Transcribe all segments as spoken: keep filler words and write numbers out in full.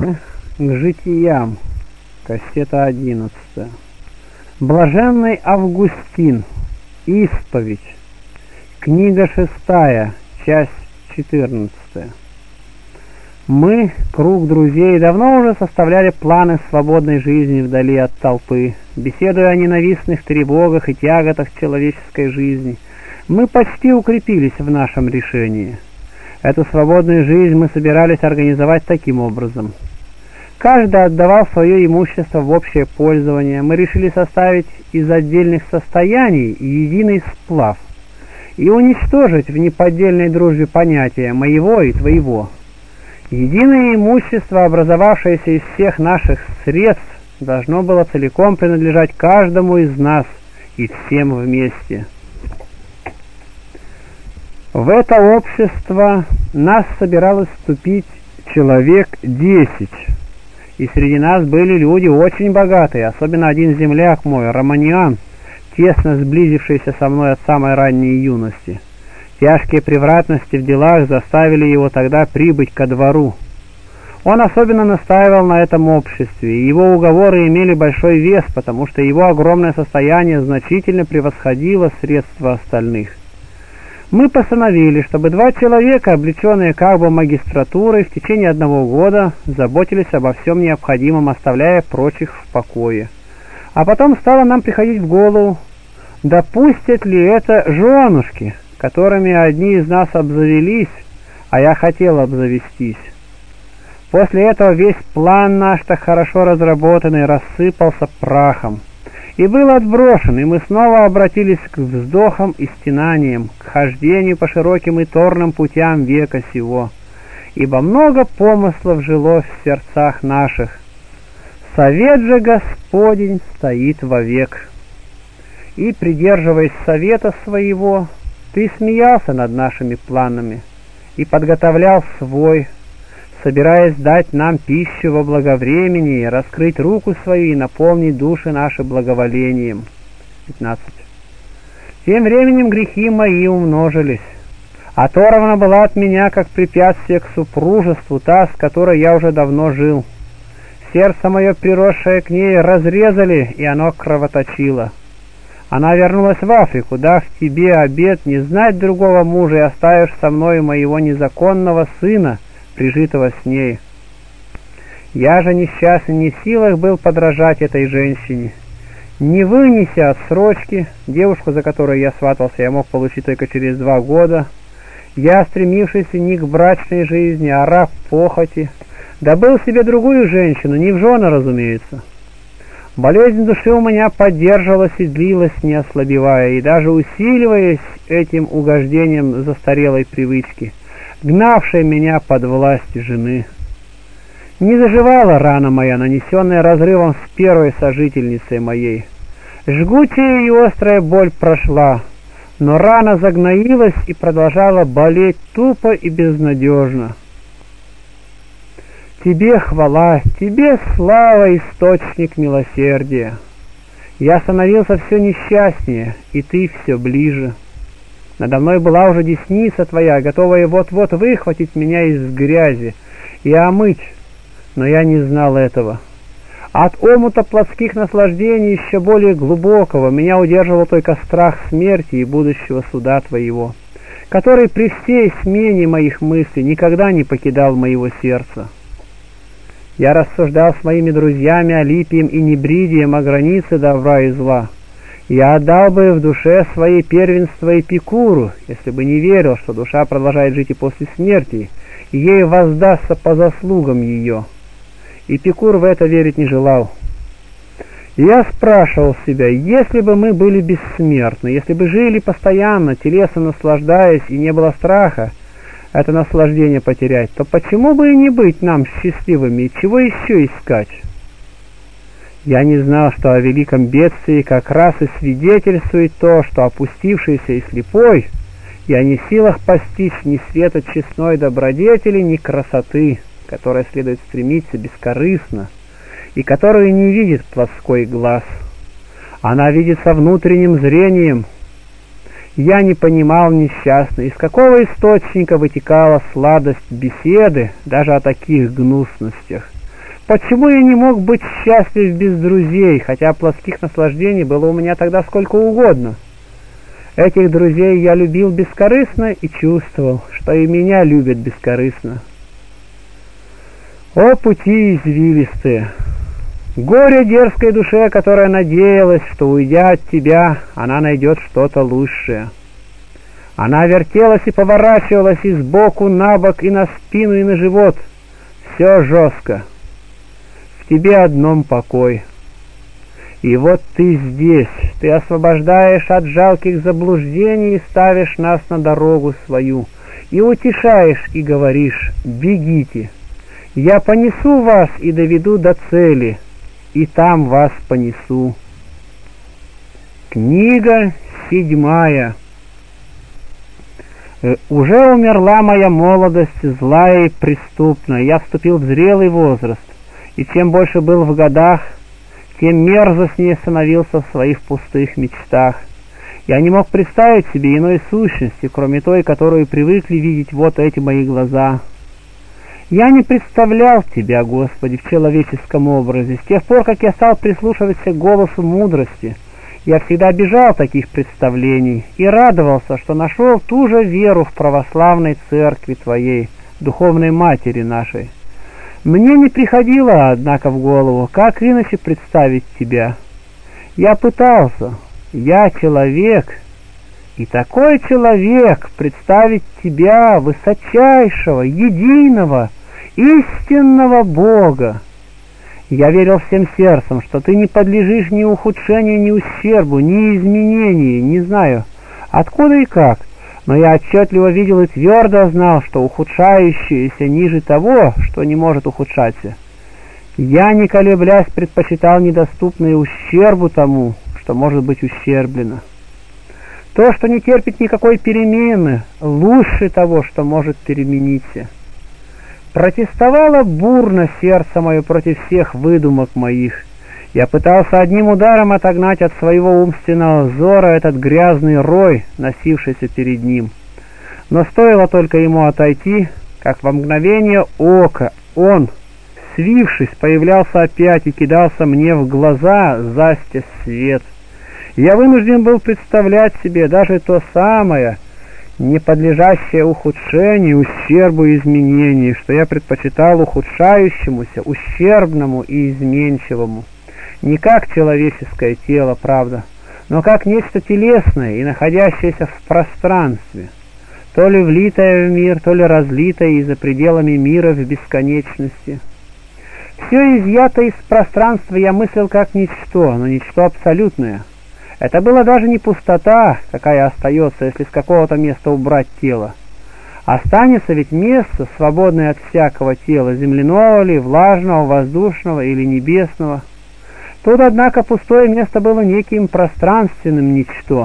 К житиям. Кассета одиннадцатая. Блаженный Августин. Исповедь. Книга шестая. Часть четырнадцатая. Мы, круг друзей, давно уже составляли планы свободной жизни вдали от толпы, беседуя о ненавистных тревогах и тяготах человеческой жизни. Мы почти укрепились в нашем решении. Эту свободную жизнь мы собирались организовать таким образом. Каждый отдавал свое имущество в общее пользование. Мы решили составить из отдельных состояний единый сплав и уничтожить в неподдельной дружбе понятия «моего» и «твоего». Единое имущество, образовавшееся из всех наших средств, должно было целиком принадлежать каждому из нас и всем вместе. В это общество нас собиралось вступить человек десять, и среди нас были люди очень богатые, особенно один земляк мой, Романиан, тесно сблизившийся со мной от самой ранней юности. Тяжкие превратности в делах заставили его тогда прибыть ко двору. Он особенно настаивал на этом обществе, и его уговоры имели большой вес, потому что его огромное состояние значительно превосходило средства остальных. Мы постановили, чтобы два человека, облеченные как бы магистратурой, в течение одного года заботились обо всем необходимом, оставляя прочих в покое. А потом стало нам приходить в голову, допустят ли это женушки, которыми одни из нас обзавелись, а я хотел обзавестись. После этого весь план наш, так хорошо разработанный, рассыпался прахом и был отброшен, и мы снова обратились к вздохам и стенаниям, к хождению по широким и торным путям века сего, ибо много помыслов жило в сердцах наших. Совет же Господень стоит вовек. И, придерживаясь совета своего, ты смеялся над нашими планами и подготовлял свой, собираясь дать нам пищу во благовремени, раскрыть руку свою и наполнить души наши благоволением. пятнадцать. Тем временем грехи мои умножились. Оторвана была от меня, как препятствие к супружеству, та, с которой я уже давно жил. Сердце мое, приросшее к ней, разрезали, и оно кровоточило. Она вернулась в Африку, дав тебе обет не знать другого мужа, и оставишь со мной моего незаконного сына, прижитого с ней. Я же несчастный, не в силах был подражать этой женщине. Не вынеся отсрочки, девушку, за которой я сватался, я мог получить только через два года, я, стремившийся не к брачной жизни, а раб похоти, добыл себе другую женщину, не в жены, разумеется. Болезнь души у меня поддерживалась и длилась, не ослабевая, и даже усиливаясь этим угождением застарелой привычки, гнавшей меня под власть жены. Не заживала рана моя, нанесенная разрывом с первой сожительницей моей. Жгучая и острая боль прошла, но рана загноилась и продолжала болеть тупо и безнадежно. Тебе хвала, тебе слава, источник милосердия. Я становился все несчастнее, и ты все ближе. Надо мной была уже десница твоя, готовая вот-вот выхватить меня из грязи и омыть, но я не знал этого. От омута плотских наслаждений еще более глубокого меня удерживал только страх смерти и будущего суда твоего, который при всей смене моих мыслей никогда не покидал моего сердца. Я рассуждал с моими друзьями Алипием и Небридием о границе добра и зла. Я отдал бы в душе своей первенство Эпикуру, если бы не верил, что душа продолжает жить и после смерти, и ей воздастся по заслугам ее. Эпикур в это верить не желал. Я спрашивал себя, если бы мы были бессмертны, если бы жили постоянно, телесно наслаждаясь, и не было страха это наслаждение потерять, то почему бы и не быть нам счастливыми, и чего еще искать? Я не знал, что о великом бедствии как раз и свидетельствует то, что опустившийся и слепой, я не в силах постичь ни света честной добродетели, ни красоты, которой следует стремиться бескорыстно, и которую не видит плоской глаз. Она видится внутренним зрением. Я не понимал несчастный, из какого источника вытекала сладость беседы даже о таких гнусностях. почему я не мог быть счастлив без друзей, хотя плотских наслаждений было у меня тогда сколько угодно? Этих друзей я любил бескорыстно и чувствовал, что и меня любят бескорыстно. О пути извилистые! Горе дерзкой душе, которая надеялась, что, уйдя от тебя, она найдет что-то лучшее. Она вертелась и поворачивалась и сбоку на бок, и на спину, и на живот. Все жестко. В тебе одном покой. И вот ты здесь, ты освобождаешь от жалких заблуждений и ставишь нас на дорогу свою, и утешаешь, и говоришь: бегите, я понесу вас и доведу до цели, и там вас понесу. Книга седьмая. Уже умерла моя молодость, злая и преступная, я вступил в зрелый возраст, и чем больше был в годах, тем мерзостнее становился в своих пустых мечтах. Я не мог представить себе иной сущности, кроме той, которую привыкли видеть вот эти мои глаза. Я не представлял Тебя, Господи, в человеческом образе. С тех пор, как я стал прислушиваться к голосу мудрости, я всегда бежал таких представлений и радовался, что нашел ту же веру в православной церкви Твоей, духовной матери нашей. Мне не приходило, однако, в голову, как иначе представить Тебя. Я пытался, я человек, и такой человек, представить Тебя, высочайшего, единого, истинного Бога. Я верил всем сердцем, что Ты не подлежишь ни ухудшению, ни ущербу, ни изменению, не знаю, откуда и как. Но я отчетливо видел и твердо знал, что ухудшающееся ниже того, что не может ухудшаться. Я, не колеблясь, предпочитал недоступное ущербу тому, что может быть ущерблено. То, что не терпит никакой перемены, лучше того, что может перемениться. Протестовало бурно сердце мое против всех выдумок моих. Я пытался одним ударом отогнать от своего умственного взора этот грязный рой, носившийся перед ним. Но стоило только ему отойти, как во мгновение ока он, свившись, появлялся опять и кидался мне в глаза, застя свет. Я вынужден был представлять себе даже то самое, не подлежащее ухудшению, ущербу и изменению, что я предпочитал ухудшающемуся, ущербному и изменчивому. Не как человеческое тело, правда, но как нечто телесное и находящееся в пространстве, то ли влитое в мир, то ли разлитое и за пределами мира в бесконечности. Все изъято из пространства я мыслил как ничто, но ничто абсолютное. Это было даже не пустота, какая остается, если с какого-то места убрать тело. Останется ведь место, свободное от всякого тела, земляного ли, влажного, воздушного или небесного. Тут, однако, пустое место было неким пространственным ничто.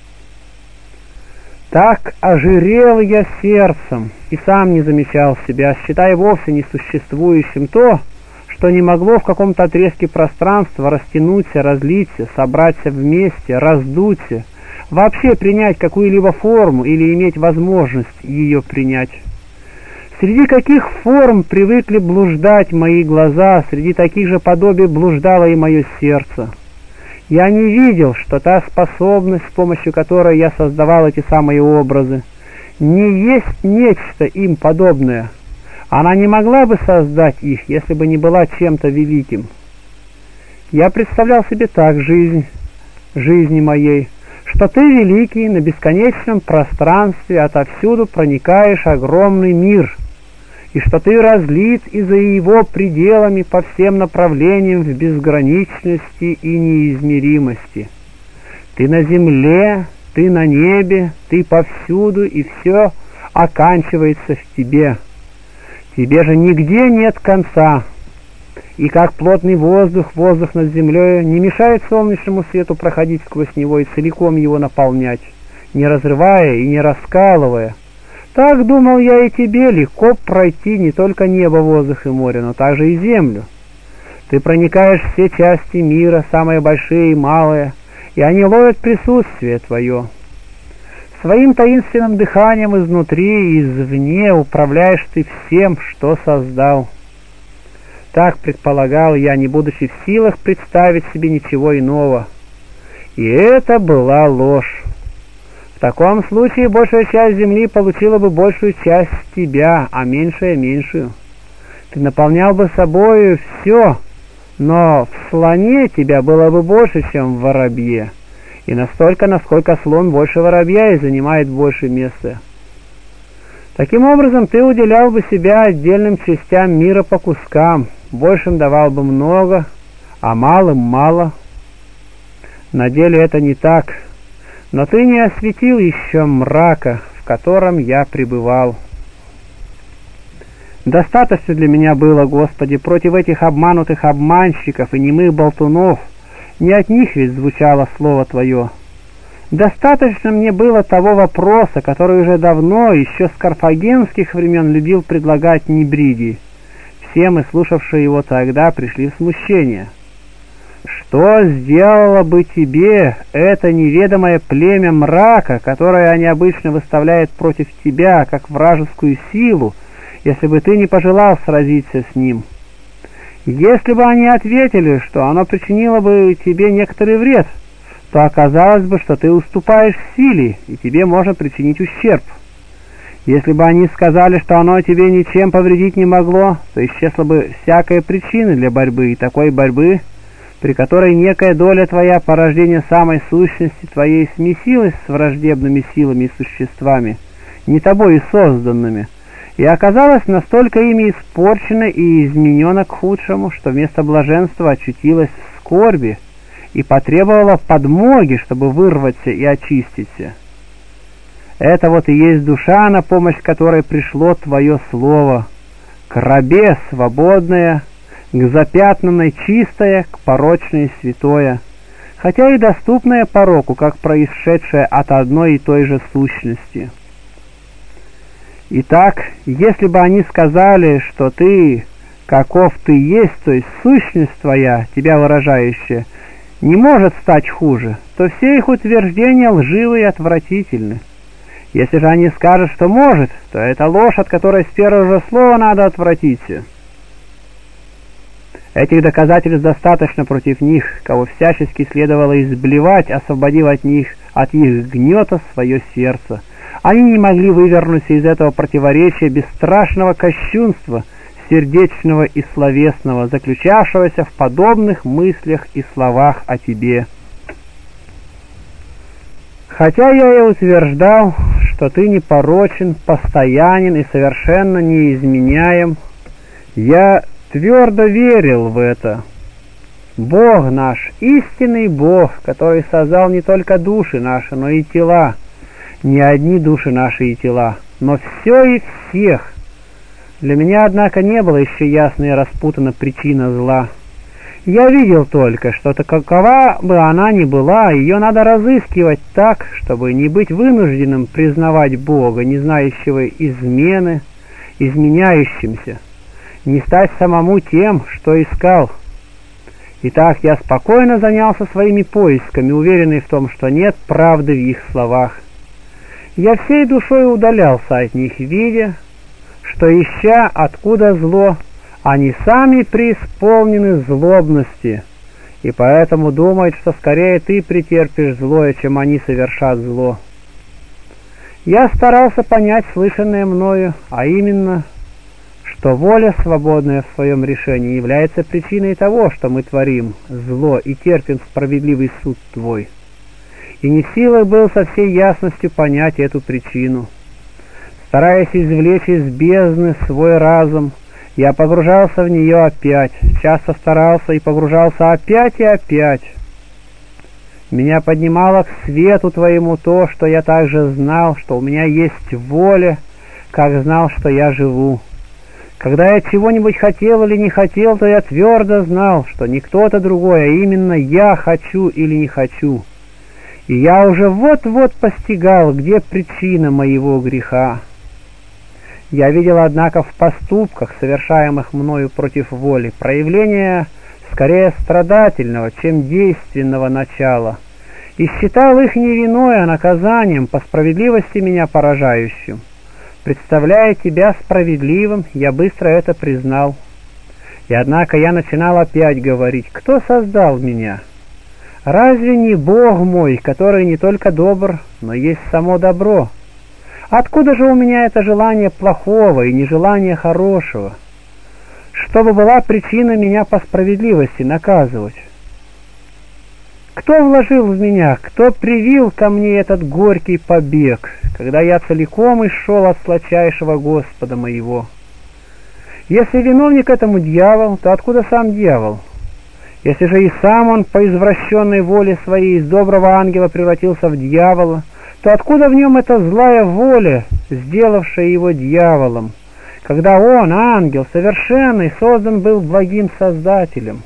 Так ожирел я сердцем и сам не замечал себя, считая вовсе несуществующим то, что не могло в каком-то отрезке пространства растянуться, разлиться, собраться вместе, раздуться, вообще принять какую-либо форму или иметь возможность ее принять. Среди каких форм привыкли блуждать мои глаза, среди таких же подобий блуждало и мое сердце. Я не видел, что та способность, с помощью которой я создавал эти самые образы, не есть нечто им подобное. Она не могла бы создать их, если бы не была чем-то великим. Я представлял себе так жизнь, жизни моей, что ты, великий, на бесконечном пространстве отовсюду проникаешь огромный мир, и что ты разлит и за его пределами по всем направлениям в безграничности и неизмеримости. Ты на земле, ты на небе, ты повсюду, и все оканчивается в тебе. Тебе же нигде нет конца, и как плотный воздух, воздух над землей не мешает солнечному свету проходить сквозь него и целиком его наполнять, не разрывая и не раскалывая. Так, думал я, и тебе легко пройти не только небо, воздух и море, но также и землю. Ты проникаешь в все части мира, самые большие и малые, и они ловят присутствие твое. Своим таинственным дыханием изнутри и извне управляешь ты всем, что создал. Так предполагал я, не будучи в силах представить себе ничего иного. И это была ложь. В таком случае большая часть земли получила бы большую часть тебя, а меньшая — меньшую. Ты наполнял бы собою все, но в слоне тебя было бы больше, чем в воробье, и настолько, насколько слон больше воробья и занимает больше места. Таким образом, ты уделял бы себя отдельным частям мира по кускам, большим давал бы много, а малым — мало. На деле это не так, но ты не осветил еще мрака, в котором я пребывал. Достаточно для меня было, Господи, против этих обманутых обманщиков и немых болтунов, не от них ведь звучало слово Твое. Достаточно мне было того вопроса, который уже давно, еще с карфагенских времен, любил предлагать Небридий. Все мы, слушавшие его тогда, пришли в смущение. Что сделало бы тебе это неведомое племя мрака, которое они обычно выставляют против тебя, как вражескую силу, если бы ты не пожелал сразиться с ним? Если бы они ответили, что оно причинило бы тебе некоторый вред, то оказалось бы, что ты уступаешь в силе, и тебе можно причинить ущерб. Если бы они сказали, что оно тебе ничем повредить не могло, то исчезла бы всякая причина для борьбы, и такой борьбы, при которой некая доля твоя порождения самой сущности твоей смесилась с враждебными силами и существами, не тобой созданными, и оказалась настолько ими испорчена и изменена к худшему, что вместо блаженства очутилась в скорби и потребовала подмоги, чтобы вырваться и очиститься. Это вот и есть душа, на помощь которой пришло Твое Слово, к рабе свободное, к запятнанной чистое, к порочной святое, хотя и доступное пороку, как происшедшее от одной и той же сущности. Итак, если бы они сказали, что ты, каков ты есть, то есть сущность твоя, тебя выражающая, не может стать хуже, то все их утверждения лживы и отвратительны. Если же они скажут, что может, то это ложь, от которой с первого же слова надо отвратиться. Этих доказательств достаточно против них, кого всячески следовало изблевать, освободив от них, от их гнета свое сердце. Они не могли вывернуться из этого противоречия бесстрашного кощунства, сердечного и словесного, заключавшегося в подобных мыслях и словах о тебе. Хотя я и утверждал, что ты непорочен, постоянен и совершенно неизменяем, я твердо верил в это. Бог наш, истинный Бог, который создал не только души наши, но и тела, не одни души наши и тела, но все и всех. Для меня, однако, не было еще ясна и распутана причина зла. Я видел только, что какова бы она ни была, ее надо разыскивать так, чтобы не быть вынужденным признавать Бога, не знающего измены, изменяющимся, не стать самому тем, что искал. Итак, я спокойно занялся своими поисками, уверенный в том, что нет правды в их словах. Я всей душой удалялся от них, видя, что, ища откуда зло, они сами преисполнены злобности, и поэтому думают, что скорее ты претерпишь злое, чем они совершат зло. Я старался понять слышанное мною, а именно, что воля, свободная в своем решении, является причиной того, что мы творим зло и терпим справедливый суд Твой. И не в силах был со всей ясностью понять эту причину. Стараясь извлечь из бездны свой разум, я погружался в нее опять, часто старался и погружался опять и опять. Меня поднимало к свету Твоему то, что я также знал, что у меня есть воля, как знал, что я живу. Когда я чего-нибудь хотел или не хотел, то я твердо знал, что не кто-то другой, а именно я хочу или не хочу. И я уже вот-вот постигал, где причина моего греха. Я видел, однако, в поступках, совершаемых мною против воли, проявление скорее страдательного, чем действенного начала, и считал их не виной, а наказанием, по справедливости меня поражающим. Представляя тебя справедливым, я быстро это признал. И однако я начинал опять говорить: кто создал меня? Разве не Бог мой, который не только добр, но есть само добро? Откуда же у меня это желание плохого и нежелание хорошего? Чтобы была причина меня по справедливости наказывать. Кто вложил в меня, кто привил ко мне этот горький побег, когда я целиком исшел от сладчайшего Господа моего? Если виновник этому дьявол, то откуда сам дьявол? Если же и сам он по извращенной воле своей из доброго ангела превратился в дьявола, то откуда в нем эта злая воля, сделавшая его дьяволом, когда он, ангел, совершенный, создан был благим Создателем?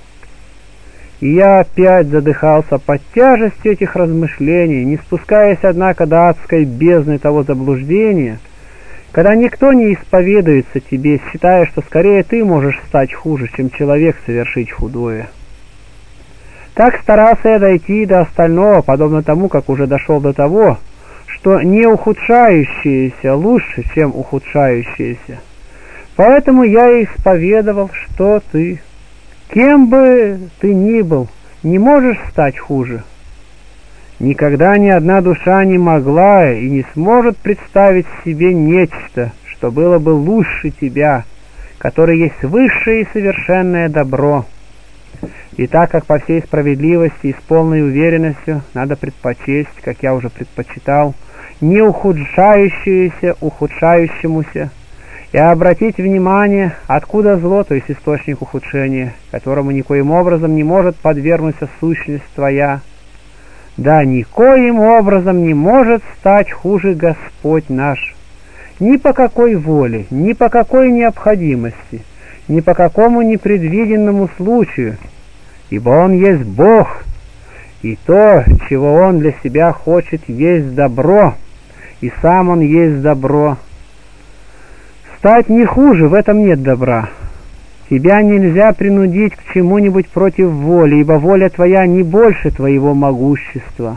И я опять задыхался под тяжестью этих размышлений, не спускаясь, однако, до адской бездны того заблуждения, когда никто не исповедуется тебе, считая, что скорее ты можешь стать хуже, чем человек совершить худое. Так старался я дойти до остального, подобно тому, как уже дошел до того, что не ухудшающееся лучше, чем ухудшающееся. Поэтому я и исповедовал, что ты, кем бы ты ни был, не можешь стать хуже. Никогда ни одна душа не могла и не сможет представить себе нечто, что было бы лучше тебя, который есть высшее и совершенное добро. И так как по всей справедливости и с полной уверенностью надо предпочесть, как я уже предпочитал, не ухудшающееся ухудшающемуся, и обратить внимание, откуда зло, то есть источник ухудшения, которому никоим образом не может подвергнуться сущность твоя. Да, никоим образом не может стать хуже Господь наш, ни по какой воле, ни по какой необходимости, ни по какому непредвиденному случаю, ибо Он есть Бог, и то, чего Он для себя хочет, есть добро, и сам Он есть добро. Стать не хуже, в этом нет добра. Тебя нельзя принудить к чему-нибудь против воли, ибо воля твоя не больше твоего могущества.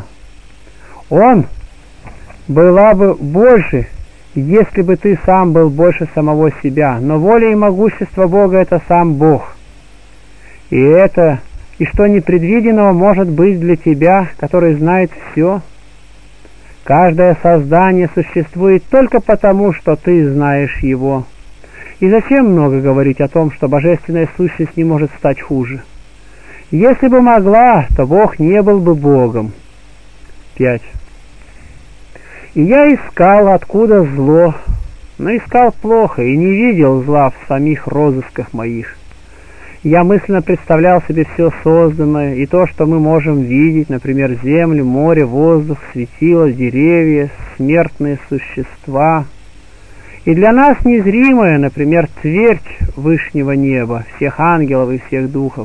Он была бы больше, если бы ты сам был больше самого себя, но воля и могущество Бога — это сам Бог. И это, и что непредвиденного может быть для тебя, который знает все? Каждое создание существует только потому, что ты знаешь его. И зачем много говорить о том, что божественная сущность не может стать хуже? Если бы могла, то Бог не был бы Богом. пять. И я искал, откуда зло, но искал плохо и не видел зла в самих розысках моих. Я мысленно представлял себе все созданное, и то, что мы можем видеть, например, землю, море, воздух, светило, деревья, смертные существа. И для нас незримое, например, твердь вышнего неба, всех ангелов и всех духов.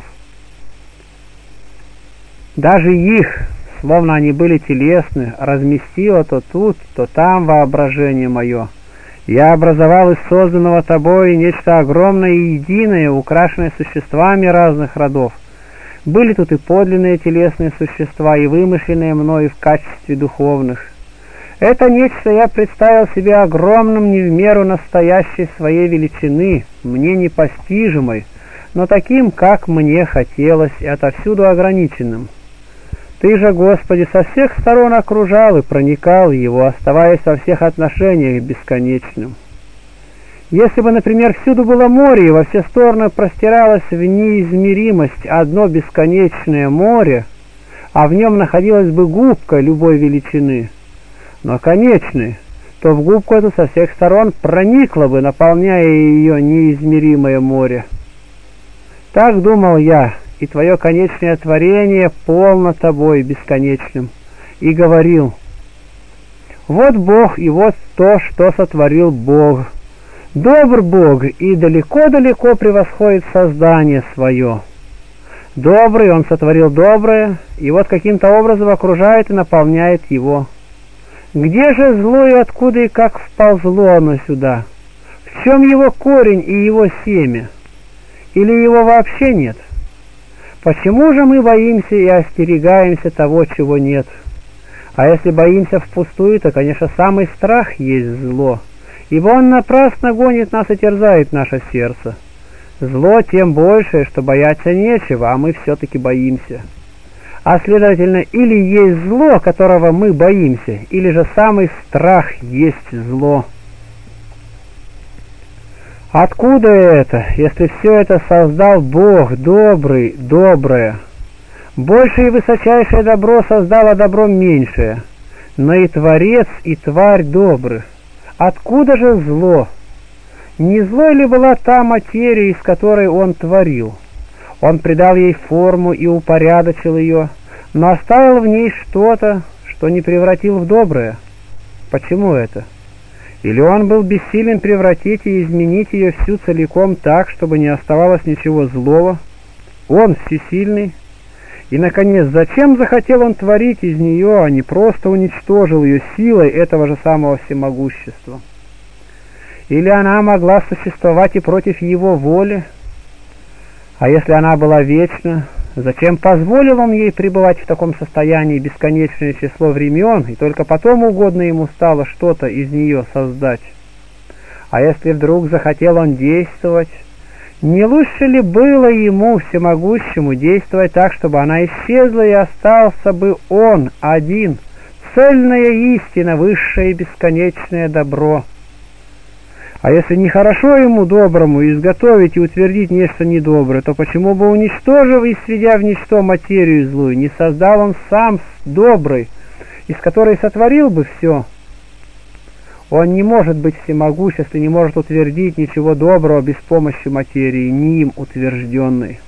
Даже их, словно они были телесны, разместило то тут, то там воображение мое. Я образовал из созданного тобой нечто огромное и единое, украшенное существами разных родов. Были тут и подлинные телесные существа, и вымышленные мною в качестве духовных. Это нечто я представил себе огромным, не в меру настоящей своей величины, мне непостижимой, но таким, как мне хотелось, и отовсюду ограниченным. Ты же, Господи, со всех сторон окружал и проникал в его, оставаясь во всех отношениях бесконечным. Если бы, например, всюду было море, и во все стороны простиралось в неизмеримость одно бесконечное море, а в нем находилась бы губка любой величины, но конечной, то в губку эту со всех сторон проникло бы, наполняя ее неизмеримое море. Так думал я, и твое конечное творение полно тобой бесконечным, и говорил: вот Бог, и вот то, что сотворил Бог. Добр Бог, и далеко-далеко превосходит создание свое. Добрый, Он сотворил доброе, и вот каким-то образом окружает и наполняет его. Где же зло, и откуда и как вползло оно сюда? В чем его корень и его семя? Или его вообще нет? Почему же мы боимся и остерегаемся того, чего нет? А если боимся впустую, то, конечно, самый страх есть зло, ибо он напрасно гонит нас и терзает наше сердце. Зло тем большее, что бояться нечего, а мы все-таки боимся. А следовательно, или есть зло, которого мы боимся, или же самый страх есть зло. Откуда это, если все это создал Бог, добрый, доброе? Большее и высочайшее добро создало добро меньшее, но и Творец, и Тварь добры. Откуда же зло? Не злой ли была та материя, из которой Он творил? Он придал ей форму и упорядочил ее, но оставил в ней что-то, что не превратил в доброе. Почему это? Или Он был бессилен превратить и изменить ее всю целиком так, чтобы не оставалось ничего злого? Он всесильный. И, наконец, зачем захотел Он творить из нее, а не просто уничтожил ее силой этого же самого всемогущества? Или она могла существовать и против Его воли? А если она была вечна, зачем позволил Он ей пребывать в таком состоянии бесконечное число времен, и только потом угодно Ему стало что-то из нее создать? А если вдруг захотел Он действовать, не лучше ли было Ему, всемогущему, действовать так, чтобы она исчезла, и остался бы Он один, цельная истина, высшее и бесконечное добро? А если нехорошо Ему, доброму, изготовить и утвердить нечто недоброе, то почему бы, уничтожив и сведя в ничто материю злую, не создал Он сам добрый, из которой сотворил бы все? Он не может быть всемогущ, если не может утвердить ничего доброго без помощи материи, не им утвержденной.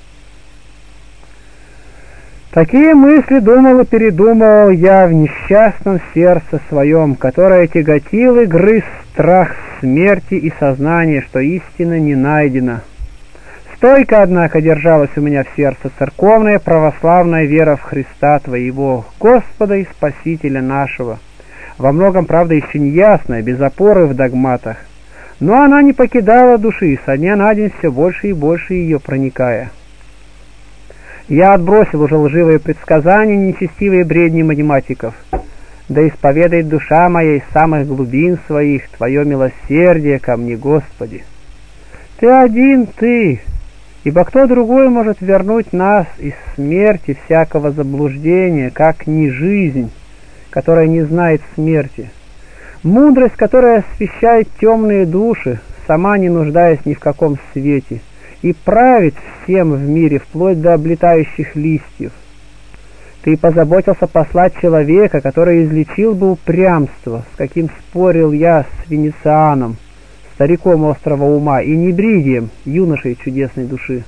Такие мысли думал и передумывал я в несчастном сердце своем, которое тяготил и грыз страх смерти и сознание, что истина не найдена. Стойко, однако, держалась у меня в сердце церковная православная вера в Христа Твоего, Господа и Спасителя нашего, во многом, правда, еще не ясная, без опоры в догматах, но она не покидала души, со дня на день все больше и больше ее проникая. Я отбросил уже лживые предсказания, нечестивые бредни математиков. Да исповедает душа моя из самых глубин своих Твое милосердие ко мне, Господи. Ты один, Ты, ибо кто другой может вернуть нас из смерти всякого заблуждения, как не жизнь, которая не знает смерти? Мудрость, которая освещает темные души, сама не нуждаясь ни в каком свете, и правит всем в мире, вплоть до облетающих листьев. Ты позаботился послать человека, который излечил бы упрямство, с каким спорил я с Венецианом, стариком острого ума, и Небридием, юношей чудесной души.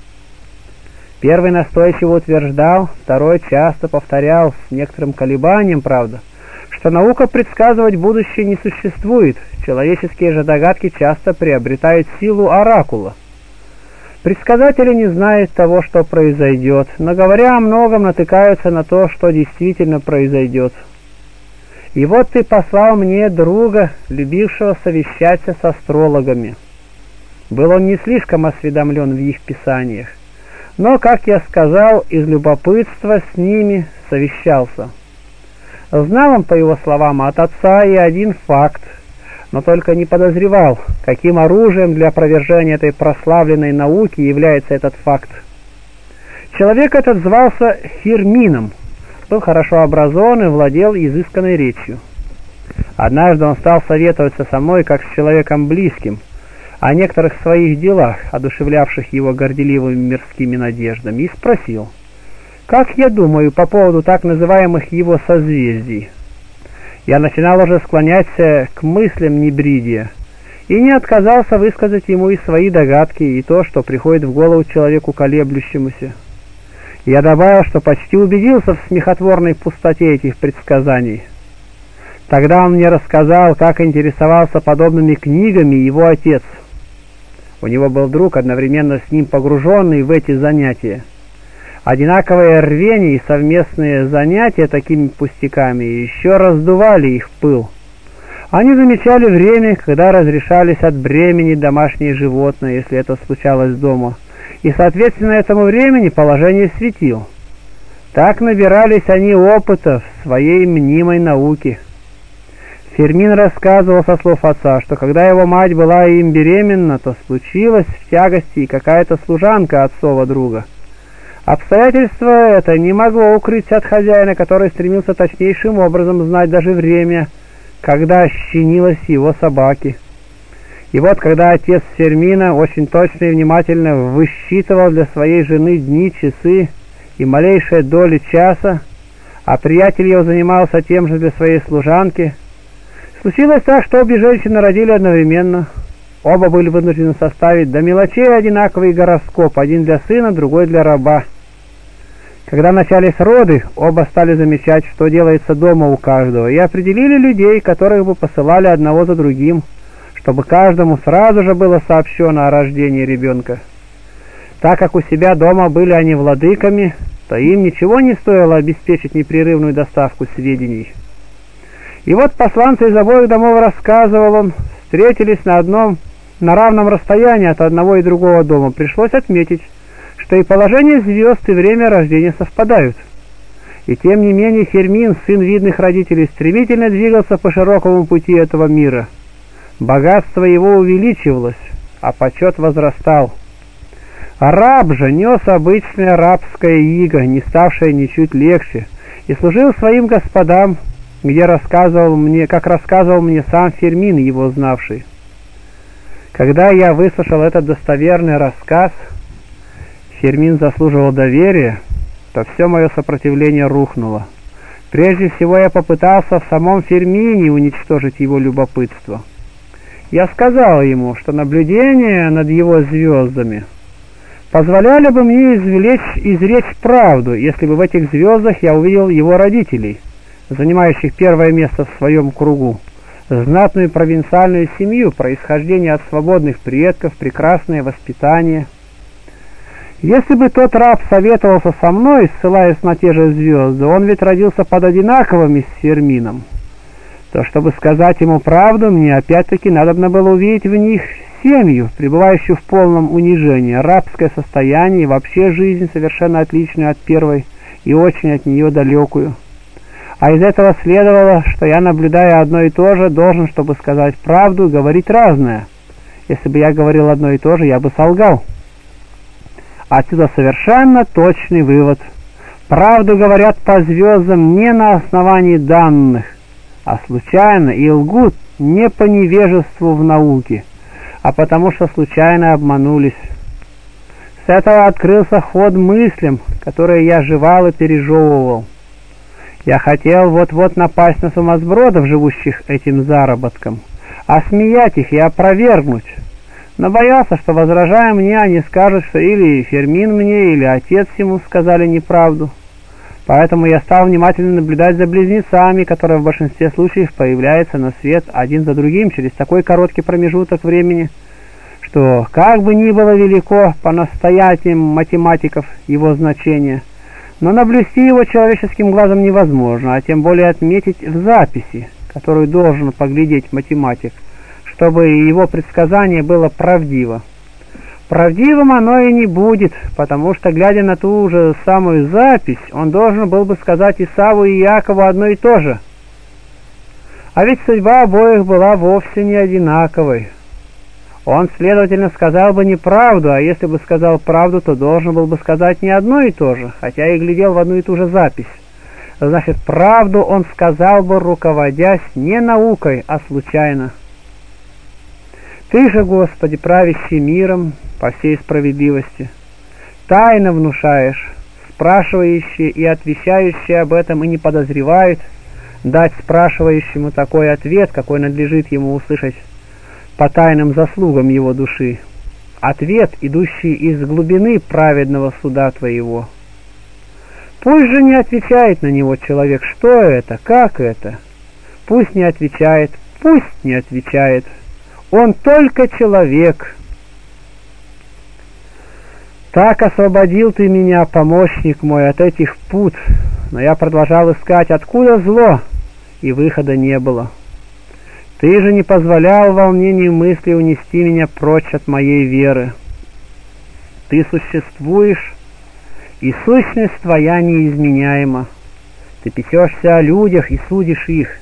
Первый настойчиво утверждал, второй часто повторял, с некоторым колебанием, правда, что наука предсказывать будущее не существует, человеческие же догадки часто приобретают силу оракула. Предсказатели не знают того, что произойдет, но, говоря о многом, натыкаются на то, что действительно произойдет. И вот ты послал мне друга, любившего совещаться с астрологами. Был он не слишком осведомлен в их писаниях, но, как я сказал, из любопытства с ними совещался. Знал он, по его словам, от отца и один факт, но только не подозревал, каким оружием для опровержения этой прославленной науки является этот факт. Человек этот звался Фирмином, был хорошо образован и владел изысканной речью. Однажды он стал советоваться со мной, как с человеком близким, о некоторых своих делах, одушевлявших его горделивыми мирскими надеждами, и спросил, как я думаю по поводу так называемых его созвездий. Я начинал уже склоняться к мыслям Небридия и не отказался высказать ему и свои догадки, и то, что приходит в голову человеку колеблющемуся. Я добавил, что почти убедился в смехотворной пустоте этих предсказаний. Тогда он мне рассказал, как интересовался подобными книгами его отец. У него был друг, одновременно с ним погруженный в эти занятия. Одинаковое рвение и совместные занятия такими пустяками еще раздували их пыл. Они замечали время, когда разрешались от бремени домашние животные, если это случалось дома, и, соответственно, этому времени положение светил. Так набирались они опыта в своей мнимой науке. Фермин рассказывал со слов отца, что когда его мать была им беременна, то случилась в тягости и какая-то служанка отцова друга. Обстоятельство это не могло укрыть от хозяина, который стремился точнейшим образом знать даже время, когда щенилась его собаки. И вот, когда отец Фермина очень точно и внимательно высчитывал для своей жены дни, часы и малейшие доли часа, а приятель его занимался тем же для своей служанки, случилось так, что обе женщины родили одновременно. Оба были вынуждены составить до мелочей одинаковый гороскоп, один для сына, другой для раба. Когда начались роды, оба стали замечать, что делается дома у каждого, и определили людей, которых бы посылали одного за другим, чтобы каждому сразу же было сообщено о рождении ребенка. Так как у себя дома были они владыками, то им ничего не стоило обеспечить непрерывную доставку сведений. И вот посланцы из обоих домов, рассказывал он, встретились на одном, на равном расстоянии от одного и другого дома. Пришлось отметить, что и положение звезд, и время рождения совпадают. И тем не менее Фермин, сын видных родителей, стремительно двигался по широкому пути этого мира. Богатство его увеличивалось, а почет возрастал. А раб же нес обычное рабское иго, не ставшее ничуть легче, и служил своим господам, где рассказывал мне, как рассказывал мне сам Фермин, его знавший. Когда я выслушал этот достоверный рассказ, Фермин заслуживал доверия, то все мое сопротивление рухнуло. Прежде всего я попытался в самом Фермине уничтожить его любопытство. Я сказал ему, что наблюдения над его звездами позволяли бы мне извлечь, изречь правду, если бы в этих звездах я увидел его родителей, занимающих первое место в своем кругу, знатную провинциальную семью, происхождение от свободных предков, прекрасное воспитание. Если бы тот раб советовался со мной, ссылаясь на те же звезды, он ведь родился под одинаковыми с Фермином, то, чтобы сказать ему правду, мне опять-таки надобно было увидеть в них семью, пребывающую в полном унижении, рабское состояние и вообще жизнь, совершенно отличную от первой и очень от нее далекую. А из этого следовало, что я, наблюдая одно и то же, должен, чтобы сказать правду, говорить разное. Если бы я говорил одно и то же, я бы солгал. Отсюда совершенно точный вывод. Правду говорят по звездам не на основании данных, а случайно, и лгут не по невежеству в науке, а потому что случайно обманулись. С этого открылся ход мыслям, которые я жевал и пережевывал. Я хотел вот-вот напасть на сумасбродов, живущих этим заработком, осмеять их и опровергнуть, но боялся, что, возражая мне, они скажут, что или Фермин мне, или отец ему сказали неправду. Поэтому я стал внимательно наблюдать за близнецами, которые в большинстве случаев появляются на свет один за другим через такой короткий промежуток времени, что, как бы ни было велико по настоятиям математиков его значение, но наблюсти его человеческим глазом невозможно, а тем более отметить в записи, которую должен поглядеть математик, чтобы его предсказание было правдиво. Правдивым оно и не будет, потому что, глядя на ту же самую запись, он должен был бы сказать Исаву и Якову одно и то же. А ведь судьба обоих была вовсе не одинаковой. Он, следовательно, сказал бы неправду, а если бы сказал правду, то должен был бы сказать не одно и то же, хотя и глядел в одну и ту же запись. Значит, правду он сказал бы, руководясь не наукой, а случайно. Ты же, Господи, правящий миром по всей справедливости, тайно внушаешь, спрашивающие и отвечающие об этом и не подозревают, дать спрашивающему такой ответ, какой надлежит ему услышать по тайным заслугам его души, ответ, идущий из глубины праведного суда твоего. Пусть же не отвечает на него человек, что это, как это, пусть не отвечает, пусть не отвечает, он только человек. Так освободил ты меня, помощник мой, от этих пут, но я продолжал искать, откуда зло, и выхода не было. Ты же не позволял волнению мысли унести меня прочь от моей веры. Ты существуешь, и сущность твоя неизменяема. Ты печешься о людях и судишь их,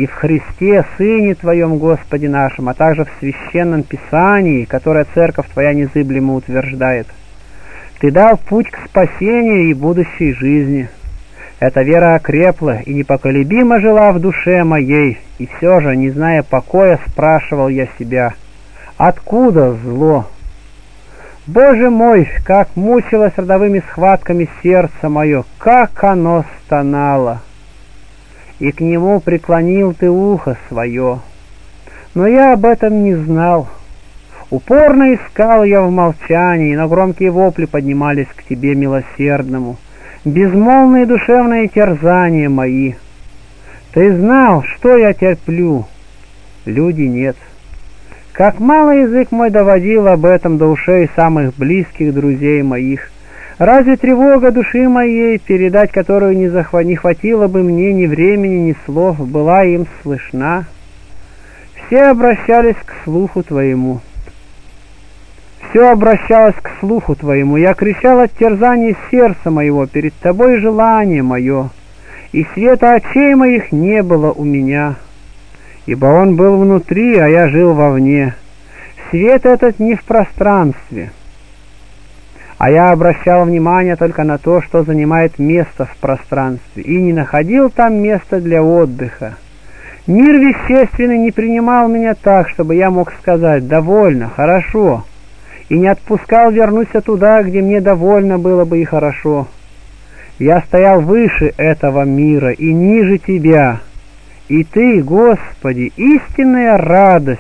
и в Христе, Сыне Твоем, Господе нашем, а также в Священном Писании, которое Церковь Твоя незыблемо утверждает. Ты дал путь к спасению и будущей жизни. Эта вера окрепла и непоколебимо жила в душе моей, и все же, не зная покоя, спрашивал я себя, откуда зло? Боже мой, как мучилось родовыми схватками сердце мое, как оно стонало! И к нему преклонил ты ухо свое. Но я об этом не знал. Упорно искал я в молчании, но громкие вопли поднимались к тебе милосердному, безмолвные душевные терзания мои. Ты знал, что я терплю, люди нет. Как мало язык мой доводил об этом до ушей самых близких друзей моих. Разве тревога души моей, передать которую не, захва... не хватило бы мне ни времени, ни слов, была им слышна? Все обращались к слуху Твоему. Все обращалось к слуху Твоему. Я кричал от терзания сердца моего, перед Тобой желание мое, и света очей моих не было у меня, ибо он был внутри, а я жил вовне. Свет этот не в пространстве, а я обращал внимание только на то, что занимает место в пространстве, и не находил там места для отдыха. Мир вещественный не принимал меня так, чтобы я мог сказать «довольно, хорошо», и не отпускал вернуться туда, где мне довольно было бы и хорошо. Я стоял выше этого мира и ниже Тебя, и Ты, Господи, истинная радость.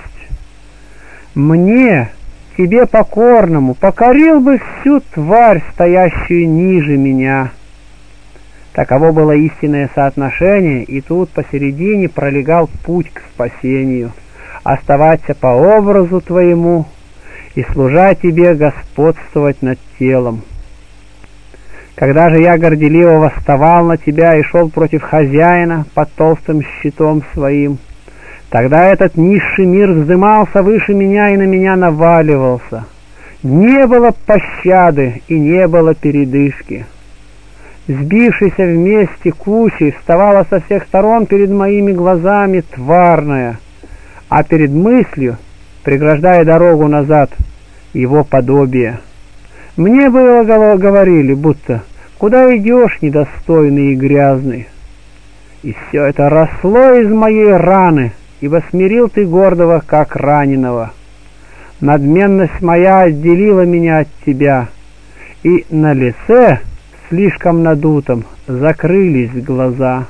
Мне, Тебе покорному, покорил бы всю тварь, стоящую ниже меня. Таково было истинное соотношение, и тут посередине пролегал путь к спасению. Оставаться по образу Твоему и, служа Тебе, господствовать над телом. Когда же я горделиво восставал на Тебя и шел против хозяина под толстым щитом своим, тогда этот низший мир вздымался выше меня и на меня наваливался. Не было пощады и не было передышки. Сбившийся вместе кучей вставала со всех сторон перед моими глазами тварная, а перед мыслью, преграждая дорогу назад, его подобие. Мне было говорили, будто «Куда идешь, недостойный и грязный?» И все это росло из моей раны, ибо смирил Ты гордого, как раненого. Надменность моя отделила меня от Тебя, и на лице, слишком надутом, закрылись глаза.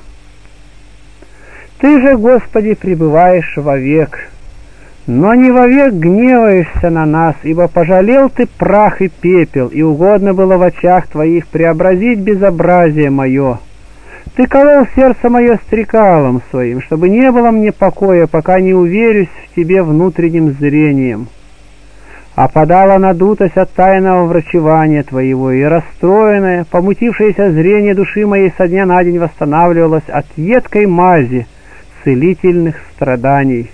Ты же, Господи, пребываешь вовек, но не вовек гневаешься на нас, ибо пожалел Ты прах и пепел, и угодно было в очах Твоих преобразить безобразие мое. Ты колол сердце мое стрекалом своим, чтобы не было мне покоя, пока не уверюсь в Тебе внутренним зрением. Опадала надутость от тайного врачевания Твоего, и расстроенное, помутившееся зрение души моей со дня на день восстанавливалось от едкой мази целительных страданий.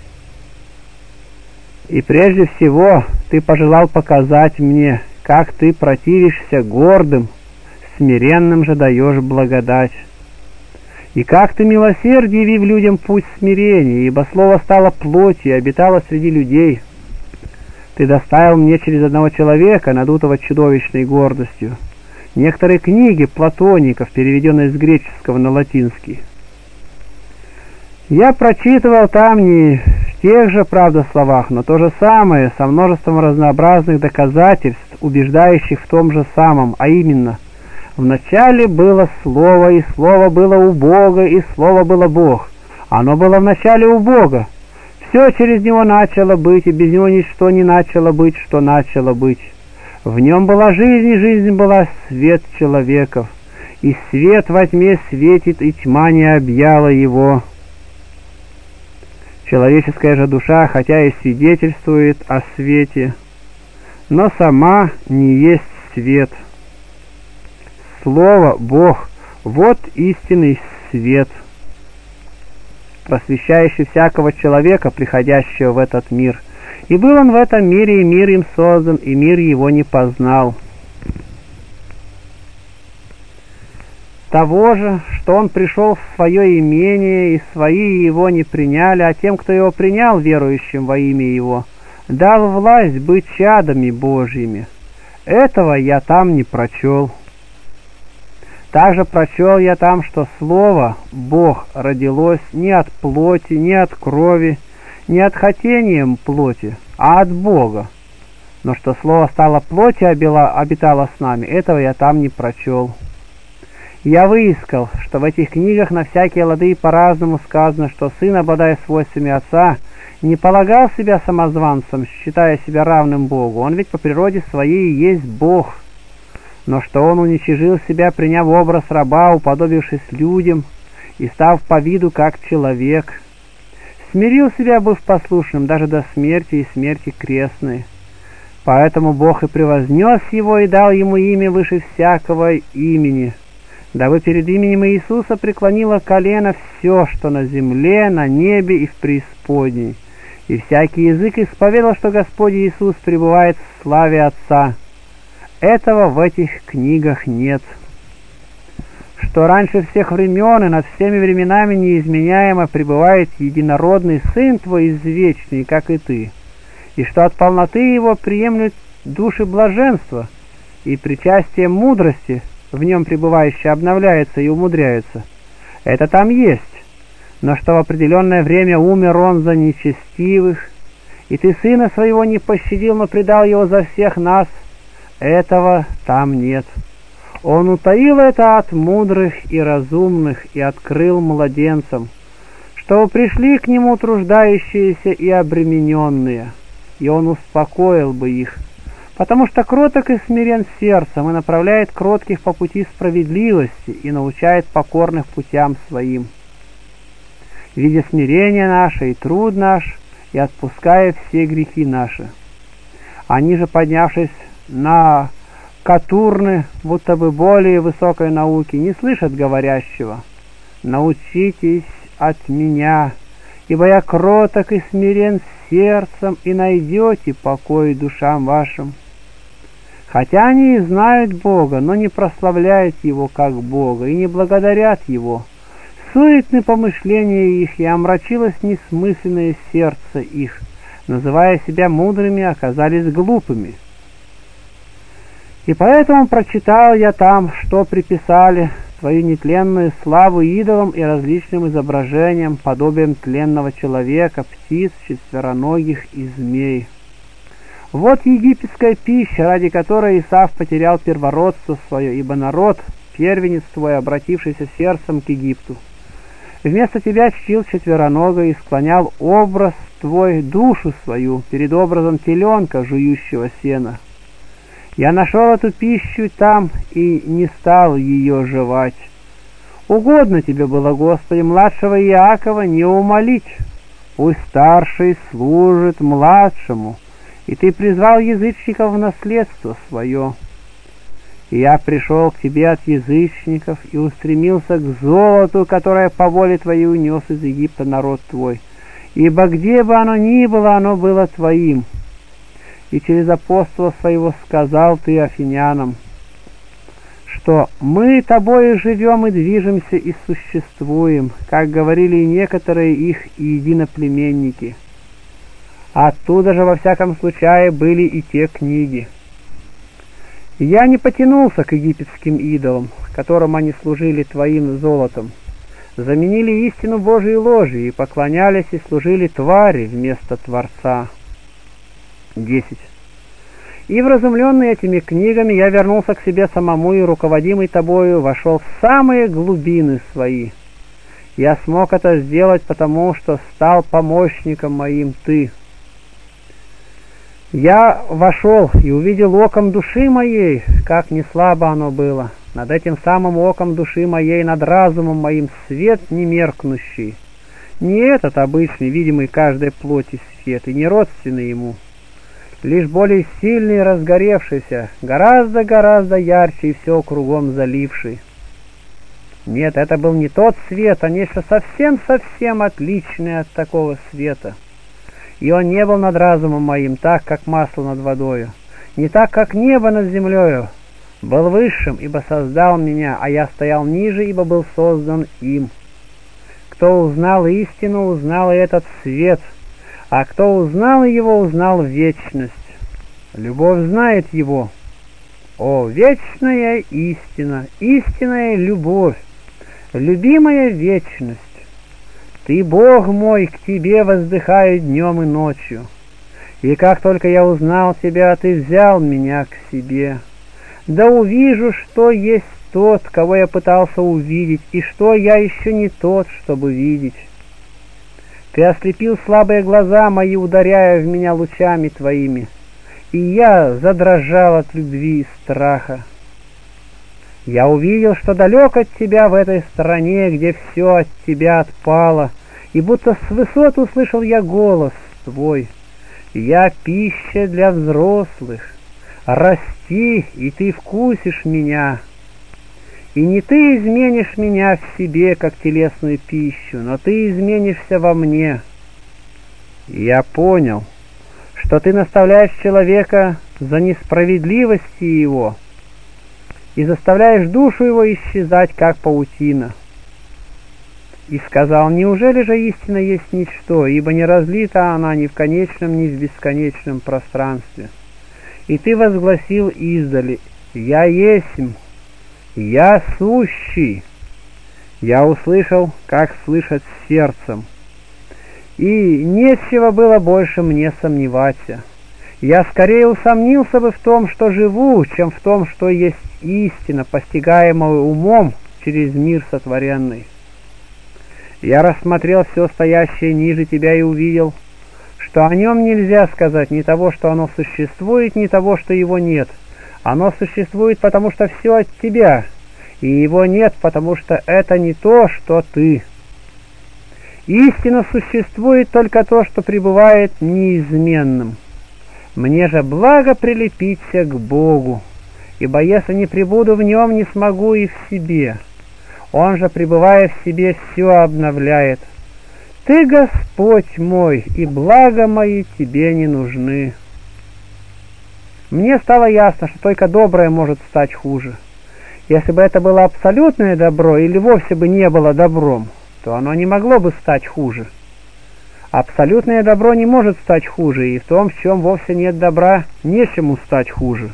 И прежде всего Ты пожелал показать мне, как Ты противишься гордым, смиренным же даешь благодать. И как Ты милосердие явив людям путь смирения, ибо Слово стало плотью и обитало среди людей. Ты доставил мне через одного человека, надутого чудовищной гордостью, некоторые книги платоников, переведенные с греческого на латинский. Я прочитывал там не в тех же, правда, словах, но то же самое, со множеством разнообразных доказательств, убеждающих в том же самом, а именно, вначале было Слово, и Слово было у Бога, и Слово было Бог. Оно было вначале у Бога. Все через Него начало быть, и без Него ничто не начало быть, что начало быть. В Нем была жизнь, и жизнь была свет человеков. И свет во тьме светит, и тьма не объяла Его. Человеческая же душа, хотя и свидетельствует о свете, но сама не есть свет. Слово Бог — вот истинный свет, просвещающий всякого человека, приходящего в этот мир. И был он в этом мире, и мир им создан, и мир его не познал. того же, что он пришел в свое имение, и свои его не приняли, а тем, кто его принял, верующим во имя его, дал власть быть чадами Божьими. Этого я там не прочел. Также прочел я там, что Слово Бог родилось не от плоти, не от крови, не от хотением плоти, а от Бога. Но что Слово стало плотью, обитало с нами, этого я там не прочел. Я выискал, что в этих книгах на всякие лады по-разному сказано, что Сын, обладая свойствами Отца, не полагал себя самозванцем, считая себя равным Богу. Он ведь по природе своей и есть Бог. Но что Он уничижил себя, приняв образ раба, уподобившись людям, и став по виду как человек, смирил себя, быв послушным даже до смерти и смерти крестной. Поэтому Бог и превознес Его и дал Ему имя выше всякого имени, дабы перед именем Иисуса преклонило колено все, что на земле, на небе и в преисподней, и всякий язык исповедал, что Господь Иисус пребывает в славе Отца. Этого в этих книгах нет. Что раньше всех времен и над всеми временами неизменяемо пребывает единородный Сын Твой извечный, как и Ты, и что от полноты Его приемлют души блаженства, и причастие мудрости в Нем пребывающее обновляется и умудряется. Это там есть. Но что в определенное время умер Он за нечестивых, и Ты Сына Своего не пощадил, но предал Его за всех нас, этого там нет. Он утаил это от мудрых и разумных и открыл младенцам, чтобы пришли к Нему труждающиеся и обремененные, и Он успокоил бы их, потому что кроток и смирен сердцем и направляет кротких по пути справедливости и научает покорных путям Своим. Видя смирение наше и труд наш, и отпуская все грехи наши. Они же, поднявшись на катурны, будто бы более высокой науки, не слышат говорящего: «Научитесь от меня, ибо я кроток и смирен сердцем, и найдете покой душам вашим». Хотя они и знают Бога, но не прославляют Его как Бога и не благодарят Его. Суетны помышления их, и омрачилось несмысленное сердце их, называя себя мудрыми, оказались глупыми. И поэтому прочитал я там, что приписали Твою нетленную славу идолам и различным изображениям, подобием тленного человека, птиц, четвероногих и змей. Вот египетская пища, ради которой Исав потерял первородство свое, ибо народ, первенец твой, обратившийся сердцем к Египту, вместо тебя чтил четверонога и склонял образ твой, душу свою, перед образом теленка, жующего сена. Я нашел эту пищу там и не стал ее жевать. Угодно тебе было, Господи, младшего Иакова не умолить. Пусть старший служит младшему, и ты призвал язычников в наследство свое. И я пришел к тебе от язычников и устремился к золоту, которое по воле твоей унес из Египта народ твой. Ибо где бы оно ни было, оно было твоим. И через апостола своего сказал ты афинянам, что мы тобою живем и движемся и существуем, как говорили и некоторые их единоплеменники. Оттуда же во всяком случае были и те книги. Я не потянулся к египетским идолам, которым они служили твоим золотом, заменили истину Божию ложью и поклонялись и служили твари вместо Творца. десять. И вразумленный этими книгами я вернулся к себе самому и, руководимый тобою, вошел в самые глубины свои. Я смог это сделать, потому что стал помощником моим ты. Я вошел и увидел оком души моей, как не слабо оно было, над этим самым оком души моей, над разумом моим свет не меркнущий. Не этот обычный, видимый каждой плоти свет, и не родственный ему, лишь более сильный и разгоревшийся, гораздо-гораздо ярче и все кругом заливший. Нет, это был не тот свет, а нечто совсем-совсем отличное от такого света. И он не был над разумом моим так, как масло над водою, не так, как небо над землею, был высшим, ибо создал меня, а я стоял ниже, ибо был создан им. Кто узнал истину, узнал и этот свет, а кто узнал его, узнал вечность. Любовь знает его. О, вечная истина, истинная любовь, любимая вечность! Ты, Бог мой, к тебе воздыхаю днем и ночью. И как только я узнал тебя, ты взял меня к себе. Да увижу, что есть тот, кого я пытался увидеть, и что я еще не тот, чтобы видеть. Ты ослепил слабые глаза мои, ударяя в меня лучами твоими, и я задрожал от любви и страха. Я увидел, что далек от тебя в этой стране, где все от тебя отпало, и будто с высот услышал я голос твой. Я пища для взрослых, расти, и ты вкусишь меня. И не ты изменишь меня в себе, как телесную пищу, но ты изменишься во мне. И я понял, что ты наставляешь человека за несправедливости его и заставляешь душу его исчезать, как паутина. И сказал: неужели же истина есть ничто, ибо не разлита она ни в конечном, ни в бесконечном пространстве. И ты возгласил издали: я есмь, я сущий. Я услышал, как слышать сердцем, и нечего было больше мне сомневаться. Я скорее усомнился бы в том, что живу, чем в том, что есть истина, постигаемая умом через мир сотворенный. Я рассмотрел все стоящее ниже тебя и увидел, что о нем нельзя сказать ни того, что оно существует, ни того, что его нет. Оно существует, потому что все от тебя, и его нет, потому что это не то, что ты. Истинно существует только то, что пребывает неизменным. Мне же благо прилепиться к Богу, ибо если не пребуду в нем, не смогу и в себе. Он же, пребывая в себе, все обновляет. Ты, Господь мой, и блага мои тебе не нужны. Мне стало ясно, что только доброе может стать хуже. Если бы это было абсолютное добро или вовсе бы не было добром, то оно не могло бы стать хуже. Абсолютное добро не может стать хуже, и в том, в чем вовсе нет добра, нечему стать хуже.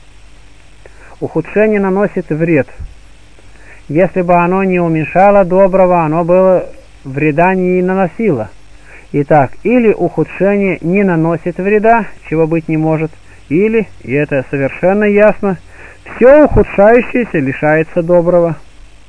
Ухудшение наносит вред. Если бы оно не уменьшало доброго, оно бы вреда не наносило. Итак, или ухудшение не наносит вреда, чего быть не может, или, и это совершенно ясно, все ухудшающееся лишается доброго.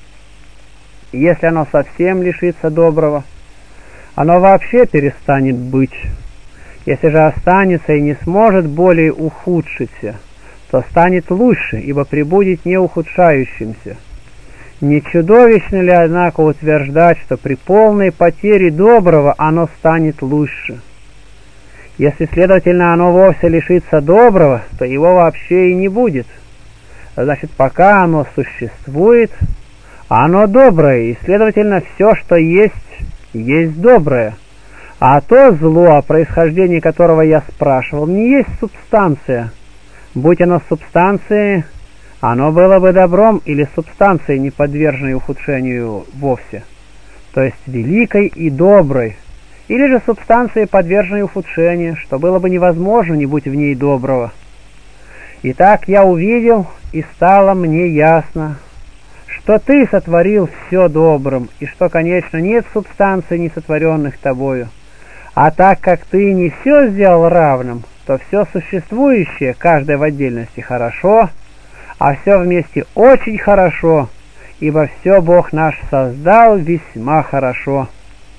Если оно совсем лишится доброго, оно вообще перестанет быть. Если же останется и не сможет более ухудшиться, то станет лучше, ибо прибудет не ухудшающимся. Не чудовищно ли, однако, утверждать, что при полной потере доброго оно станет лучше? Если, следовательно, оно вовсе лишится доброго, то его вообще и не будет. Значит, пока оно существует, оно доброе, и, следовательно, все, что есть, есть доброе. А то зло, о происхождении которого я спрашивал, не есть субстанция. Будь оно субстанцией, оно было бы добром или субстанцией, не подверженной ухудшению вовсе, то есть великой и доброй, или же субстанцией, подверженной ухудшению, что было бы невозможно, не будь в ней доброго. Итак, я увидел, и стало мне ясно, что ты сотворил все добрым, и что, конечно, нет субстанций, не сотворенных тобою. А так как ты не все сделал равным, то все существующее, каждое в отдельности, хорошо, а все вместе очень хорошо, ибо все Бог наш создал весьма хорошо.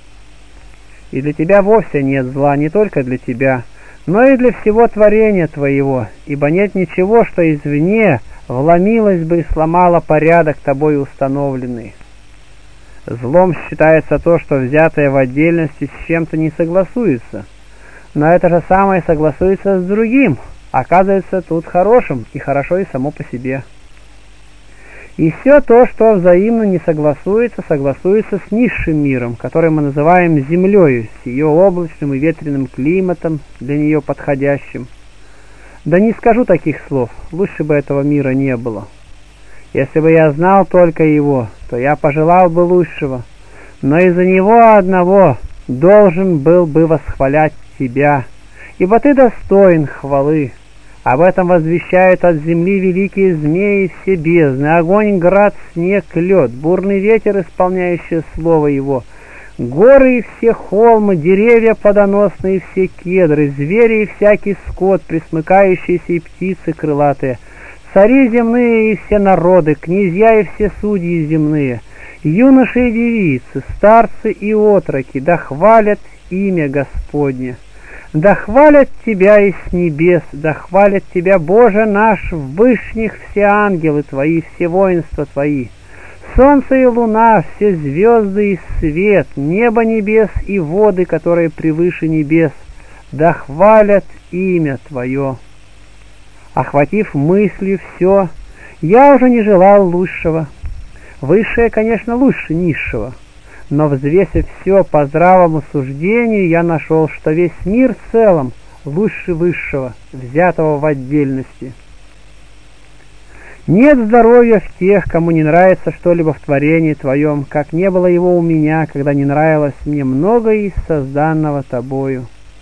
И для тебя вовсе нет зла, не только для тебя, но и для всего творения твоего, ибо нет ничего, что извне вломилось бы и сломало порядок тобой установленный. Злом считается то, что взятое в отдельности с чем-то не согласуется, но это же самое согласуется с другим, оказывается тут хорошим, и хорошо и само по себе. И все то, что взаимно не согласуется, согласуется с низшим миром, который мы называем землею, с ее облачным и ветреным климатом, для нее подходящим. Да не скажу таких слов, лучше бы этого мира не было. Если бы я знал только его, то я пожелал бы лучшего, но из-за него одного должен был бы восхвалять тебя, ибо ты достоин хвалы. Об этом возвещают от земли великие змеи все бездны, огонь, град, снег, лед, бурный ветер, исполняющий слово его, горы и все холмы, деревья плодоносные и все кедры, звери и всякий скот, пресмыкающиеся и птицы крылатые, цари земные и все народы, князья и все судьи земные, юноши и девицы, старцы и отроки, да хвалят имя Господне. Да хвалят Тебя из небес, да хвалят Тебя, Боже наш, в вышних все ангелы Твои, все воинства Твои, солнце и луна, все звезды и свет, небо небес и воды, которые превыше небес, да хвалят имя Твое. Охватив мыслью все, я уже не желал лучшего. Высшее, конечно, лучше низшего. Но, взвесив все по здравому суждению, я нашел, что весь мир в целом лучше высшего, взятого в отдельности. Нет здоровья в тех, кому не нравится что-либо в творении Твоем, как не было его у меня, когда не нравилось мне многое из созданного Тобою.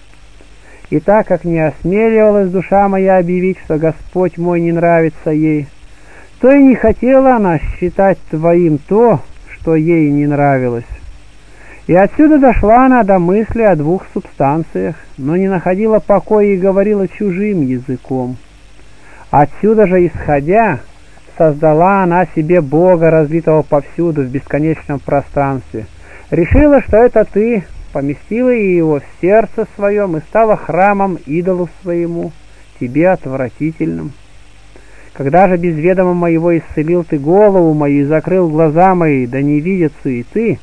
И так как не осмеливалась душа моя объявить, что Господь мой не нравится ей, то и не хотела она считать Твоим то, что ей не нравилось. И отсюда дошла она до мысли о двух субстанциях, но не находила покоя и говорила чужим языком. Отсюда же исходя, создала она себе Бога, разлитого повсюду в бесконечном пространстве. Решила, что это ты, поместила его в сердце своем и стала храмом идолу своему, тебе отвратительным. Когда же без ведома моего исцелил ты голову мою и закрыл глаза мои, да не видят суеты,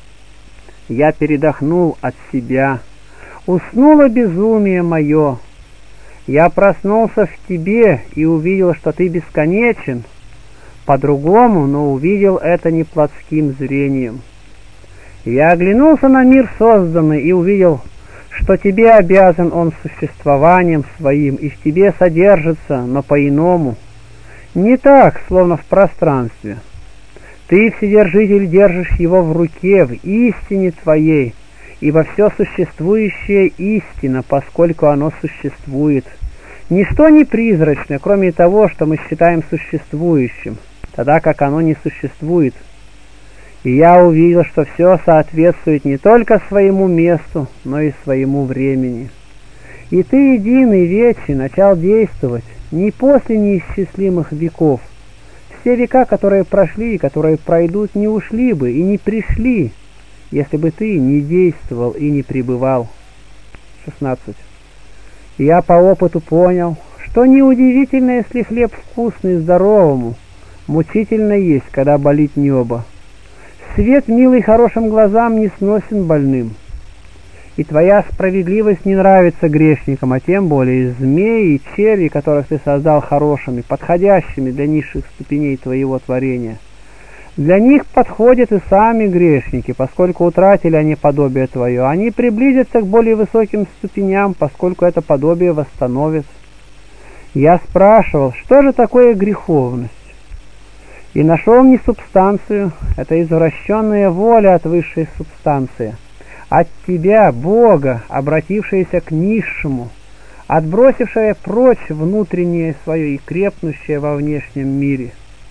я передохнул от себя, уснуло безумие мое. Я проснулся в тебе и увидел, что ты бесконечен, по-другому, но увидел это не плотским зрением. Я оглянулся на мир созданный и увидел, что тебе обязан он существованием своим, и в тебе содержится, но по-иному. Не так, словно в пространстве. Ты, Вседержитель, держишь его в руке, в истине твоей, ибо все существующее истина, поскольку оно существует. Ничто не призрачно, кроме того, что мы считаем существующим, тогда как оно не существует. И я увидел, что все соответствует не только своему месту, но и своему времени. И ты единый, вечный, начал действовать не после неисчислимых веков. Все века, которые прошли и которые пройдут, не ушли бы и не пришли, если бы ты не действовал и не пребывал. шестнадцать. Я по опыту понял, что неудивительно, если хлеб вкусный здоровому, мучительно есть, когда болит небо. Свет, милый хорошим глазам, не сносен больным. И твоя справедливость не нравится грешникам, а тем более змеи и черви, которых ты создал хорошими, подходящими для низших ступеней твоего творения. Для них подходят и сами грешники, поскольку утратили они подобие твое. Они приблизятся к более высоким ступеням, поскольку это подобие восстановит. Я спрашивал, что же такое греховность? И нашел не субстанцию, это извращенная воля от высшей субстанции. От тебя, Бога, обратившаяся к низшему, отбросившая прочь внутреннее свое и крепнущее во внешнем мире.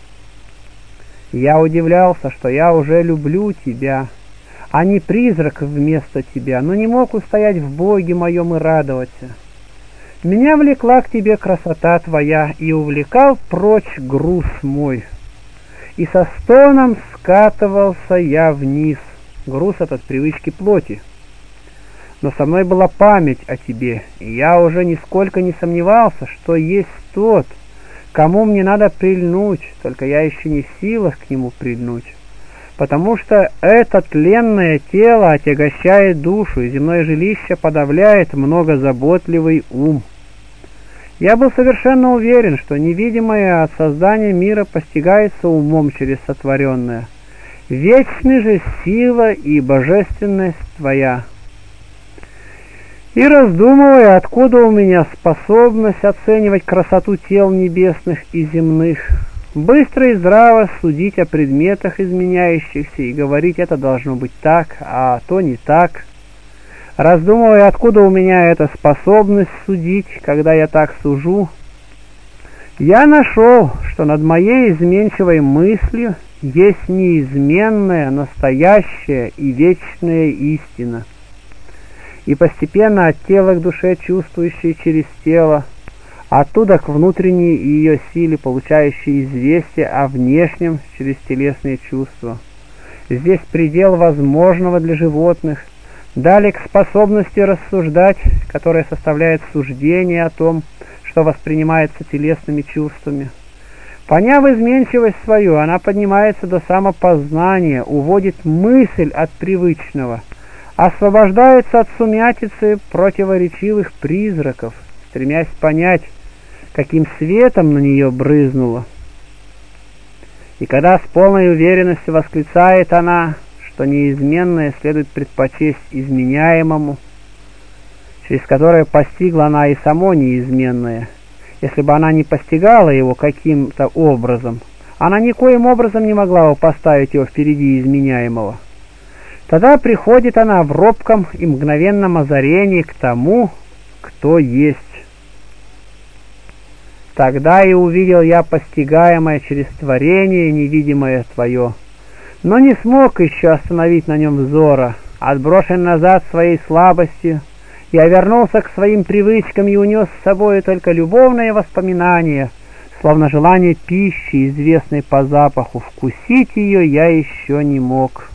Я удивлялся, что я уже люблю тебя, а не призрак вместо тебя, но не мог устоять в Боге моем и радоваться. Меня влекла к тебе красота твоя, и увлекал прочь груз мой. И со стоном скатывался я вниз. Груз этот привычки плоти. Но со мной была память о тебе, и я уже нисколько не сомневался, что есть тот, кому мне надо прильнуть, только я еще не в силах к нему прильнуть, потому что это тленное тело отягощает душу, и земное жилище подавляет многозаботливый ум. Я был совершенно уверен, что невидимое от создания мира постигается умом через сотворенное. Вечны же сила и божественность твоя. И раздумывая, откуда у меня способность оценивать красоту тел небесных и земных, быстро и здраво судить о предметах изменяющихся и говорить, это должно быть так, а то не так, раздумывая, откуда у меня эта способность судить, когда я так сужу, я нашел, что над моей изменчивой мыслью есть неизменная, настоящая и вечная истина. И постепенно от тела к душе, чувствующей через тело, оттуда к внутренней ее силе, получающей известие о внешнем через телесные чувства. Здесь предел возможного для животных, далее к способности рассуждать, которая составляет суждение о том, что воспринимается телесными чувствами. Поняв изменчивость свою, она поднимается до самопознания, уводит мысль от привычного, освобождается от сумятицы противоречивых призраков, стремясь понять, каким светом на нее брызнуло. И когда с полной уверенностью восклицает она, что неизменное следует предпочесть изменяемому, через которое постигла она и само неизменное, если бы она не постигала его каким-то образом, она никоим образом не могла бы поставить его впереди изменяемого. Тогда приходит она в робком и мгновенном озарении к тому, кто есть. Тогда и увидел я постигаемое через творение невидимое твое, но не смог еще остановить на нем взора, отброшен назад своей слабостью, я вернулся к своим привычкам и унес с собой только любовные воспоминания, словно желание пищи, известной по запаху. Вкусить ее я еще не мог.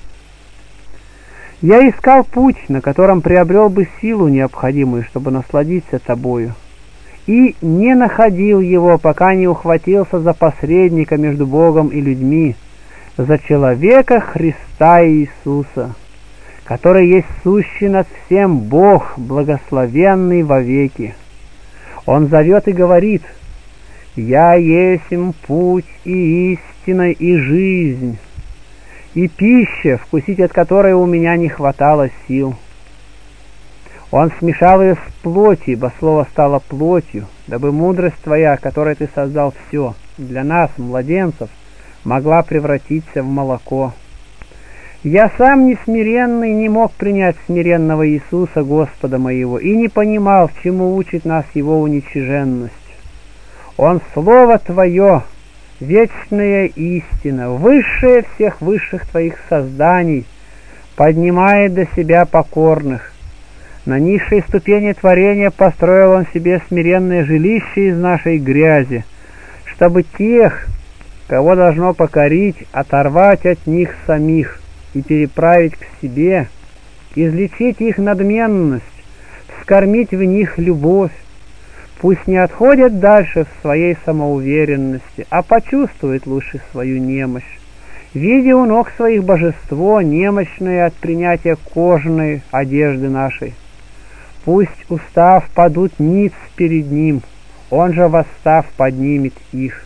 Я искал путь, на котором приобрел бы силу необходимую, чтобы насладиться тобою, и не находил его, пока не ухватился за посредника между Богом и людьми, за человека Христа Иисуса, который есть сущий над всем Бог, благословенный вовеки. Он зовет и говорит: «Я есмь путь и истина и жизнь, и пища, вкусить от которой у меня не хватало сил». Он смешал ее с плотью, ибо слово стало плотью, дабы мудрость твоя, которой ты создал все, для нас, младенцев, могла превратиться в молоко. Я сам несмиренный не мог принять смиренного Иисуса, Господа моего, и не понимал, чему учит нас его уничиженность. Он Слово Твое, вечная истина, высшее всех высших Твоих созданий, поднимает до себя покорных. На низшей ступени творения построил Он себе смиренное жилище из нашей грязи, чтобы тех, кого должно покорить, оторвать от них самих и переправить к себе, излечить их надменность, вскормить в них любовь. Пусть не отходят дальше в своей самоуверенности, а почувствуют лучше свою немощь, видя у ног своих божество, немощное от принятия кожаной одежды нашей. Пусть, устав, падут ниц перед ним, он же, восстав, поднимет их.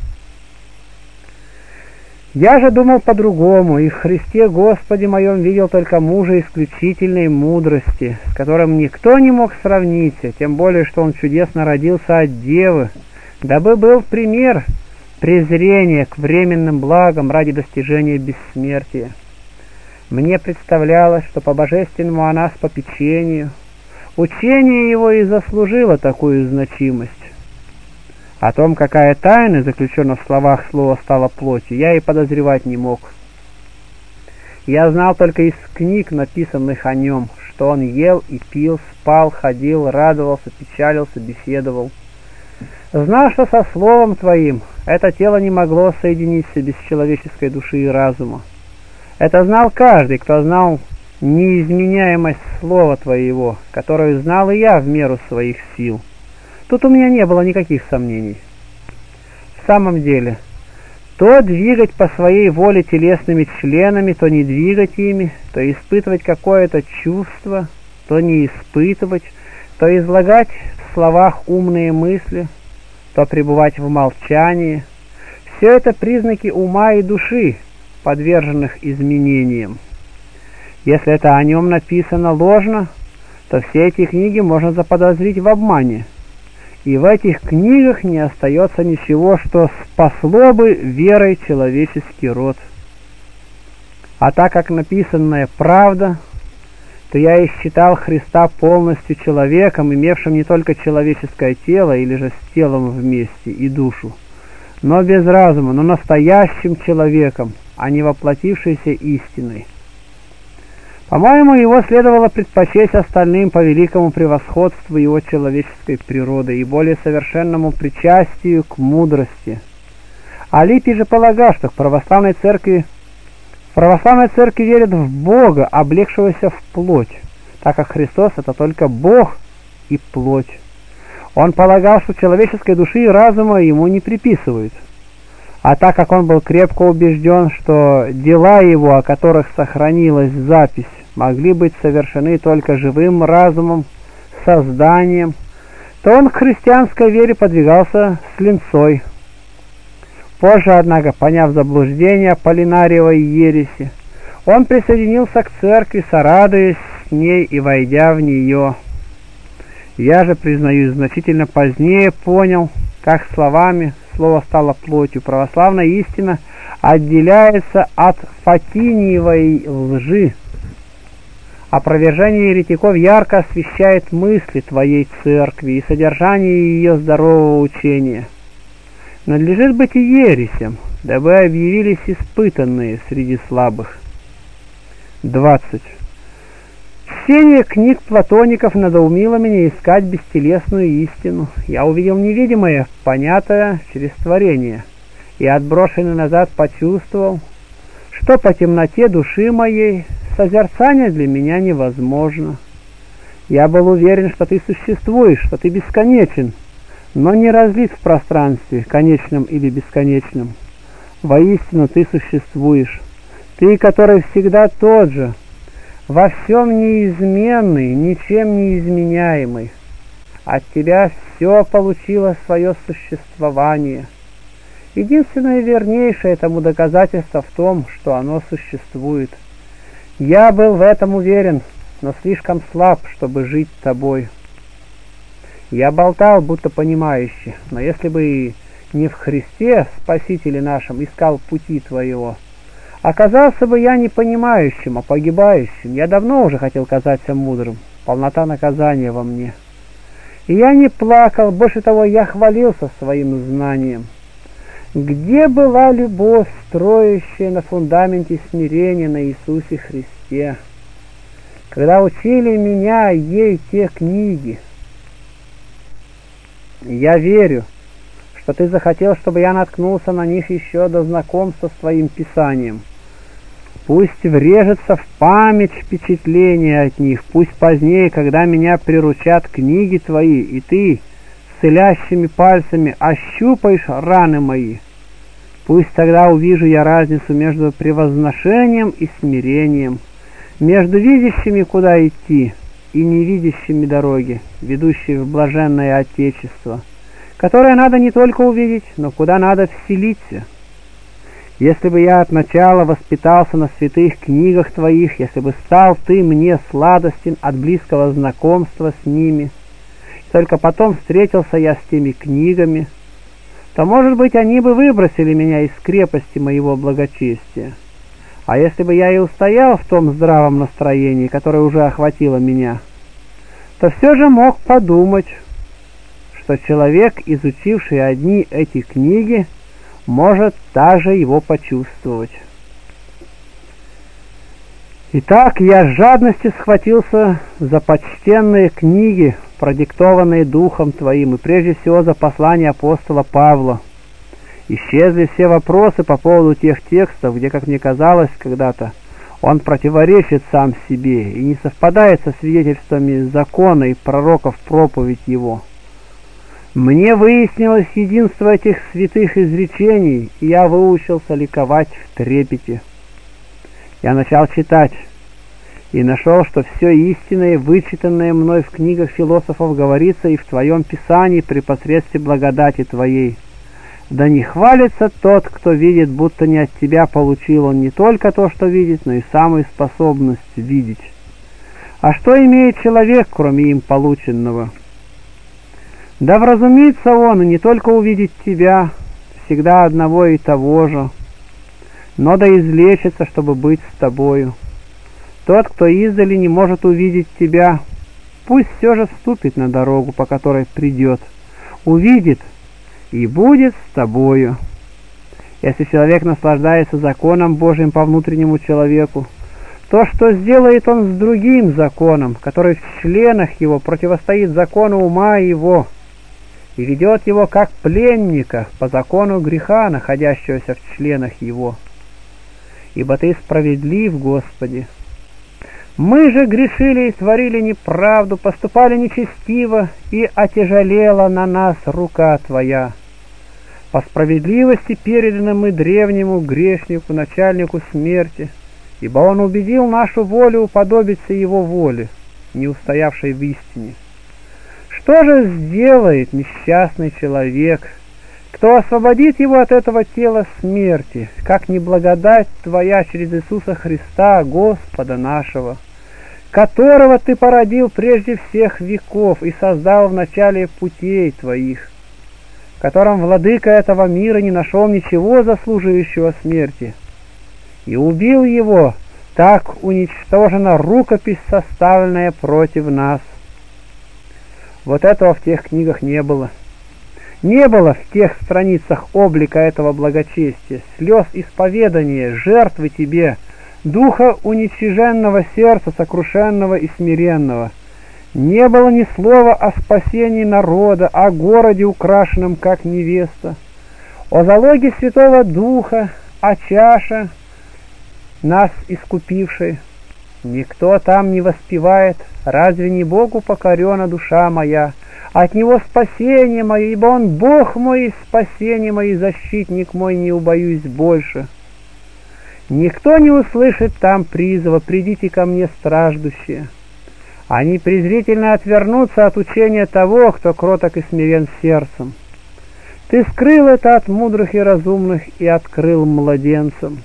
Я же думал по-другому, и в Христе Господе моем видел только мужа исключительной мудрости, с которым никто не мог сравниться, тем более, что он чудесно родился от девы, дабы был пример презрения к временным благам ради достижения бессмертия. Мне представлялось, что по божественному о нас попечению учение его и заслужило такую значимость. О том, какая тайна заключена в словах слова стала плотью, я и подозревать не мог. Я знал только из книг, написанных о нем, что он ел и пил, спал, ходил, радовался, печалился, беседовал. Знал, что со словом твоим это тело не могло соединиться без человеческой души и разума. Это знал каждый, кто знал неизменяемость слова твоего, которую знал и я в меру своих сил. Тут у меня не было никаких сомнений. В самом деле, то двигать по своей воле телесными членами, то не двигать ими, то испытывать какое-то чувство, то не испытывать, то излагать в словах умные мысли, то пребывать в молчании. Все это признаки ума и души, подверженных изменениям. Если это о нем написано ложно, то все эти книги можно заподозрить в обмане, и в этих книгах не остается ничего, что спасло бы верой человеческий род. А так как написанная правда, то я и считал Христа полностью человеком, имевшим не только человеческое тело, или же с телом вместе, и душу, но без разума, но настоящим человеком, а не воплотившейся истиной. По-моему, его следовало предпочесть остальным по великому превосходству его человеческой природы и более совершенному причастию к мудрости. Алипий же полагал, что в православной церкви в православной церкви верят в Бога, облегшегося в плоть, так как Христос — это только Бог и плоть. Он полагал, что человеческой души и разума ему не приписывают. А так как он был крепко убежден, что дела его, о которых сохранилась запись, могли быть совершены только живым разумом, созданием, то он к христианской вере подвигался с линцой. Позже, однако, поняв заблуждение Аполлинариевой ереси, он присоединился к церкви, сорадуясь с ней и войдя в нее. Я же, признаюсь, значительно позднее понял, как словами слово стало плотью. Православная истина отделяется от Фатиниевой лжи. Опровержение еретиков ярко освещает мысли твоей церкви и содержание ее здорового учения. Надлежит быть и ересям, дабы объявились испытанные среди слабых. двадцать. Чтение книг платоников надоумило меня искать бестелесную истину. Я увидел невидимое, понятое через творение, и отброшенный назад почувствовал, что по темноте души моей созерцание для меня невозможно. Я был уверен, что ты существуешь, что ты бесконечен, но не разлит в пространстве, конечном или бесконечном. Воистину ты существуешь, ты, который всегда тот же, во всем неизменный, ничем не изменяемый. От тебя все получило свое существование. Единственное вернейшее тому доказательство в том, что оно существует. Я был в этом уверен, но слишком слаб, чтобы жить тобой. Я болтал, будто понимающий, но если бы и не в Христе, Спасителе нашем, искал пути твоего, оказался бы я не понимающим, а погибающим. Я давно уже хотел казаться мудрым, полнота наказания во мне. И я не плакал, больше того, я хвалился своим знанием. Где была любовь, строящая на фундаменте смирения на Иисусе Христе? Когда учили меня ей те книги, я верю, что ты захотел, чтобы я наткнулся на них еще до знакомства с твоим Писанием. Пусть врежется в память впечатление от них, пусть позднее, когда меня приручат книги твои, и ты с исцелящими пальцами ощупаешь раны мои, пусть тогда увижу я разницу между превозношением и смирением, между видящими, куда идти, и невидящими дороги, ведущие в блаженное Отечество, которое надо не только увидеть, но куда надо вселиться. Если бы я от начала воспитался на святых книгах твоих, если бы стал ты мне сладостен от близкого знакомства с ними, только потом встретился я с теми книгами, то, может быть, они бы выбросили меня из крепости моего благочестия. А если бы я и устоял в том здравом настроении, которое уже охватило меня, то все же мог подумать, что человек, изучивший одни эти книги, может также его почувствовать. Итак, я с жадностью схватился за почтенные книги, продиктованные Духом Твоим, и прежде всего за послание апостола Павла. Исчезли все вопросы по поводу тех текстов, где, как мне казалось когда-то, он противоречит сам себе и не совпадает со свидетельствами закона и пророков проповедь его. Мне выяснилось единство этих святых изречений, и я выучился ликовать в трепете. Я начал читать и нашел, что все истинное, вычитанное мной в книгах философов, говорится и в Твоем Писании при посредстве благодати Твоей. Да не хвалится тот, кто видит, будто не от Тебя получил он не только то, что видит, но и самую способность видеть. А что имеет человек, кроме им полученного? Да вразумится он и не только увидеть тебя, всегда одного и того же, но да излечится, чтобы быть с тобою. Тот, кто издали не может увидеть тебя, пусть все же вступит на дорогу, по которой придет, увидит и будет с тобою. Если человек наслаждается законом Божьим по внутреннему человеку, то что сделает он с другим законом, который в членах его противостоит закону ума его, и ведет его как пленника по закону греха, находящегося в членах его? Ибо ты справедлив, Господи. Мы же грешили и творили неправду, поступали нечестиво, и отяжелела на нас рука Твоя. По справедливости переданы мы древнему грешнику, начальнику смерти, ибо он убедил нашу волю уподобиться его воле, не устоявшей в истине. Что же сделает несчастный человек, кто освободит его от этого тела смерти, как не благодать Твоя через Иисуса Христа, Господа нашего, которого Ты породил прежде всех веков и создал в начале путей Твоих, в котором владыка этого мира не нашел ничего заслуживающего смерти, и убил его, так уничтожена рукопись, составленная против нас. Вот этого в тех книгах не было. Не было в тех страницах облика этого благочестия, слез исповедания, жертвы Тебе, духа уничиженного сердца, сокрушенного и смиренного. Не было ни слова о спасении народа, о городе, украшенном как невеста, о залоге Святого Духа, о чаше, нас искупившей. Никто там не воспевает: разве не Богу покорена душа моя, от Него спасение мое, ибо Он Бог мой и спасение мое, и защитник мой, не убоюсь больше. Никто не услышит там призыва: придите ко мне, страждущие. Они презрительно отвернутся от учения того, кто кроток и смирен сердцем. Ты скрыл это от мудрых и разумных и открыл младенцам.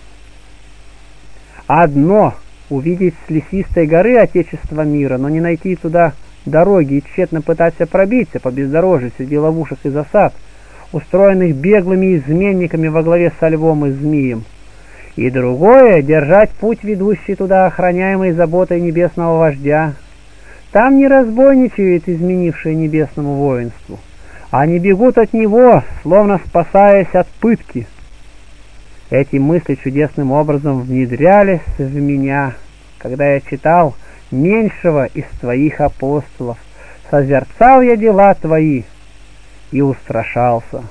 Одно — увидеть с лесистой горы отечество мира, но не найти туда дороги и тщетно пытаться пробиться по бездорожью среди ловушек и засад, устроенных беглыми изменниками во главе со львом и змеем. И другое — держать путь, ведущий туда, охраняемый заботой небесного вождя. Там не разбойничают изменившие небесному воинству. Они бегут от него, словно спасаясь от пытки. Эти мысли чудесным образом внедрялись в меня, когда я читал меньшего из Твоих апостолов. Созерцал я дела Твои и устрашался.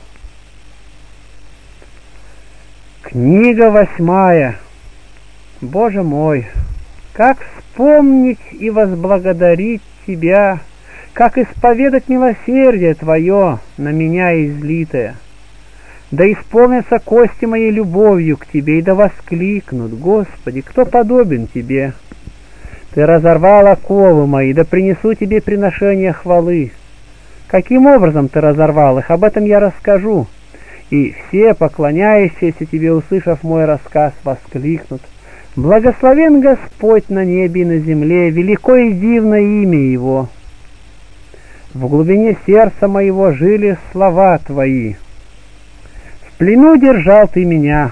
Книга восьмая. Боже мой, как вспомнить и возблагодарить Тебя, как исповедать милосердие Твое на меня излитое. Да исполнятся кости моей любовью к Тебе, и да воскликнут: Господи, кто подобен Тебе? Ты разорвал оковы мои, да принесу Тебе приношение хвалы. Каким образом Ты разорвал их, об этом я расскажу. И все, поклоняющиеся Тебе, услышав мой рассказ, воскликнут: Благословен Господь на небе и на земле, велико и дивно имя Его. В глубине сердца моего жили слова Твои. В плену держал Ты меня.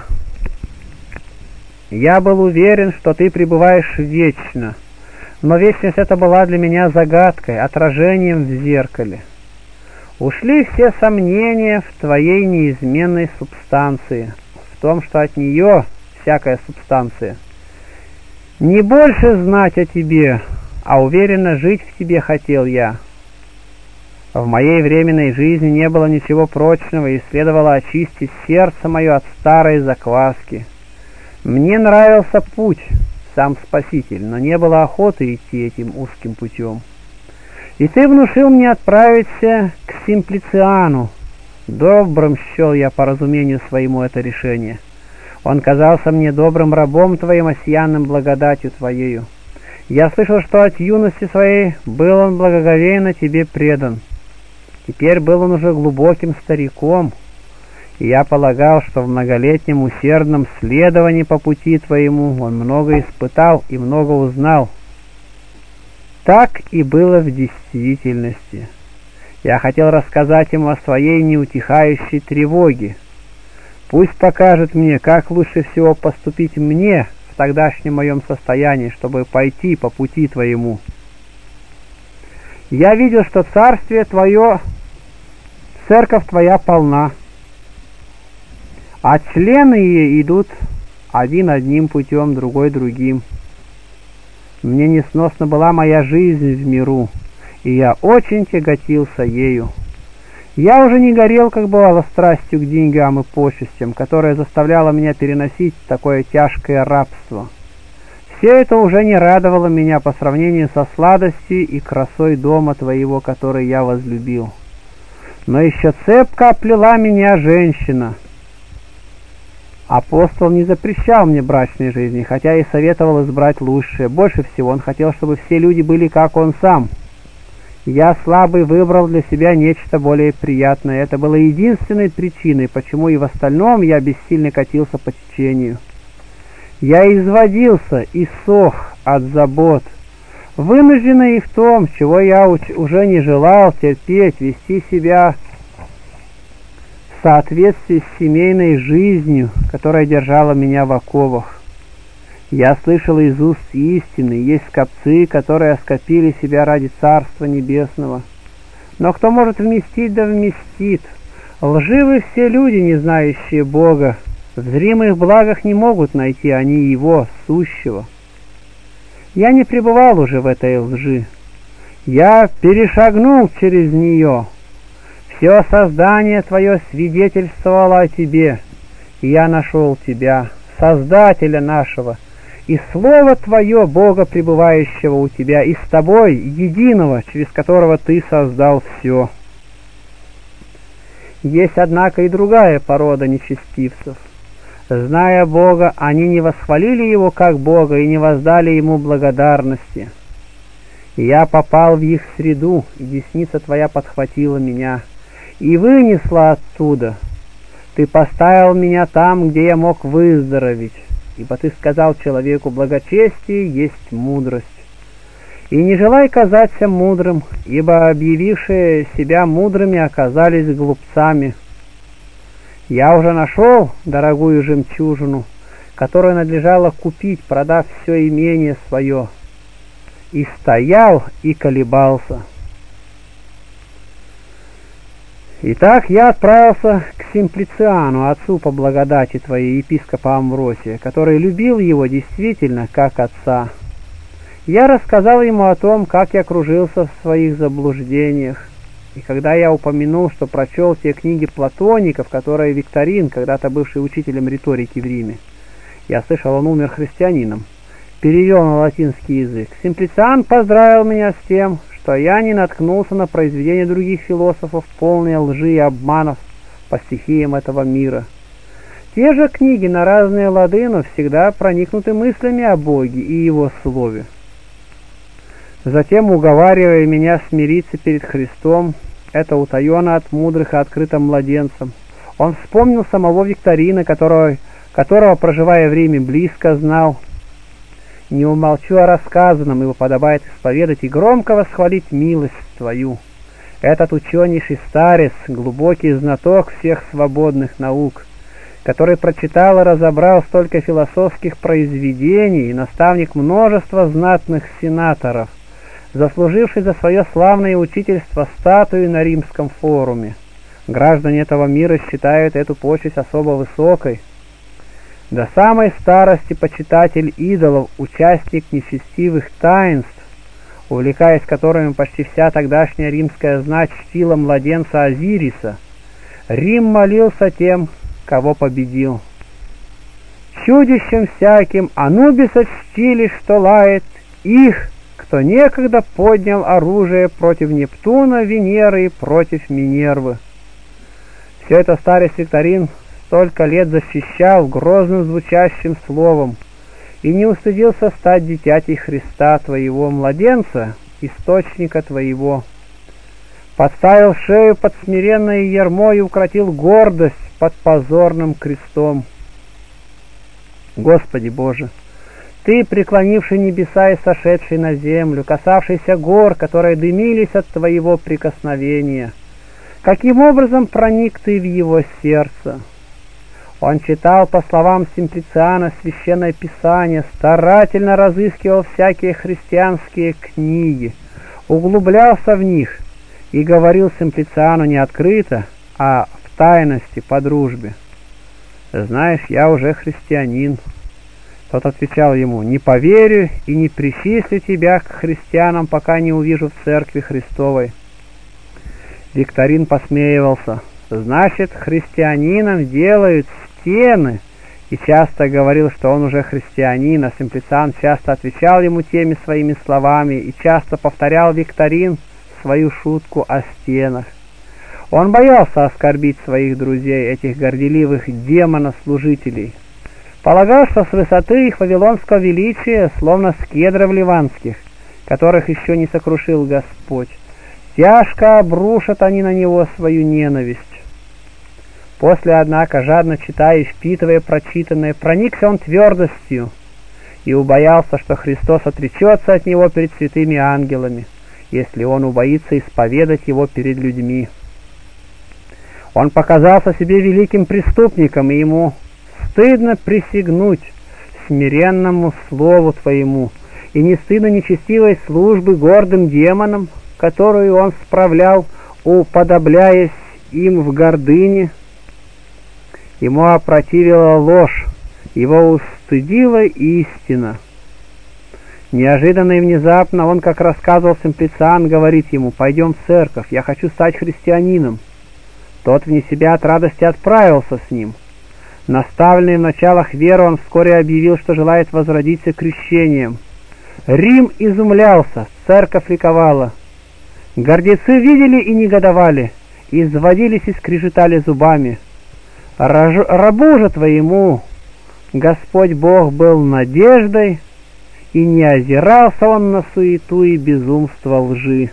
Я был уверен, что Ты пребываешь вечно, но вечность эта была для меня загадкой, отражением в зеркале. Ушли все сомнения в Твоей неизменной субстанции, в том, что от нее всякая субстанция. Не больше знать о Тебе, а уверенно жить в Тебе хотел я. В моей временной жизни не было ничего прочного, и следовало очистить сердце мое от старой закваски. Мне нравился путь, сам Спаситель, но не было охоты идти этим узким путем. И Ты внушил мне отправиться к Симплициану. Добрым счел я по разумению своему это решение. Он казался мне добрым рабом Твоим, осиянным благодатью Твоею. Я слышал, что от юности своей был он благоговейно Тебе предан. Теперь был он уже глубоким стариком, и я полагал, что в многолетнем усердном следовании по пути Твоему он много испытал и много узнал. Так и было в действительности. Я хотел рассказать ему о своей неутихающей тревоге. Пусть покажет мне, как лучше всего поступить мне в тогдашнем моем состоянии, чтобы пойти по пути твоему. Я видел, что царствие твое, церковь твоя полна, а члены ее идут один одним путем, другой другим. Мне несносна была моя жизнь в миру, и я очень тяготился ею. Я уже не горел, как бывало, страстью к деньгам и почестям, которая заставляла меня переносить такое тяжкое рабство. Все это уже не радовало меня по сравнению со сладостью и красой дома твоего, который я возлюбил. Но еще цепко оплела меня женщина. Апостол не запрещал мне брачной жизни, хотя и советовал избрать лучшее. Больше всего он хотел, чтобы все люди были, как он сам. Я, слабый, выбрал для себя нечто более приятное. Это было единственной причиной, почему и в остальном я бессильно катился по течению. Я изводился и сох от забот, вынужденный и в том, чего я уже не желал терпеть, вести себя в соответствии с семейной жизнью, которая держала меня в оковах. Я слышал из уст истины, есть скопцы, которые оскопили себя ради Царства Небесного. Но кто может вместить, да вместит. Лживы все люди, не знающие Бога. В зримых благах не могут найти они Его, сущего. Я не пребывал уже в этой лжи. Я перешагнул через нее. Все создание Твое свидетельствовало о Тебе, и я нашел Тебя, Создателя нашего, и Слово Твое, Бога, пребывающего у Тебя, и с Тобой, единого, через которого Ты создал все. Есть, однако, и другая порода нечестивцев. Зная Бога, они не восхвалили Его как Бога и не воздали Ему благодарности. И я попал в их среду, и десница Твоя подхватила меня и вынесла оттуда. Ты поставил меня там, где я мог выздороветь, ибо Ты сказал человеку: благочестие есть мудрость. И не желай казаться мудрым, ибо объявившие себя мудрыми оказались глупцами. Я уже нашел дорогую жемчужину, которую надлежало купить, продав все имение свое, и стоял и колебался. Итак, я отправился к Симплициану, отцу по благодати Твоей, епископа Амвросия, который любил его действительно как отца. Я рассказал ему о том, как я кружился в своих заблуждениях, и когда я упомянул, что прочел те книги платоников, которые Викторин, когда-то бывший учителем риторики в Риме, я слышал, он умер христианином, перевел на латинский язык, Симплициан поздравил меня с тем, что я не наткнулся на произведения других философов, полные лжи и обманов по стихиям этого мира. Те же книги на разные лады, но всегда проникнуты мыслями о Боге и Его Слове. Затем, уговаривая меня смириться перед Христом, это утаено от мудрых и открыто младенцам, он вспомнил самого Викторина, которого, которого, проживая в Риме, близко знал. Не умолчу о рассказанном, ибо подобает исповедать и громко восхвалить милость Твою. Этот ученейший старец, глубокий знаток всех свободных наук, который прочитал и разобрал столько философских произведений, и наставник множества знатных сенаторов, заслуживший за свое славное учительство статую на римском форуме. Граждане этого мира считают эту почесть особо высокой. До самой старости почитатель идолов, участник нечестивых таинств, увлекаясь которыми почти вся тогдашняя римская знать чтила младенца Азириса, Рим молился тем, кого победил. Чудищем всяким Анубиса чтили, что лает их, кто некогда поднял оружие против Нептуна, Венеры и против Минервы. Все это старый Викторин столько лет защищал грозным звучащим словом и не устыдился стать дитятей Христа Твоего, младенца, источника Твоего. Подставил шею под смиренное ярмо и укротил гордость под позорным крестом. Господи Боже, Ты, преклонивший небеса и сошедший на землю, касавшийся гор, которые дымились от твоего прикосновения, каким образом проник ты в его сердце? Он читал по словам Симплициана Священное Писание, старательно разыскивал всякие христианские книги, углублялся в них и говорил Симплициану не открыто, а в тайности, по дружбе: «Знаешь, я уже христианин». Тот отвечал ему: «Не поверю и не причислю тебя к христианам, пока не увижу в церкви Христовой». Викторин посмеивался: «Значит, христианином делают стены», и часто говорил, что он уже христианин, а Симплициан часто отвечал ему теми своими словами и часто повторял Викторин свою шутку о стенах. Он боялся оскорбить своих друзей, этих горделивых демонов-служителей. Полагал, что с высоты их вавилонского величия, словно с кедров ливанских, которых еще не сокрушил Господь, тяжко обрушат они на него свою ненависть. После, однако, жадно читая и впитывая прочитанное, проникся он твердостью и убоялся, что Христос отречется от него перед святыми ангелами, если он убоится исповедать его перед людьми. Он показался себе великим преступником, и ему стыдно присягнуть смиренному слову твоему, и не стыдно нечестивой службы гордым демонам, которую он справлял, уподобляясь им в гордыне. Ему опротивила ложь, его устыдила истина. Неожиданно и внезапно он, как рассказывал Симплициан, говорит ему: «Пойдем в церковь, я хочу стать христианином». Тот вне себя от радости отправился с ним. Наставленный в началах веры, он вскоре объявил, что желает возродиться крещением. Рим изумлялся, церковь ликовала. Гордецы видели и негодовали, изводились и скрежетали зубами. Рабу же твоему Господь Бог был надеждой, и не озирался он на суету и безумство лжи.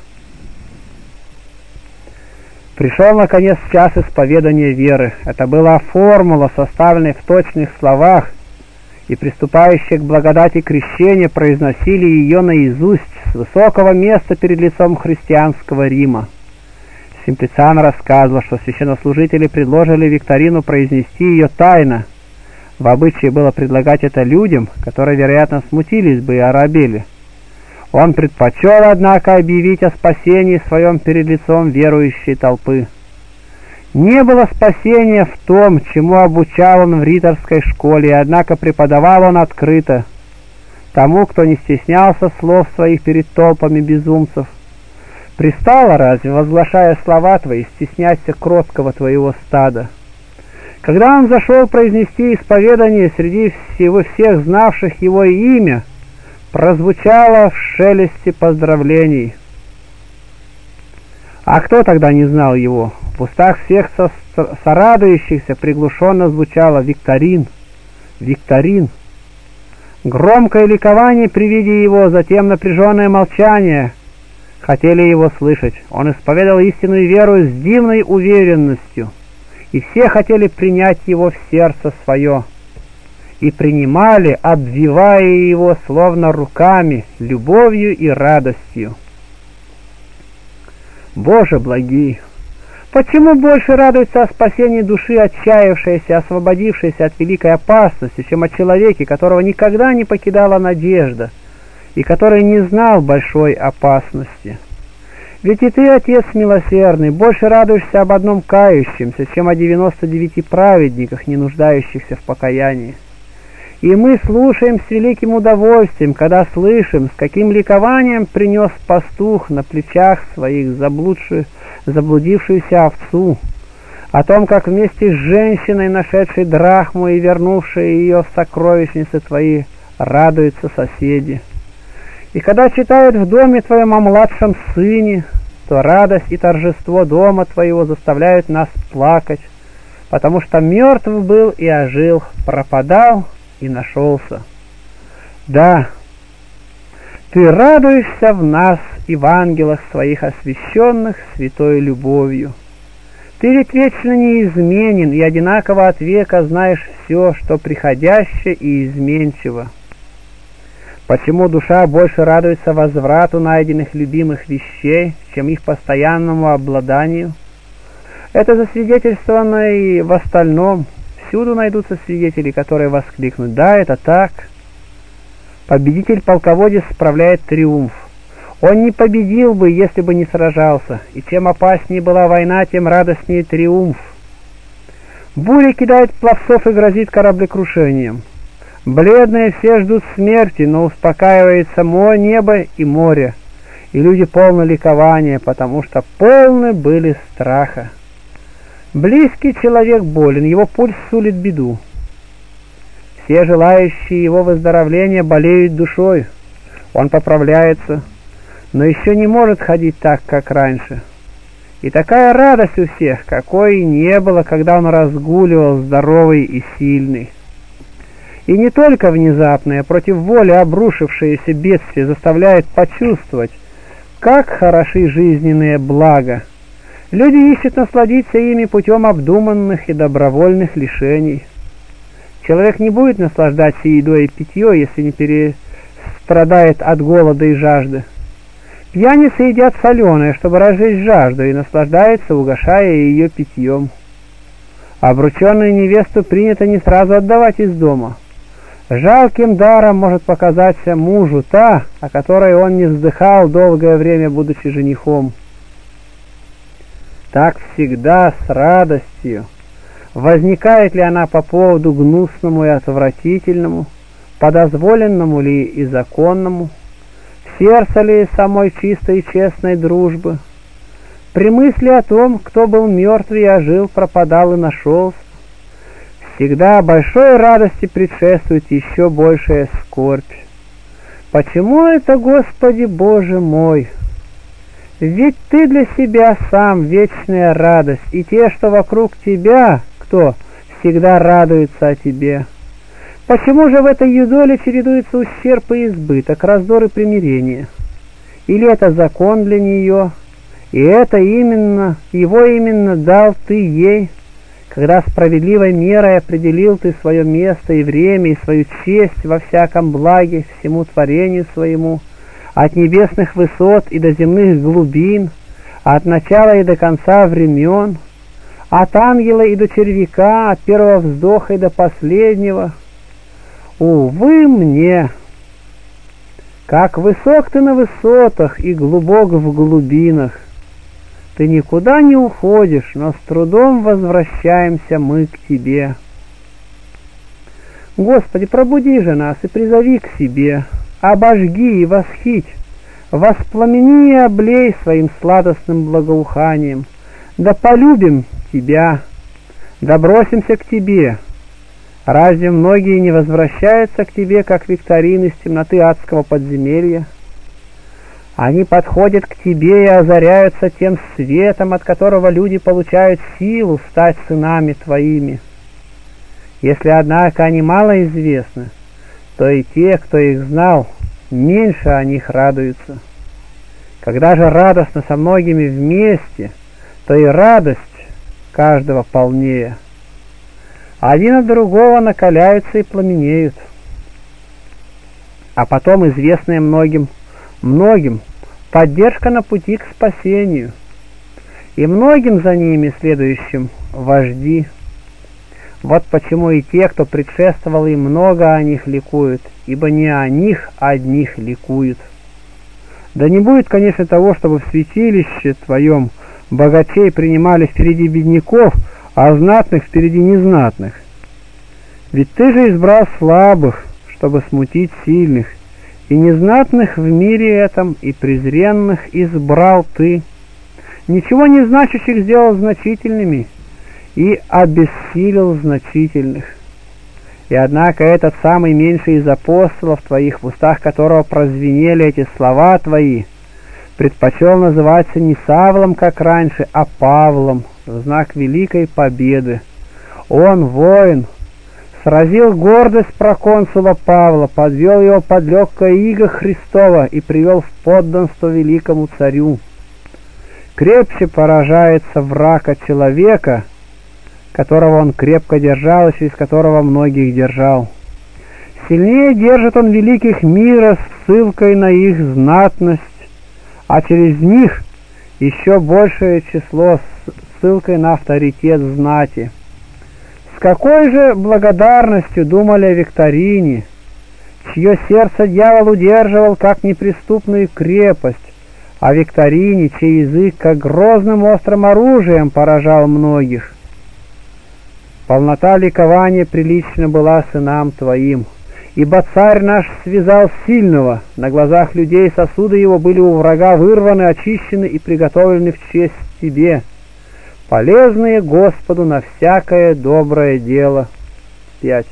Пришел, наконец, час исповедания веры. Это была формула, составленная в точных словах, и приступающие к благодати крещения произносили ее наизусть с высокого места перед лицом христианского Рима. Симплициан рассказывал, что священнослужители предложили Викторину произнести ее тайно. В обычае было предлагать это людям, которые, вероятно, смутились бы и оробели. Он предпочел, однако, объявить о спасении своем перед лицом верующей толпы. Не было спасения в том, чему обучал он в риторской школе, однако преподавал он открыто тому, кто не стеснялся слов своих перед толпами безумцев. Пристало разве, возглашая слова твои, стесняться кроткого твоего стада? Когда он зашел произнести исповедание, среди всего всех знавших его имя прозвучало в шелесте поздравлений. А кто тогда не знал его? В устах всех со сорадующихся приглушенно звучало: «Викторин! Викторин!» Громкое ликование при виде его, затем напряженное молчание хотели его слышать. Он исповедовал истинную веру с дивной уверенностью, и все хотели принять его в сердце свое, и принимали, обвивая его словно руками, любовью и радостью. Боже благий! Почему больше радуется о спасении души, отчаявшейся, освободившейся от великой опасности, чем о человеке, которого никогда не покидала надежда, и который не знал большой опасности? Ведь и ты, Отец милосердный, больше радуешься об одном кающемся, чем о девяноста девяти праведниках, не нуждающихся в покаянии. И мы слушаем с великим удовольствием, когда слышим, с каким ликованием принес пастух на плечах своих заблудшую, заблудившуюся овцу, о том, как вместе с женщиной, нашедшей драхму и вернувшей ее в сокровищницы твои, радуются соседи. И когда читают в доме твоем о младшем сыне, то радость и торжество дома твоего заставляют нас плакать, потому что мертв был и ожил, пропадал и нашелся. Да, ты радуешься в нас и в ангелах своих, освященных святой любовью. Ты ведь вечно неизменен и одинаково от века знаешь все, что приходяще и изменчиво. Почему душа больше радуется возврату найденных любимых вещей, чем их постоянному обладанию? Это засвидетельствовано и в остальном. Всюду найдутся свидетели, которые воскликнут: «Да, это так». Победитель-полководец справляет триумф. Он не победил бы, если бы не сражался, и чем опаснее была война, тем радостнее триумф. Буря кидает пловцов и грозит кораблекрушением. Бледные все ждут смерти, но успокаивает само небо и море, и люди полны ликования, потому что полны были страха. Близкий человек болен, его пульс сулит беду. Все желающие его выздоровления болеют душой. Он поправляется, но еще не может ходить так, как раньше. И такая радость у всех, какой не было, когда он разгуливал здоровый и сильный. И не только внезапное, против воли обрушившееся бедствие заставляет почувствовать, как хороши жизненные блага. Люди ищут насладиться ими путем обдуманных и добровольных лишений. Человек не будет наслаждаться едой и питьем, если не перестрадает от голода и жажды. Пьяницы едят соленое, чтобы разжечь жажду, и наслаждаются, угошая ее питьем. Обрученную невесту принято не сразу отдавать из дома. Жалким даром может показаться мужу та, о которой он не вздыхал долгое время, будучи женихом. Так всегда с радостью. Возникает ли она по поводу гнусному и отвратительному, по дозволенному ли и законному, в сердце ли самой чистой и честной дружбы, при мысли о том, кто был мертв и ожил, пропадал и нашелся, всегда большой радости предшествует еще большая скорбь. Почему это, Господи Боже мой? Ведь Ты для себя сам вечная радость, и те, что вокруг Тебя, кто всегда радуется о Тебе. Почему же в этой юдоле чередуется ущерб и избыток, раздор и примирение? Или это закон для нее, и это именно, его именно дал Ты ей, когда справедливой мерой определил Ты свое место и время, и свою честь во всяком благе всему творению своему, от небесных высот и до земных глубин, от начала и до конца времен, от ангела и до червяка, от первого вздоха и до последнего. Увы мне! Как высок Ты на высотах и глубок в глубинах! Ты никуда не уходишь, но с трудом возвращаемся мы к Тебе. Господи, пробуди же нас и призови к себе, обожги и восхить, воспламени и облей своим сладостным благоуханием, да полюбим Тебя, да бросимся к Тебе. Разве многие не возвращаются к Тебе, как викторины с темноты адского подземелья? Они подходят к Тебе и озаряются тем светом, от которого люди получают силу стать сынами Твоими. Если, однако, они мало известны, то и те, кто их знал, меньше о них радуются. Когда же радостно со многими вместе, то и радость каждого полнее. Один от другого накаляются и пламенеют. А потом известные многим, многим поддержка на пути к спасению, и многим за ними следующим вожди. Вот почему и те, кто предшествовал им, много о них ликуют, ибо не о них одних ликуют. Да не будет, конечно, того, чтобы в святилище Твоем богачей принимали впереди бедняков, а знатных впереди незнатных. Ведь Ты же избрал слабых, чтобы смутить сильных, и незнатных в мире этом, и презренных избрал Ты, ничего не значащих сделал значительными, и обессилил значительных. И однако этот самый меньший из апостолов Твоих, в устах которого прозвенели эти слова Твои, предпочел называться не Савлом, как раньше, а Павлом, в знак великой победы. Он, воин, сразил гордость проконсула Павла, подвел его под легкое иго Христова и привел в подданство великому царю. Крепче поражается враг от человека, которого он крепко держал и через которого многих держал. Сильнее держит он великих мира ссылкой на их знатность, а через них еще большее число ссылкой на авторитет знати. С какой же благодарностью думали о Викторине, чье сердце дьявол удерживал как неприступную крепость, о Викторине, чей язык как грозным острым оружием поражал многих. Полнота ликования прилична была сынам твоим, ибо царь наш связал сильного, на глазах людей сосуды его были у врага вырваны, очищены и приготовлены в честь тебе, полезные Господу на всякое доброе дело. пять.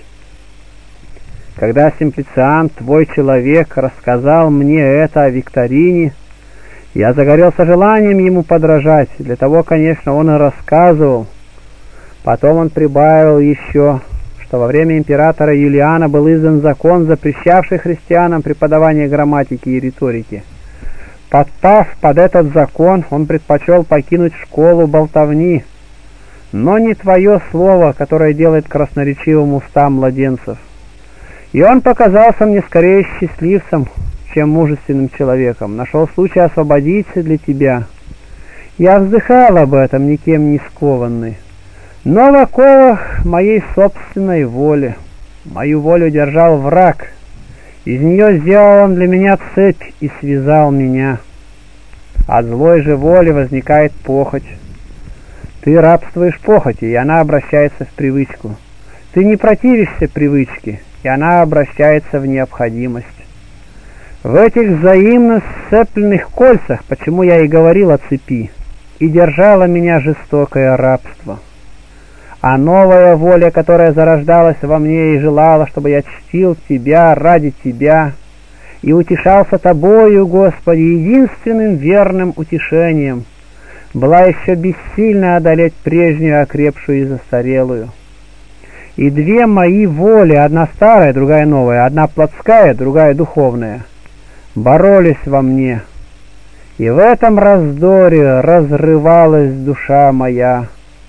Когда Симплициан, твой человек, рассказал мне это о Викторине, я загорелся желанием ему подражать, для того, конечно, он и рассказывал. Потом он прибавил еще, что во время императора Юлиана был издан закон, запрещавший христианам преподавание грамматики и риторики. Подпав под этот закон, он предпочел покинуть школу болтовни, но не твое слово, которое делает красноречивым уста младенцев. И он показался мне скорее счастливцем, чем мужественным человеком, нашел случай освободиться для тебя. Я вздыхал об этом, никем не скованный, но в оковах моей собственной воли. Мою волю держал враг, из нее сделал он для меня цепь и связал меня. От злой же воли возникает похоть. Ты рабствуешь похоти, и она обращается в привычку. Ты не противишься привычке, и она обращается в необходимость. В этих взаимно сцепленных кольцах, почему я и говорил о цепи, и держало меня жестокое рабство. А новая воля, которая зарождалась во мне и желала, чтобы я чтил Тебя ради Тебя, и утешался Тобою, Господи, единственным верным утешением, была еще бессильна одолеть прежнюю окрепшую и застарелую. И две мои воли, одна старая, другая новая, одна плотская, другая духовная, боролись во мне, и в этом раздоре разрывалась душа моя.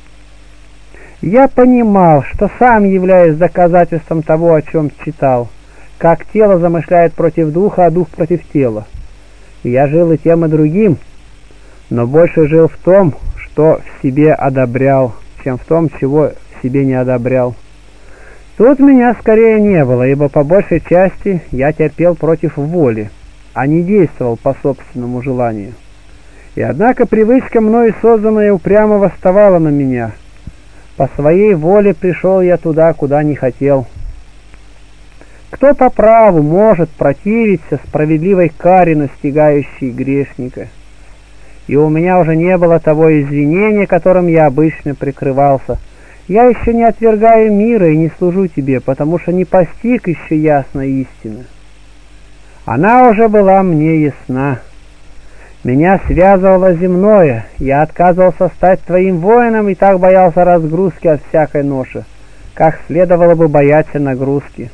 Я понимал, что сам являюсь доказательством того, о чем читал, как тело замышляет против духа, а дух против тела. И я жил и тем, и другим, но больше жил в том, что в себе одобрял, чем в том, чего в себе не одобрял. Тут меня скорее не было, ибо по большей части я терпел против воли, а не действовал по собственному желанию. И однако привычка мною созданная упрямо восставала на меня. По своей воле пришел я туда, куда не хотел. Кто по праву может противиться справедливой каре, настигающей грешника? И у меня уже не было того извинения, которым я обычно прикрывался. Я еще не отвергаю мира и не служу тебе, потому что не постиг еще ясно истины. Она уже была мне ясна. Меня связывало земное, я отказывался стать твоим воином и так боялся разгрузки от всякой ноши, как следовало бы бояться нагрузки.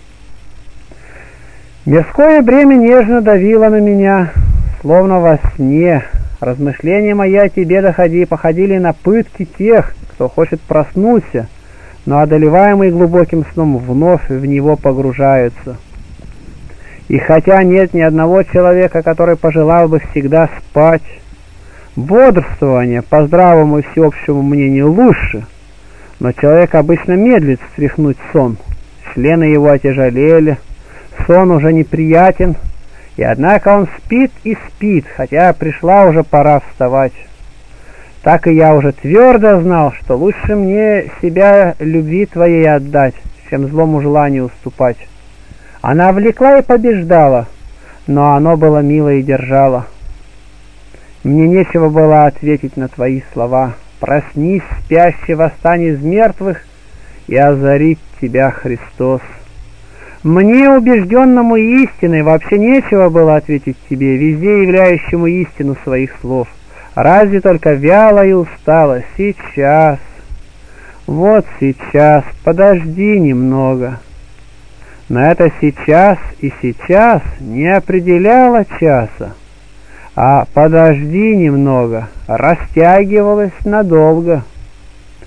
Мирское бремя нежно давило на меня, словно во сне. Размышления мои о тебе доходи, походили на пытки тех, кто хочет проснуться, но одолеваемый глубоким сном вновь в него погружаются. И хотя нет ни одного человека, который пожелал бы всегда спать, бодрствование, по здравому и всеобщему мнению, лучше, но человек обычно медлит стряхнуть сон, члены его отяжелели, сон уже неприятен, и однако он спит и спит, хотя пришла уже пора вставать. Так и я уже твердо знал, что лучше мне себя любви твоей отдать, чем злому желанию уступать. Она влекла и побеждала, но оно было мило и держало. Мне нечего было ответить на твои слова. Проснись, спящий, восстань из мертвых, и озарит тебя Христос. Мне, убежденному истиной, вообще нечего было ответить тебе, везде являющему истину своих слов. Разве только вяло и устало. Сейчас, вот сейчас, подожди немного. Но это сейчас и сейчас не определяло часа, а подожди немного растягивалось надолго.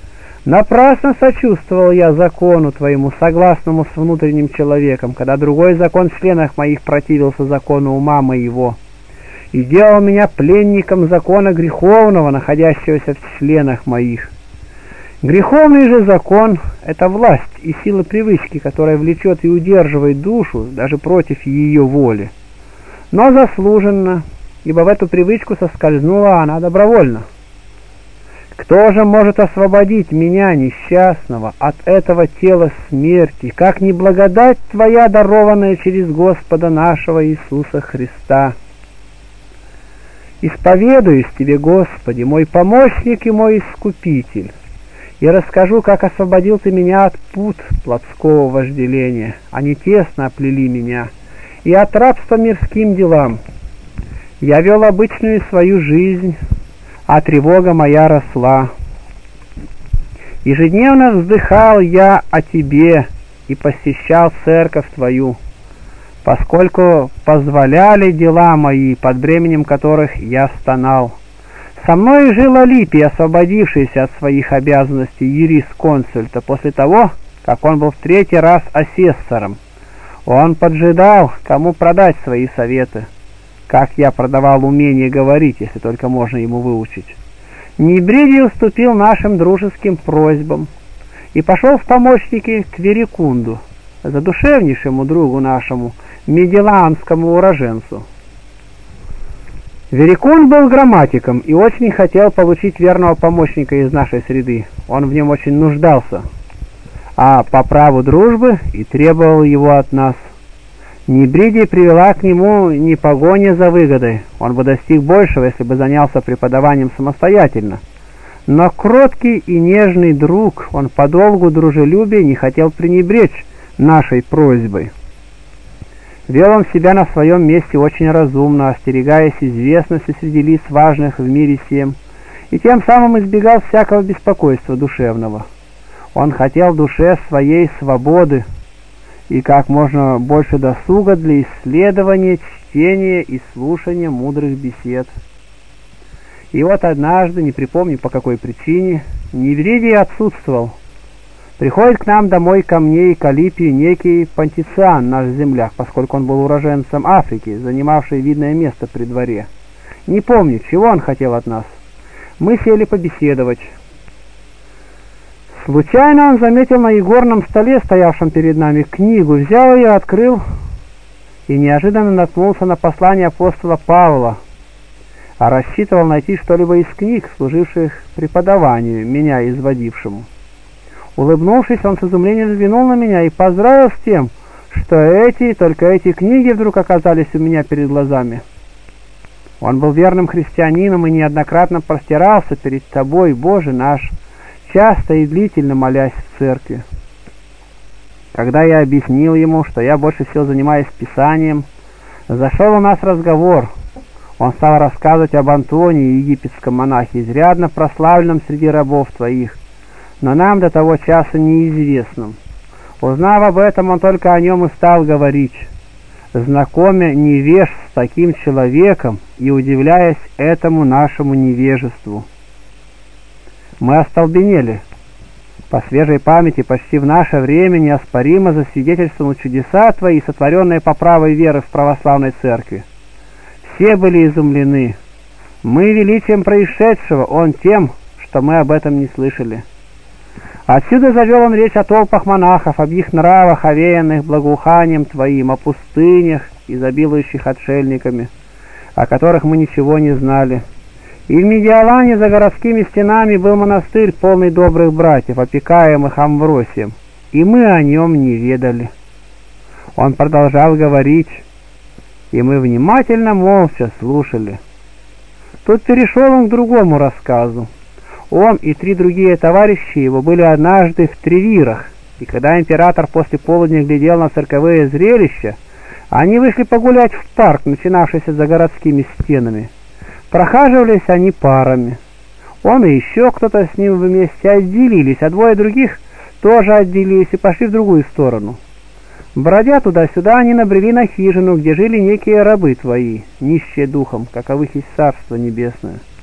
Напрасно сочувствовал я закону твоему, согласному с внутренним человеком, когда другой закон в членах моих противился закону ума моего, и делал меня пленником закона греховного, находящегося в членах моих. Греховный же закон — это власть и сила привычки, которая влечет и удерживает душу даже против ее воли. Но заслуженно, ибо в эту привычку соскользнула она добровольно. Кто же может освободить меня, несчастного, от этого тела смерти, как не благодать Твоя, дарованная через Господа нашего Иисуса Христа? Исповедуюсь Тебе, Господи, мой помощник и мой искупитель, и расскажу, как освободил Ты меня от пут плотского вожделения. Они тесно оплели меня, и от рабства мирским делам. Я вел обычную свою жизнь, а тревога моя росла. Ежедневно вздыхал я о Тебе и посещал церковь Твою, поскольку позволяли дела мои, под бременем которых я стонал. Со мной жил Алипий, освободившийся от своих обязанностей юрисконсульта после того, как он был в третий раз асессором. Он поджидал, кому продать свои советы, как я продавал умение говорить, если только можно ему выучить. Небридий уступил нашим дружеским просьбам и пошел в помощники к Верикунду, задушевнейшему другу нашему, медиланскому уроженцу. Верикунд был грамматиком и очень хотел получить верного помощника из нашей среды. Он в нем очень нуждался, а по праву дружбы и требовал его от нас. Небридий привела к нему не погоня за выгодой, он бы достиг большего, если бы занялся преподаванием самостоятельно. Но кроткий и нежный друг, он по долгу дружелюбия не хотел пренебречь нашей просьбой. Вел он себя на своем месте очень разумно, остерегаясь известности среди лиц важных в мире сем, и тем самым избегал всякого беспокойства душевного. Он хотел душе своей свободы и как можно больше досуга для исследования, чтения и слушания мудрых бесед. И вот однажды, не припомню по какой причине, Небридий отсутствовал. Приходит к нам домой ко мне и к Алипию некий Пантициан, наш земляк, поскольку он был уроженцем Африки, занимавший видное место при дворе. Не помню, чего он хотел от нас. Мы сели побеседовать. Случайно он заметил на игорном столе, стоявшем перед нами, книгу, взял ее, открыл и неожиданно наткнулся на послание апостола Павла, а рассчитывал найти что-либо из книг, служивших преподаванию, меня изводившему. Улыбнувшись, он с изумлением взглянул на меня и поздравил с тем, что эти, только эти книги вдруг оказались у меня перед глазами. Он был верным христианином и неоднократно простирался перед Тобой, Боже наш, часто и длительно молясь в церкви. Когда я объяснил ему, что я больше всего занимаюсь писанием, зашел у нас разговор. Он стал рассказывать об Антонии, египетском монахе, изрядно прославленном среди рабов Твоих, но нам до того часа неизвестным. Узнав об этом, он только о нем и стал говорить, знакомя невеж с таким человеком и удивляясь этому нашему невежеству. Мы остолбенели. По свежей памяти почти в наше время неоспоримо засвидетельствованы чудеса Твои, сотворенные по правой веры в православной церкви. Все были изумлены. Мы величием происшедшего, он тем, что мы об этом не слышали. Отсюда завел он речь о толпах монахов, об их нравах, овеянных благоуханием Твоим, о пустынях, изобилующих отшельниками, о которых мы ничего не знали. И в Медиалане за городскими стенами был монастырь, полный добрых братьев, опекаемых Амвросием, и мы о нем не ведали. Он продолжал говорить, и мы внимательно, молча слушали. Тут перешел он к другому рассказу. Он и три другие товарищи его были однажды в Тревирах, и когда император после полудня глядел на цирковые зрелища, они вышли погулять в парк, начинавшийся за городскими стенами. Прохаживались они парами. Он и еще кто-то с ним вместе отделились, а двое других тоже отделились и пошли в другую сторону. Бродя туда-сюда, они набрели на хижину, где жили некие рабы Твои, нищие духом, каковых есть Царство Небесное.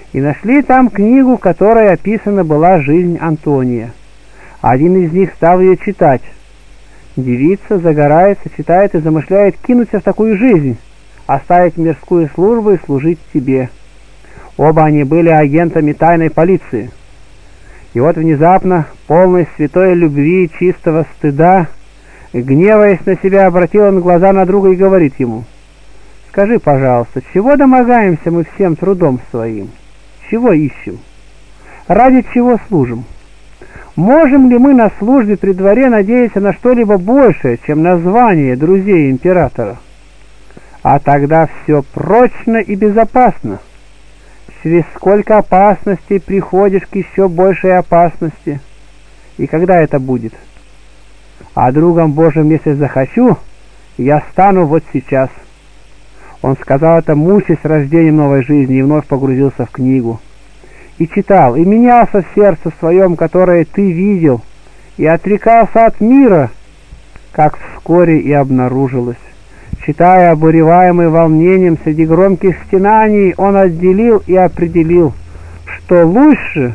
и нашли там книгу, в которой описана была жизнь Антония. Один из них стал ее читать. Девица загорается, читает и замышляет кинуться в такую жизнь, оставить мирскую службу и служить тебе. Оба они были агентами тайной полиции. И вот внезапно, полный святой любви и чистого стыда, гневаясь на себя, обратил он глаза на друга и говорит ему: «Скажи, пожалуйста, чего домогаемся мы всем трудом своим? Чего ищем? Ради чего служим? Можем ли мы на службе при дворе надеяться на что-либо большее, чем на звание друзей императора? А тогда все прочно и безопасно. Через сколько опасностей приходишь к еще большей опасности? И когда это будет? А другом Божьим, если захочу, я стану вот сейчас». Он сказал это, мучаясь рождением новой жизни, и вновь погрузился в книгу. И читал, и менялся в сердце своем, которое ты видел, и отрекался от мира, как вскоре и обнаружилось. Читая, обуреваемый волнением среди громких стенаний, он отделил и определил, что лучше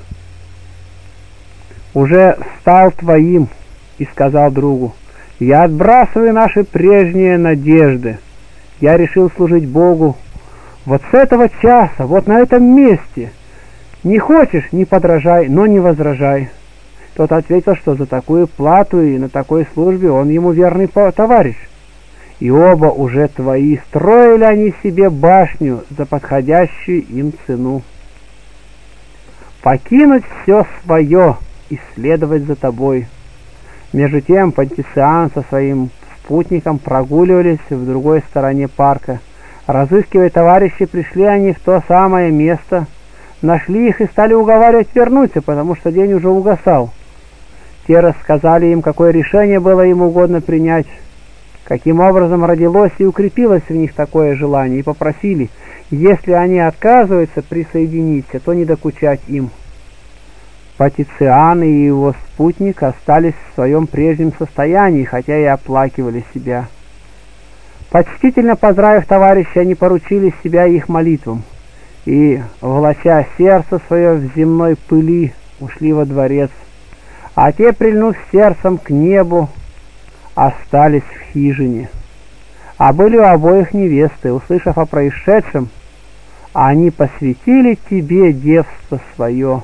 уже стал твоим, и сказал другу: «Я отбрасываю наши прежние надежды. Я решил служить Богу вот с этого часа, вот на этом месте. Не хочешь — не подражай, но не возражай». Тот ответил, что за такую плату и на такой службе он ему верный товарищ. И оба уже твои, строили они себе башню за подходящую им цену. Покинуть все свое и следовать за тобой. Между тем Пантициан со своим спутником прогуливались в другой стороне парка. Разыскивая товарищей, пришли они в то самое место, нашли их и стали уговаривать вернуться, потому что день уже угасал. Те рассказали им, какое решение было им угодно принять, каким образом родилось и укрепилось в них такое желание, и попросили, если они отказываются присоединиться, то не докучать им. Патициан и его спутник остались в своем прежнем состоянии, хотя и оплакивали себя. Почтительно поздравив товарищей, они поручили себя их молитвам и, влача сердце свое в земной пыли, ушли во дворец, а те, прильнув сердцем к небу, остались в хижине. А были у обоих невесты. Услышав о происшедшем, они посвятили тебе девство свое.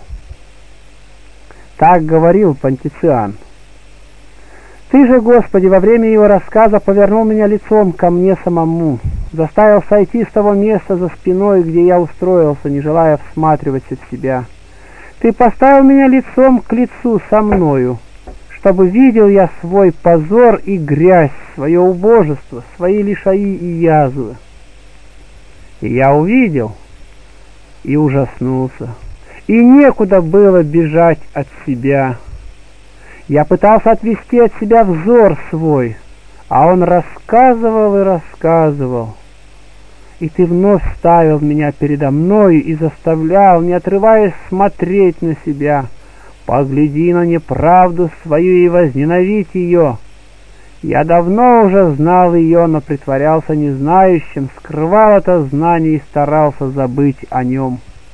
Так говорил Пантициан. Ты же, Господи, во время его рассказа повернул меня лицом ко мне самому, заставил сойти с того места за спиной, где я устроился, не желая всматриваться в себя. Ты поставил меня лицом к лицу со мною, чтобы видел я свой позор и грязь, свое убожество, свои лишаи и язвы. И я увидел и ужаснулся, и некуда было бежать от себя. Я пытался отвести от себя взор свой, а он рассказывал и рассказывал. И ты вновь ставил меня передо мною и заставлял, не отрываясь, смотреть на себя. Погляди на неправду свою и возненавидь ее. Я давно уже знал ее, но притворялся незнающим, скрывал это знание и старался забыть о нем.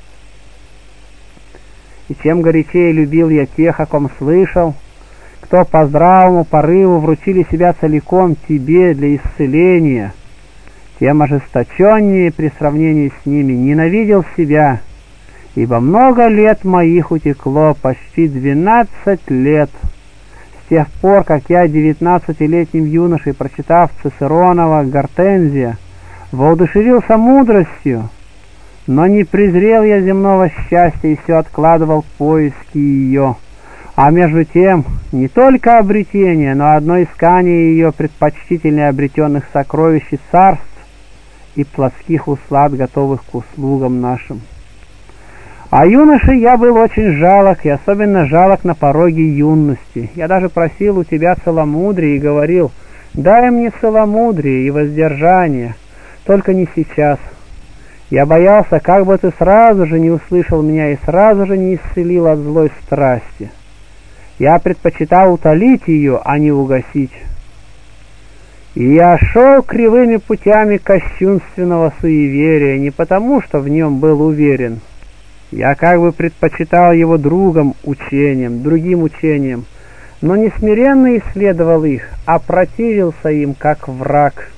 И чем горячее любил я тех, о ком слышал, кто по здравому порыву вручили себя целиком тебе для исцеления, тем ожесточеннее при сравнении с ними ненавидел себя, ибо много лет моих утекло, почти двенадцать лет, с тех пор, как я девятнадцатилетним юношей, прочитав Цицеронова Гортензия, воодушевился мудростью, но не презрел я земного счастья и все откладывал поиски ее, а между тем не только обретение, но одно искание ее предпочтительнее обретенных сокровищ и царств и плотских услад, готовых к услугам нашим. А юношей я был очень жалок, и особенно жалок на пороге юности. Я даже просил у тебя целомудрия и говорил: дай мне целомудрие и воздержание, только не сейчас. Я боялся, как бы ты сразу же не услышал меня и сразу же не исцелил от злой страсти. Я предпочитал утолить ее, а не угасить. И я шел кривыми путями кощунственного суеверия, не потому, что в нем был уверен, Я как бы предпочитал его другом учением, другим учением, но не смиренно исследовал их, а противился им как враг.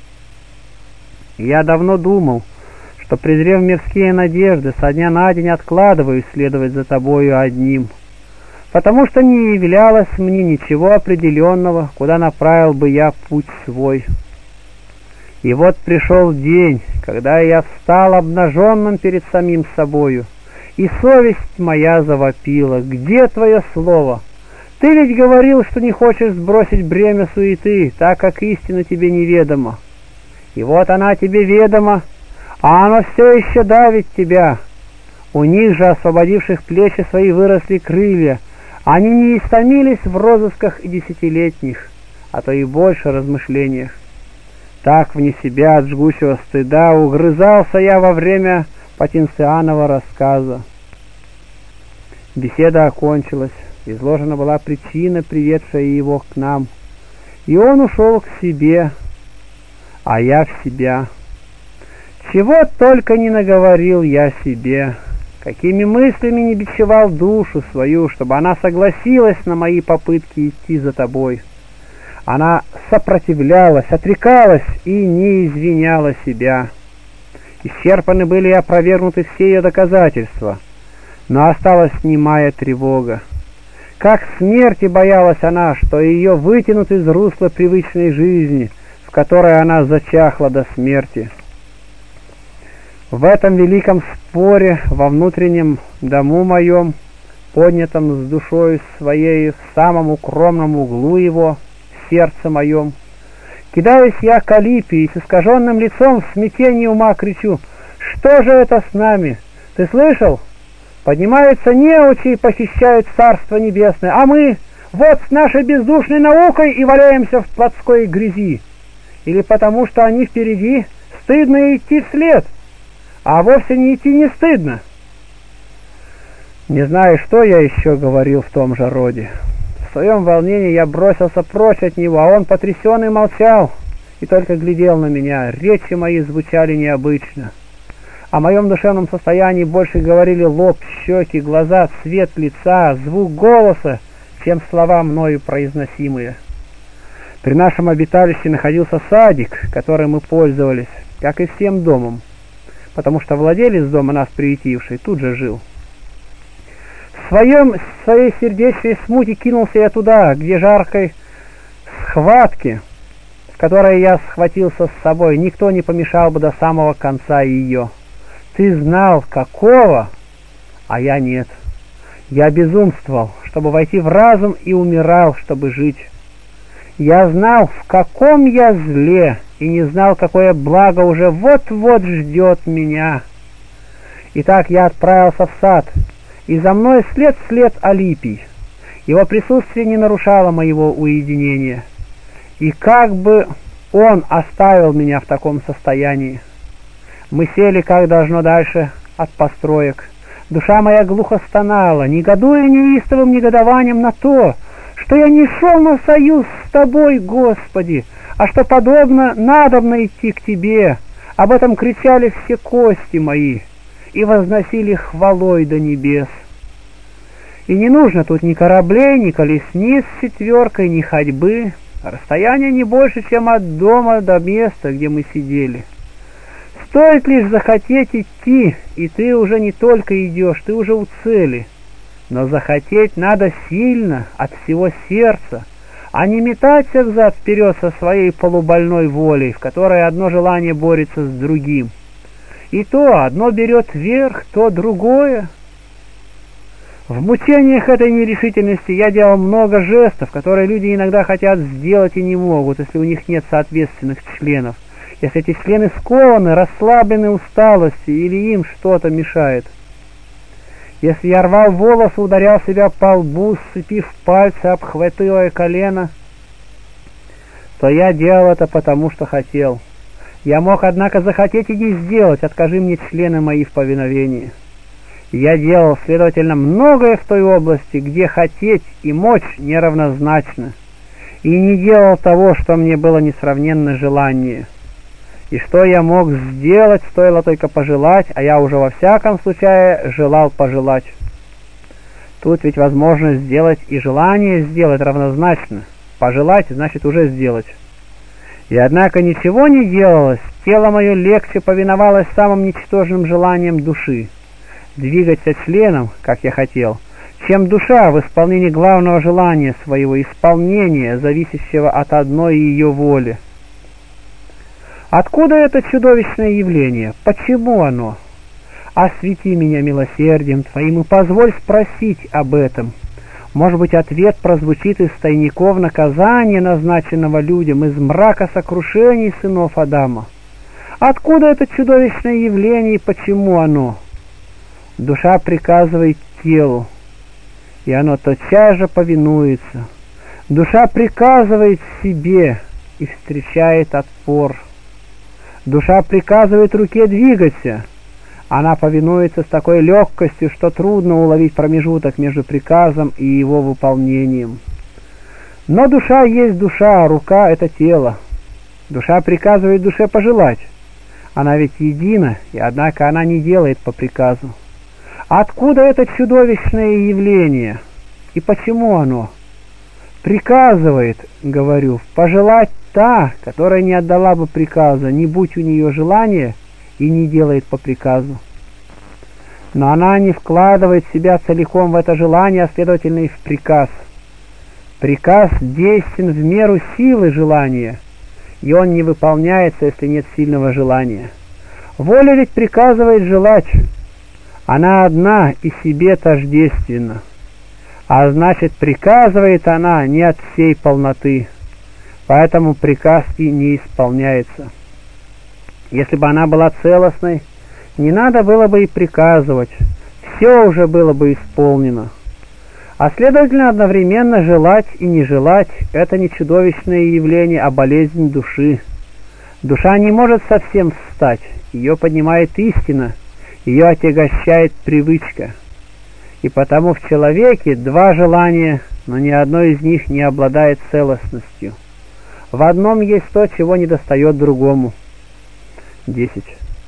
Я давно думал, что, презрев мирские надежды, со дня на день откладываю следовать за тобою одним, потому что не являлось мне ничего определенного, куда направил бы я путь свой. И вот пришел день, когда я встал обнаженным перед самим собою, и совесть моя завопила: где твое слово? Ты ведь говорил, что не хочешь сбросить бремя суеты, так как истина тебе неведома. И вот она тебе ведома, а оно все еще давит тебя. У них же, освободивших плечи свои, выросли крылья. Они не истомились в розысках и десятилетних, а то и больше размышлениях. Так вне себя от жгучего стыда угрызался я во время Патенцианова рассказа. Беседа окончилась, изложена была причина, приведшая его к нам, и он ушел к себе, а я в себя. Чего только не наговорил я себе, какими мыслями не бичевал душу свою, чтобы она согласилась на мои попытки идти за тобой. Она сопротивлялась, отрекалась и не извиняла себя. Исчерпаны были и опровергнуты все ее доказательства, но осталась немая тревога. Как смерти боялась она, что ее вытянут из русла привычной жизни, в которой она зачахла до смерти. В этом великом споре во внутреннем дому моем, поднятом с душой своей в самом укромном углу его, сердце моем, кидаюсь я к Алипии и с искаженным лицом в смятении ума кричу: что же это с нами? Ты слышал? Поднимаются неучи и похищают Царство Небесное, а мы вот с нашей бездушной наукой и валяемся в плотской грязи. Или потому, что они впереди, стыдно идти вслед, а вовсе не идти не стыдно. Не знаю, что я еще говорил в том же роде. В своем волнении я бросился прочь от него, а он, потрясенный, молчал и только глядел на меня. Речи мои звучали необычно. О моем душевном состоянии больше говорили лоб, щеки, глаза, цвет лица, звук голоса, чем слова мною произносимые. При нашем обиталище находился садик, которым мы пользовались, как и всем домом, потому что владелец дома, нас приютивший, тут же жил. В своем, своей сердечной смуте кинулся я туда, где жаркой схватки, в которой я схватился с собой, никто не помешал бы до самого конца ее. Ты знал, какого, а я нет. Я безумствовал, чтобы войти в разум, и умирал, чтобы жить. Я знал, в каком я зле, и не знал, какое благо уже вот-вот ждет меня. Итак, я отправился в сад, и за мной след вслед Алипий. Его присутствие не нарушало моего уединения, и как бы он оставил меня в таком состоянии. Мы сели, как должно, дальше от построек. Душа моя глухо стонала, негодуя неистовым негодованием на то, что я не шел на союз с тобой, Господи, а что подобно надобно идти к тебе. Об этом кричали все кости мои и возносили хвалой до небес. И не нужно тут ни кораблей, ни колесниц с четверкой, ни ходьбы. Расстояние не больше, чем от дома до места, где мы сидели. Стоит лишь захотеть идти, и ты уже не только идешь, ты уже у цели. Но захотеть надо сильно, от всего сердца, а не метаться взад-вперед со своей полубольной волей, в которой одно желание борется с другим. И то одно берет верх, то другое. В мучениях этой нерешительности я делал много жестов, которые люди иногда хотят сделать и не могут, если у них нет соответственных членов. Если эти члены скованы, расслаблены усталостью или им что-то мешает. Если я рвал волосы, ударял себя по лбу, сцепив пальцы, обхватывая колено, то я делал это потому, что хотел. Я мог, однако, захотеть и не сделать, откажи мне члены мои в повиновении. Я делал, следовательно, многое в той области, где хотеть и мочь неравнозначно, и не делал того, что мне было несравненно желание. И что я мог сделать, стоило только пожелать, а я уже во всяком случае желал пожелать. Тут ведь возможно сделать и желание сделать равнозначно. Пожелать значит уже сделать. И однако ничего не делалось, тело мое легче повиновалось самым ничтожным желаниям души, двигаться членом, как я хотел, чем душа в исполнении главного желания своего, исполнения, зависящего от одной ее воли. Откуда это чудовищное явление? Почему оно? Освети меня милосердием Твоим и позволь спросить об этом. Может быть, ответ прозвучит из тайников наказания, назначенного людям, из мрака сокрушений сынов Адама. Откуда это чудовищное явление и почему оно? Душа приказывает телу, и оно тотчас же повинуется. Душа приказывает себе и встречает отпор. Душа приказывает руке двигаться. Она повинуется с такой легкостью, что трудно уловить промежуток между приказом и его выполнением. Но душа есть душа, а рука — это тело. Душа приказывает душе пожелать. Она ведь едина, и однако она не делает по приказу. Откуда это чудовищное явление? И почему оно? Приказывает, говорю, пожелать та, которая не отдала бы приказа, не будь у нее желания, и не делает по приказу. Но она не вкладывает себя целиком в это желание, а следовательно и в приказ. Приказ действен в меру силы желания, и он не выполняется, если нет сильного желания. Воля ведь приказывает желать. Она одна и себе тождественна. А значит, приказывает она не от всей полноты, поэтому приказ и не исполняется. Если бы она была целостной, не надо было бы и приказывать, все уже было бы исполнено. А следовательно, одновременно желать и не желать – это не чудовищное явление, а болезнь души. Душа не может совсем встать, ее поднимает истина, ее отягощает привычка. И потому в человеке два желания, но ни одно из них не обладает целостностью. В одном есть то, чего недостает другому. десять.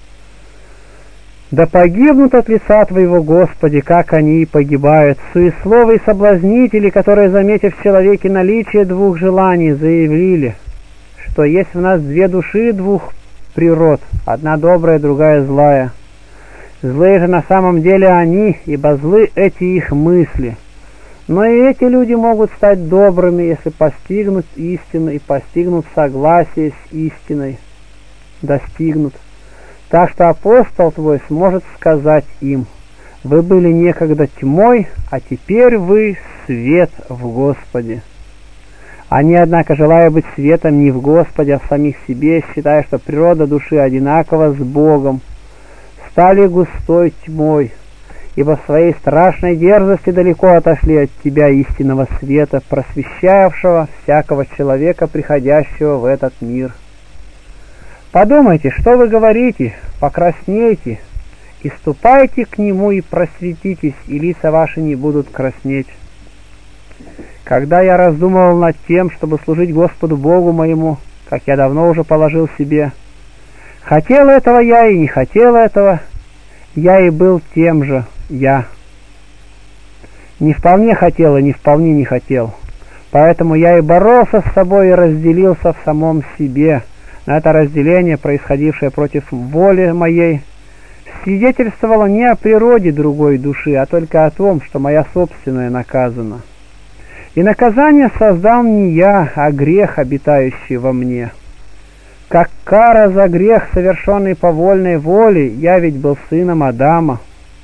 Да погибнут от лица Твоего, Господи, как они и погибают, суесловые соблазнители, которые, заметив в человеке наличие двух желаний, заявили, что есть в нас две души двух природ, одна добрая, другая злая. Злые же на самом деле они, ибо злы эти их мысли. Но и эти люди могут стать добрыми, если постигнут истину и постигнут согласие с истиной. Достигнут. Так что апостол Твой сможет сказать им: вы были некогда тьмой, а теперь вы свет в Господе. Они, однако, желая быть светом не в Господе, а в самих себе, считая, что природа души одинакова с Богом, стали густой тьмой, ибо в своей страшной дерзости далеко отошли от Тебя, истинного света, просвещавшего всякого человека, приходящего в этот мир. Подумайте, что вы говорите, покраснейте, и ступайте к Нему и просветитесь, и лица ваши не будут краснеть. Когда я раздумывал над тем, чтобы служить Господу Богу моему, как я давно уже положил себе, хотел этого я и не хотел этого, я и был тем же я. Не вполне хотел и не вполне не хотел, поэтому я и боролся с собой и разделился в самом себе. Но это разделение, происходившее против воли моей, свидетельствовало не о природе другой души, а только о том, что моя собственная наказана. И наказание создал не я, а грех, обитающий во мне. Как кара за грех, совершенный по вольной воле, я ведь был сыном Адама.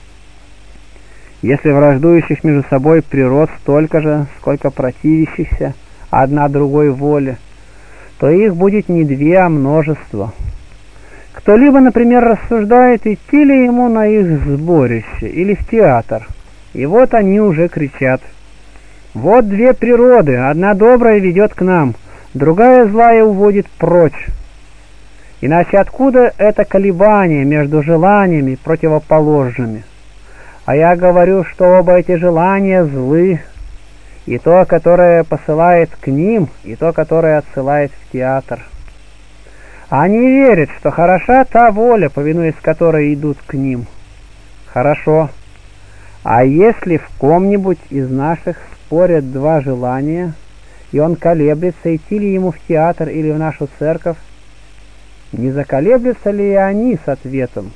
Если враждующих между собой природ столько же, сколько противящихся одна другой воле, то их будет не две, а множество. Кто-либо, например, рассуждает, идти ли ему на их сборище или в театр, и вот они уже кричат: вот две природы, одна добрая ведет к нам, другая злая уводит прочь. Иначе откуда это колебание между желаниями противоположными? А я говорю, что оба эти желания злы, и то, которое посылает к ним, и то, которое отсылает в театр. Они верят, что хороша та воля, повинуясь которой идут к ним. Хорошо. А если в ком-нибудь из наших спорят два желания, и он колеблется, идти ли ему в театр или в нашу церковь, не заколеблются ли они с ответом?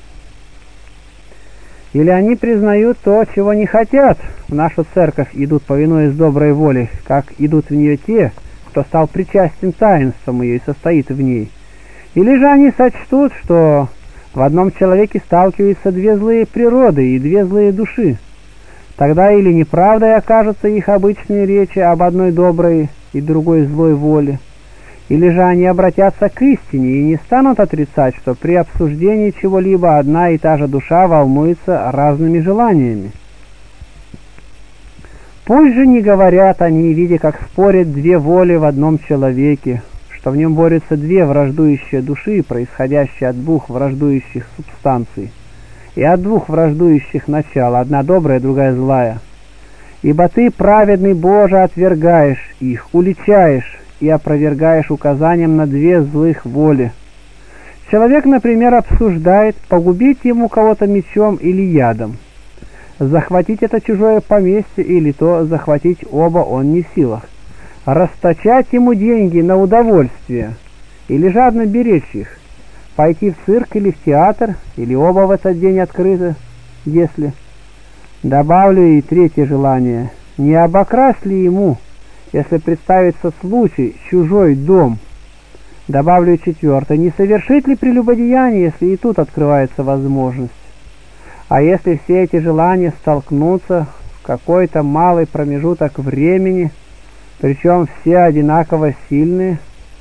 Или они признают то, чего не хотят, в нашу церковь идут, повинуясь доброй воле, как идут в нее те, кто стал причастен таинством ее и состоит в ней? Или же они сочтут, что в одном человеке сталкиваются две злые природы и две злые души? Тогда или неправдой окажутся их обычные речи об одной доброй и другой злой воле, или же они обратятся к истине и не станут отрицать, что при обсуждении чего-либо одна и та же душа волнуется разными желаниями. Пусть же не говорят они, видя, как спорят две воли в одном человеке, что в нем борются две враждующие души, происходящие от двух враждующих субстанций, и от двух враждующих начал, одна добрая, другая злая. Ибо ты, праведный Боже, отвергаешь их, уличаешь и опровергаешь указанием на две злых воли. Человек, например, обсуждает, погубить ему кого-то мечом или ядом, захватить это чужое поместье или то захватить оба он не в силах, расточать ему деньги на удовольствие или жадно беречь их, пойти в цирк или в театр, или оба в этот день открыты, если... Добавлю и третье желание. Не обокрасть ли ему, если представится случай, чужой дом? Добавлю четвертое. Не совершить ли прелюбодеяние, если и тут открывается возможность? А если все эти желания столкнутся в какой-то малый промежуток времени, причем все одинаково сильные,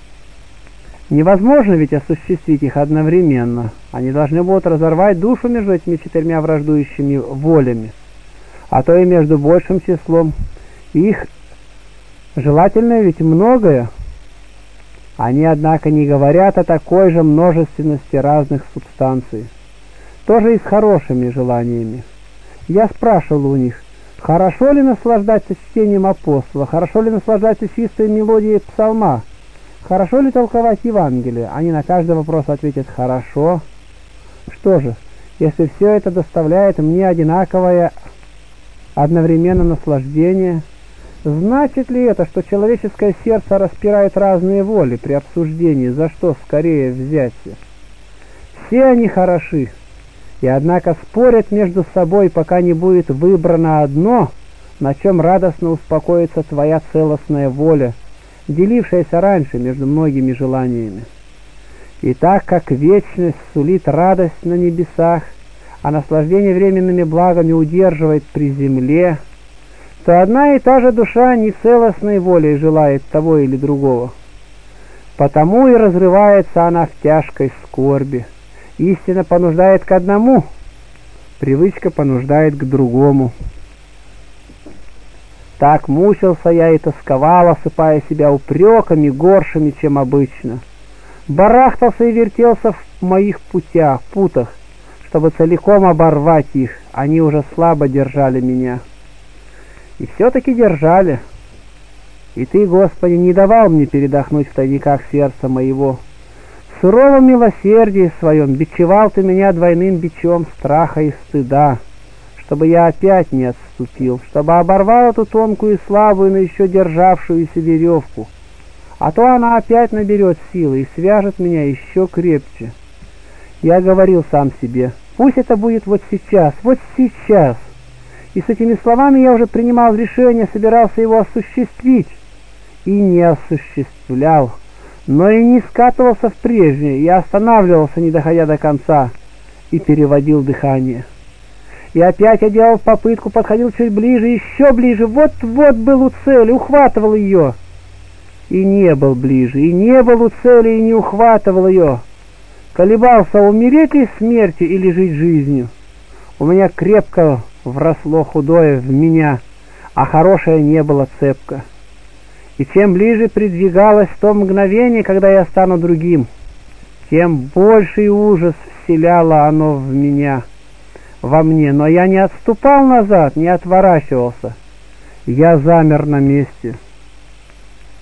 невозможно ведь осуществить их одновременно. Они должны будут разорвать душу между этими четырьмя враждующими волями, а то и между большим числом. Их желательно ведь многое. Они, однако, не говорят о такой же множественности разных субстанций. Тоже и с хорошими желаниями. Я спрашивал у них, хорошо ли наслаждаться чтением апостола, хорошо ли наслаждаться чистой мелодией псалма, хорошо ли толковать Евангелие? Они на каждый вопрос ответят «хорошо». Что же, если все это доставляет мне одинаковое одновременно наслаждение, значит ли это, что человеческое сердце распирает разные воли при обсуждении, за что скорее взяться? Все они хороши, и однако спорят между собой, пока не будет выбрано одно, на чем радостно успокоится твоя целостная воля, делившаяся раньше между многими желаниями. И так как вечность сулит радость на небесах, а наслаждение временными благами удерживает при земле, то одна и та же душа не целостной волей желает того или другого. Потому и разрывается она в тяжкой скорби. Истина понуждает к одному, привычка понуждает к другому. Так мучился я и тосковал, осыпая себя упреками горшими, чем обычно. Барахтался и вертелся в моих путях, путах, чтобы целиком оборвать их. Они уже слабо держали меня. И все-таки держали. И Ты, Господи, не давал мне передохнуть в тайниках сердца моего. В суровом милосердии Своем бичевал Ты меня двойным бичом страха и стыда, чтобы я опять не отступил, чтобы оборвал эту тонкую и слабую, но еще державшуюся веревку, а то она опять наберет силы и свяжет меня еще крепче. Я говорил сам себе, пусть это будет вот сейчас, вот сейчас. И с этими словами я уже принимал решение, собирался его осуществить. И не осуществлял, но и не скатывался в прежнее, я останавливался, не доходя до конца, и переводил дыхание. И опять я делал попытку, подходил чуть ближе, еще ближе, вот-вот был у цели, ухватывал ее. И не был ближе, и не был у цели, и не ухватывал ее. Колебался, умереть ли смертью или жить жизнью. У меня крепко вросло худое в меня, а хорошее не было цепко. И чем ближе придвигалось то мгновение, когда я стану другим, тем больший ужас вселяло оно в меня, во мне. Но я не отступал назад, не отворачивался. Я замер на месте.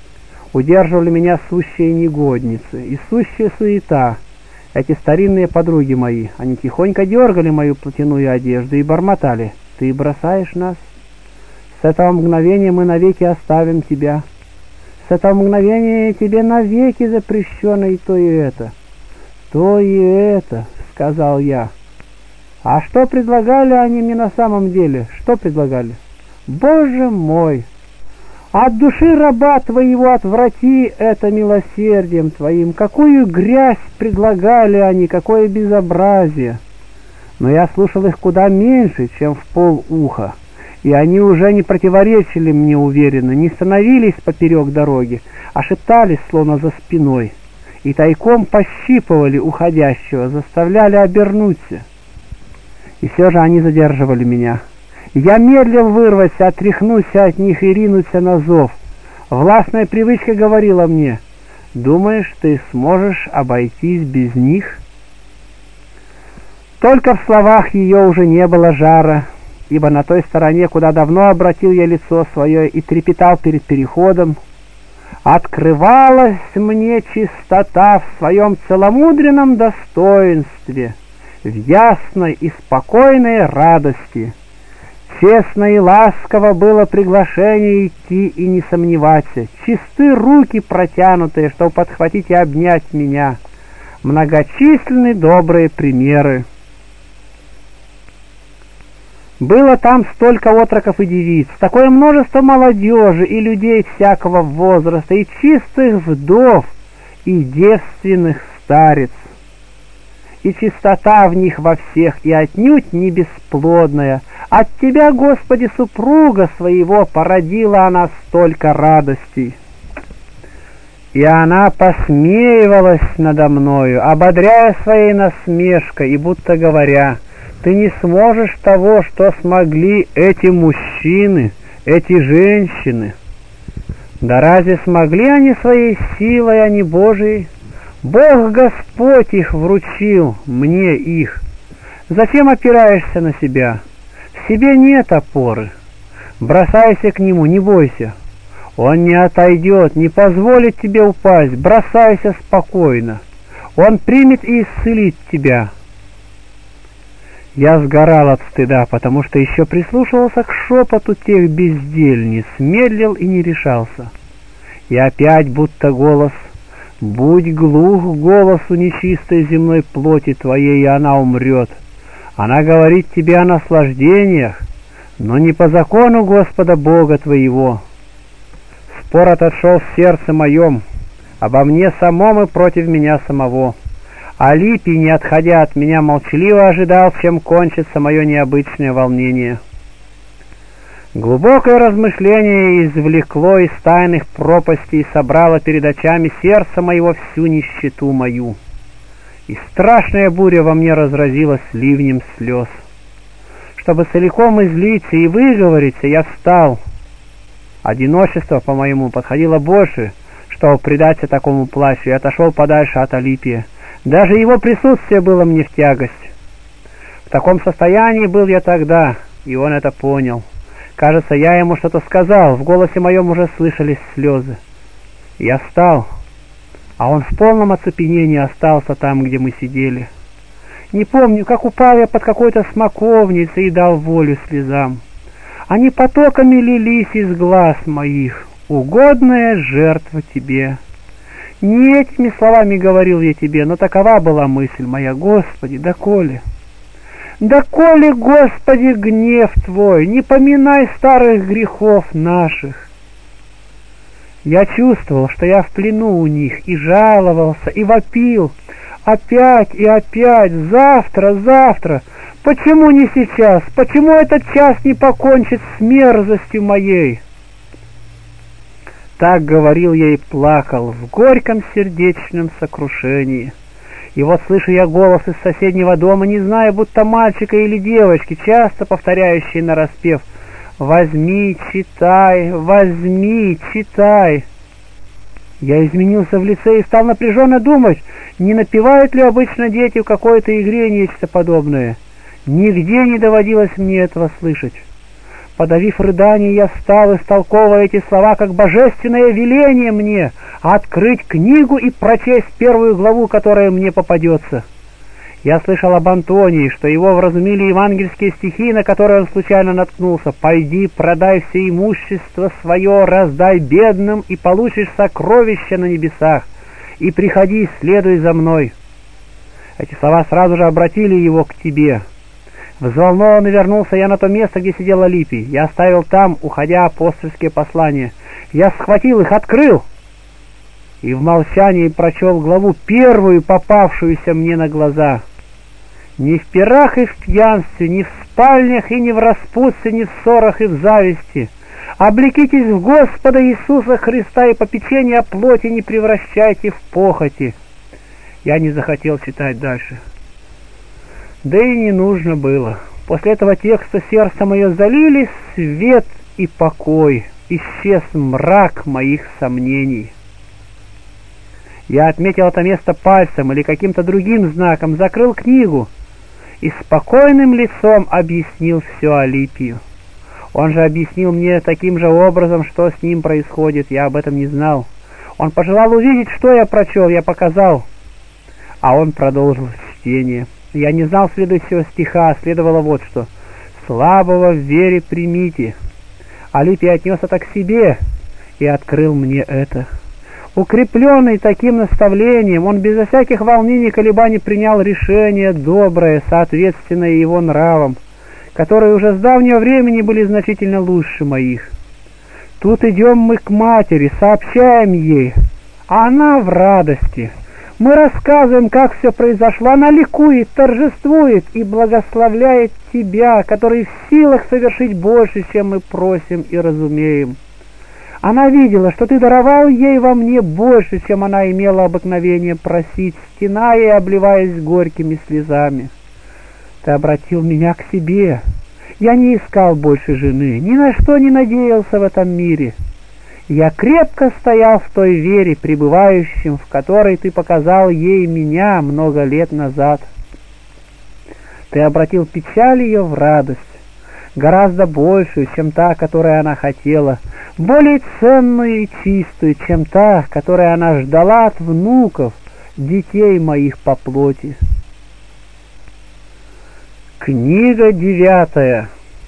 Удерживали меня сущие негодницы и сущая суета. Эти старинные подруги мои, они тихонько дергали мою платяную одежду и бормотали: «Ты бросаешь нас? С этого мгновения мы навеки оставим тебя. С этого мгновения тебе навеки запрещено и то, и это». «То и это», — сказал я. «А что предлагали они мне на самом деле? Что предлагали? Боже мой! От души раба твоего отврати это милосердием твоим. Какую грязь предлагали они, какое безобразие!» Но я слушал их куда меньше, чем в полуха, и они уже не противоречили мне уверенно, не становились поперек дороги, а шептались словно за спиной, и тайком пощипывали уходящего, заставляли обернуться. И все же они задерживали меня. Я медлил вырваться, отряхнуться от них и ринуться на зов. Властная привычка говорила мне: «Думаешь, ты сможешь обойтись без них?» Только в словах ее уже не было жара, ибо на той стороне, куда давно обратил я лицо свое и трепетал перед переходом, открывалась мне чистота в своем целомудренном достоинстве, в ясной и спокойной радости. Честно и ласково было приглашение идти и не сомневаться, чисты руки протянутые, чтобы подхватить и обнять меня, многочисленны добрые примеры. Было там столько отроков и девиц, такое множество молодежи и людей всякого возраста, и чистых вдов, и девственных старец. И чистота в них во всех, и отнюдь не бесплодная. От Тебя, Господи, супруга своего, породила она столько радостей. И она посмеивалась надо мною, ободряя своей насмешкой, и будто говоря: «Ты не сможешь того, что смогли эти мужчины, эти женщины». Да разве смогли они своей силой, а не Божией? Бог Господь их вручил, мне их. Зачем опираешься на себя? В себе нет опоры. Бросайся к Нему, не бойся. Он не отойдет, не позволит тебе упасть. Бросайся спокойно. Он примет и исцелит тебя. Я сгорал от стыда, потому что еще прислушивался к шепоту тех бездельниц, медлил и не решался. И опять будто голос: «Будь глух голосу нечистой земной плоти твоей, и она умрет. Она говорит тебе о наслаждениях, но не по закону Господа Бога твоего». Спор отошел в сердце моем, обо мне самом и против меня самого. Алипий, не отходя от меня, молчаливо ожидал, чем кончится мое необычное волнение. Глубокое размышление извлекло из тайных пропастей и собрало перед очами сердца моего всю нищету мою. И страшная буря во мне разразилась ливнем слез. Чтобы целиком излиться и выговориться, я встал. Одиночество, по-моему, подходило больше, чтобы предаться такому плачу, и отошел подальше от Алипия. Даже его присутствие было мне в тягость. В таком состоянии был я тогда, и он это понял. Кажется, я ему что-то сказал, в голосе моем уже слышались слезы. Я встал, а он в полном оцепенении остался там, где мы сидели. Не помню, как упал я под какой-то смоковницей и дал волю слезам. Они потоками лились из глаз моих. «Угодная жертва тебе». Не этими словами говорил я тебе, но такова была мысль моя. Господи, доколе? Доколе, Господи, гнев Твой, не поминай старых грехов наших. Я чувствовал, что я в плену у них, и жаловался, и вопил. Опять и опять, завтра, завтра. Почему не сейчас? Почему этот час не покончит с мерзостью моей? Так говорил я и плакал в горьком сердечном сокрушении. И вот слышу я голос из соседнего дома, не знаю, будто мальчика или девочки, часто повторяющие нараспев: «Возьми, читай, возьми, читай». Я изменился в лице и стал напряженно думать, не напевают ли обычно дети в какой-то игре нечто подобное. Нигде не доводилось мне этого слышать. Подавив рыдание, я стал, истолковывая эти слова как божественное веление мне открыть книгу и прочесть первую главу, которая мне попадется. Я слышал об Антонии, что его вразумили евангельские стихи, на которые он случайно наткнулся. «Пойди, продай все имущество свое, раздай бедным, и получишь сокровища на небесах, и приходи, следуй за мной». Эти слова сразу же обратили его к тебе. Взволнованно вернулся я на то место, где сидел Алипий. Я оставил там, уходя, апостольские послания. Я схватил их, открыл, и в молчании прочел главу, первую попавшуюся мне на глаза. «Ни в пирах и в пьянстве, ни в спальнях и ни в распутстве, ни в ссорах и в зависти. Облекитесь в Господа Иисуса Христа, и попечение о плоти не превращайте в похоти». Я не захотел читать дальше. Да и не нужно было. После этого текста сердце мое залили свет и покой, исчез мрак моих сомнений. Я отметил это место пальцем или каким-то другим знаком, закрыл книгу и спокойным лицом объяснил все Алипию. Он же объяснил мне таким же образом, что с ним происходит, я об этом не знал. Он пожелал увидеть, что я прочел, я показал, а он продолжил чтение. Я не знал следующего стиха, следовало вот что: «Слабого в вере примите». Алипий отнес это к себе и открыл мне это. Укрепленный таким наставлением, он безо всяких волнений и колебаний принял решение доброе, соответственное его нравам, которые уже с давнего времени были значительно лучше моих. Тут идем мы к матери, сообщаем ей, а она в радости. Мы рассказываем, как все произошло, она ликует, торжествует и благословляет тебя, который в силах совершить больше, чем мы просим и разумеем. Она видела, что ты даровал ей во мне больше, чем она имела обыкновение просить, стеная и обливаясь горькими слезами. Ты обратил меня к себе. Я не искал больше жены, ни на что не надеялся в этом мире. Я крепко стоял в той вере, пребывающем, в которой ты показал ей меня много лет назад. Ты обратил печаль ее в радость, гораздо большую, чем та, которую она хотела, более ценную и чистую, чем та, которую она ждала от внуков, детей моих по плоти. Книга девятая.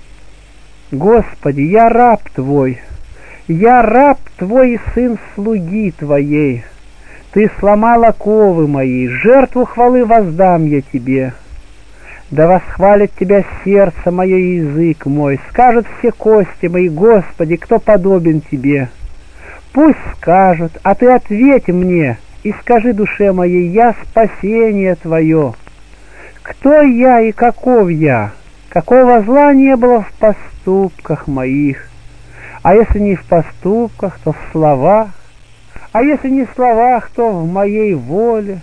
Господи, я раб Твой, я раб Твой и сын слуги Твоей. Ты сломал оковы мои, жертву хвалы воздам я Тебе. Да восхвалит Тебя сердце мое и язык мой, скажут все кости мои: Господи, кто подобен Тебе? Пусть скажут, а Ты ответь мне и скажи душе моей: я спасение Твое. Кто я и каков я? Какого зла не было в поступках моих? А если не в поступках, то в словах, а если не в словах, то в моей воле.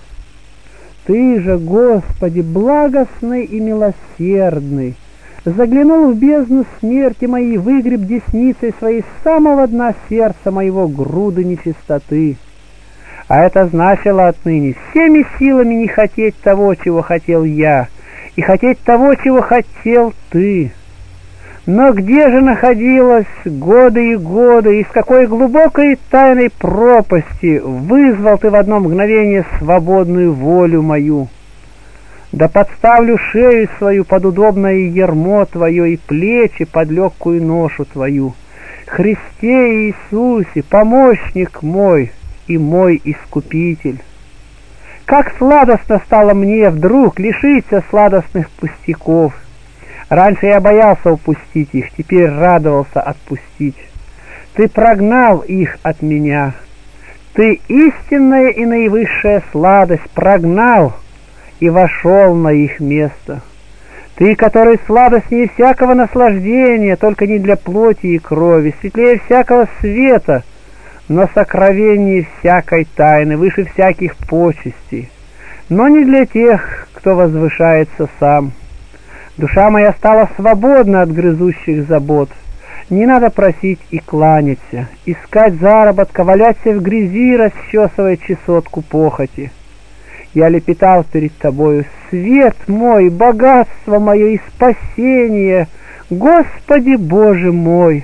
Ты же, Господи, благостный и милосердный, заглянул в бездну смерти моей, выгреб десницей своей с самого дна сердца моего груды нечистоты. А это значило отныне всеми силами не хотеть того, чего хотел я, и хотеть того, чего хотел ты. Но где же находилась годы и годы, и с какой глубокой тайной пропасти вызвал ты в одно мгновение свободную волю мою? Да подставлю шею свою под удобное ярмо твое и плечи под легкую ношу твою. Христе Иисусе, помощник мой и мой искупитель. Как сладостно стало мне вдруг лишиться сладостных пустяков. Раньше я боялся упустить их, теперь радовался отпустить. Ты прогнал их от меня. Ты истинная и наивысшая сладость прогнал и вошел на их место. Ты, который сладостнее всякого наслаждения, только не для плоти и крови, светлее всякого света, но сокровеннее всякой тайны, выше всяких почестей, но не для тех, кто возвышается сам. Душа моя стала свободна от грызущих забот. Не надо просить и кланяться, искать заработка, валяться в грязи, расчесывая чесотку похоти. Я лепетал перед тобою: свет мой, богатство мое и спасение, Господи Боже мой!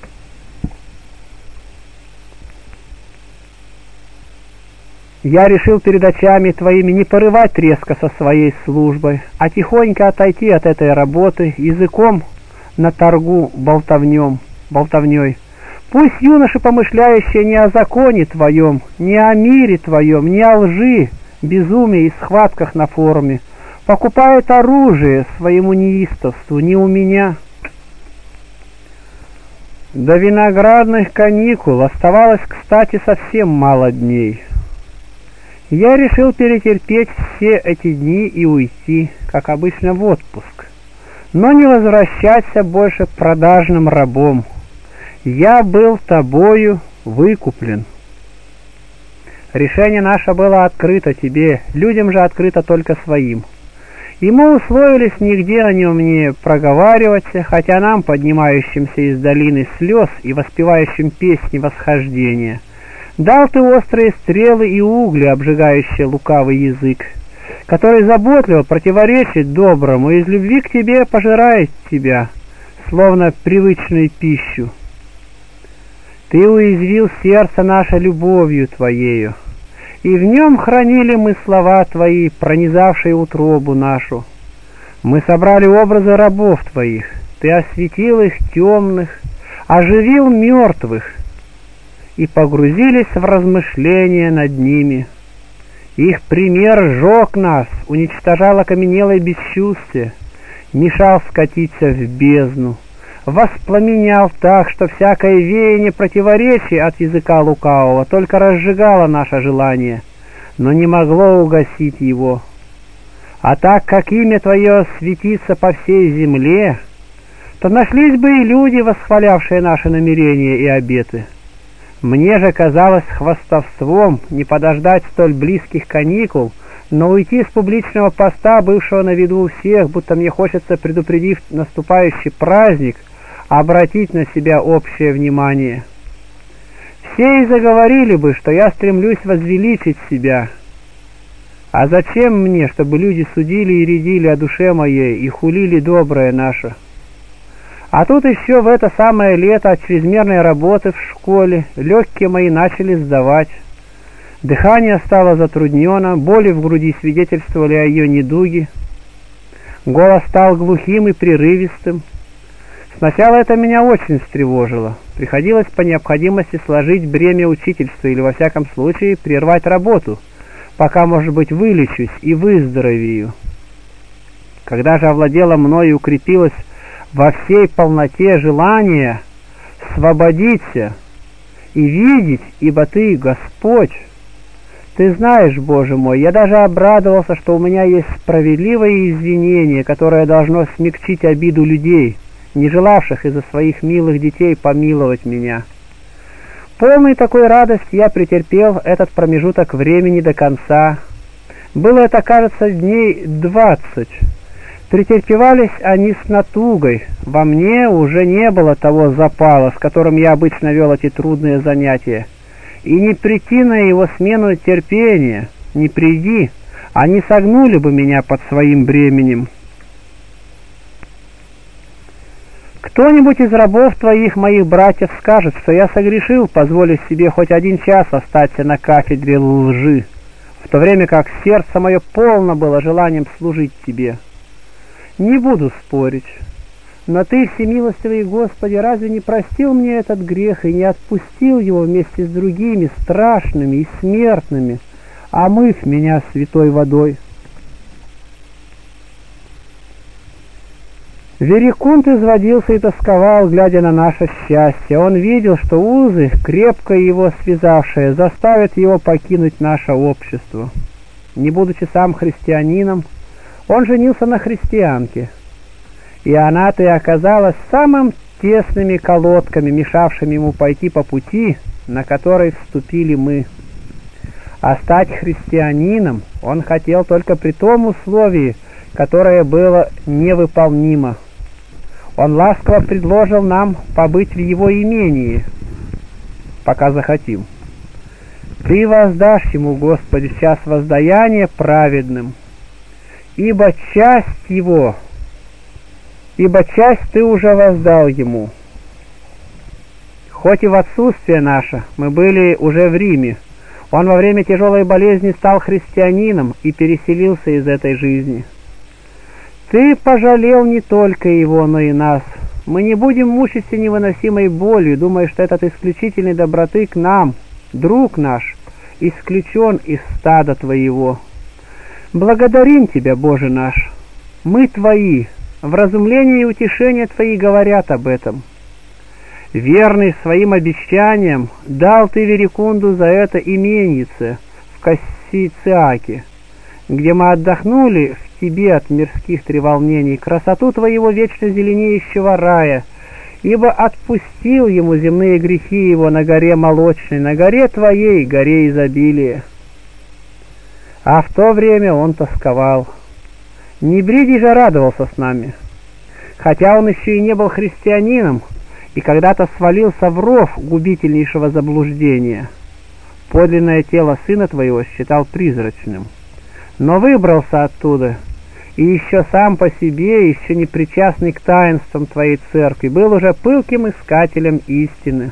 Я решил перед очами твоими не порывать резко со своей службой, а тихонько отойти от этой работы языком на торгу болтовнем, болтовней. Пусть юноши, помышляющие не о законе твоем, не о мире твоем, не о лжи, безумии и схватках на форуме, покупают оружие своему неистовству не у меня. До виноградных каникул оставалось, кстати, совсем мало дней. Я решил перетерпеть все эти дни и уйти, как обычно, в отпуск, но не возвращаться больше продажным рабом. Я был тобою выкуплен. Решение наше было открыто тебе, людям же открыто только своим. И мы условились нигде о нем не проговариваться, хотя нам, поднимающимся из долины слез и воспевающим песни восхождения, дал ты острые стрелы и угли, обжигающие лукавый язык, который заботливо противоречит доброму и из любви к тебе пожирает тебя, словно привычную пищу. Ты уязвил сердце наше любовью твоею, и в нем хранили мы слова твои, пронизавшие утробу нашу. Мы собрали образы рабов твоих, ты осветил их темных, оживил мертвых, и погрузились в размышления над ними. Их пример сжег нас, уничтожал окаменелое бесчувствие, мешал скатиться в бездну, воспламенял так, что всякое веяние противоречий от языка лукавого только разжигало наше желание, но не могло угасить его. А так как имя Твое светится по всей земле, то нашлись бы и люди, восхвалявшие наши намерения и обеты. Мне же казалось хвастовством не подождать столь близких каникул, но уйти с публичного поста, бывшего на виду у всех, будто мне хочется, предупредив наступающий праздник, обратить на себя общее внимание. Все и заговорили бы, что я стремлюсь возвеличить себя. А зачем мне, чтобы люди судили и рядили о душе моей и хулили доброе наше? А тут еще в это самое лето от чрезмерной работы в школе легкие мои начали сдавать. Дыхание стало затруднено, боли в груди свидетельствовали о ее недуге. Голос стал глухим и прерывистым. Сначала это меня очень встревожило. Приходилось по необходимости сложить бремя учительства или, во всяком случае, прервать работу, пока, может быть, вылечусь и выздоровею. Когда же овладело мной и укрепилось во всей полноте желания освободиться и видеть, ибо Ты, Господь, Ты знаешь, Боже мой, я даже обрадовался, что у меня есть справедливое извинение, которое должно смягчить обиду людей, не желавших из-за своих милых детей помиловать меня. Полный такой радости я претерпел этот промежуток времени до конца. Было это, кажется, дней двадцать. Претерпевались они с натугой. Во мне уже не было того запала, с которым я обычно вел эти трудные занятия. И не прийти на его смену терпения, не приди, они согнули бы меня под своим бременем. Кто-нибудь из рабов твоих, моих братьев, скажет, что я согрешил, позволив себе хоть один час остаться на кафедре лжи, в то время как сердце мое полно было желанием служить тебе. Не буду спорить, но Ты, всемилостивый Господи, разве не простил мне этот грех и не отпустил его вместе с другими страшными и смертными, омыв меня святой водой? Верикунт изводился и тосковал, глядя на наше счастье. Он видел, что узы, крепко его связавшие, заставят его покинуть наше общество. Не будучи сам христианином, он женился на христианке, и она-то и оказалась самым тесными колодками, мешавшими ему пойти по пути, на который вступили мы. А стать христианином он хотел только при том условии, которое было невыполнимо. Он ласково предложил нам побыть в его имении, пока захотим. Ты воздашь ему, Господи, час воздаяния праведным, ибо часть его ибо часть ты уже воздал ему. Хоть и в отсутствие наше мы были уже в Риме, он во время тяжелой болезни стал христианином и переселился из этой жизни. Ты пожалел не только его, но и нас. Мы не будем мучиться невыносимой болью, думая, что этот исключительной доброты к нам, друг наш, исключен из стада твоего. Благодарим тебя, Боже наш. Мы твои, вразумление и утешение твои говорят об этом. Верный своим обещаниям дал ты Верикунду за это именице в Кассициаке, где мы отдохнули в тебе от мирских треволнений, красоту твоего вечно зеленеющего рая, ибо отпустил ему земные грехи его на горе молочной, на горе твоей, горе изобилия. А в то время он тосковал. Небридий же радовался с нами, хотя он еще и не был христианином, и когда-то свалился в ров губительнейшего заблуждения. Подлинное тело сына твоего считал призрачным, но выбрался оттуда, и еще сам по себе, еще не причастный к таинствам твоей церкви, был уже пылким искателем истины.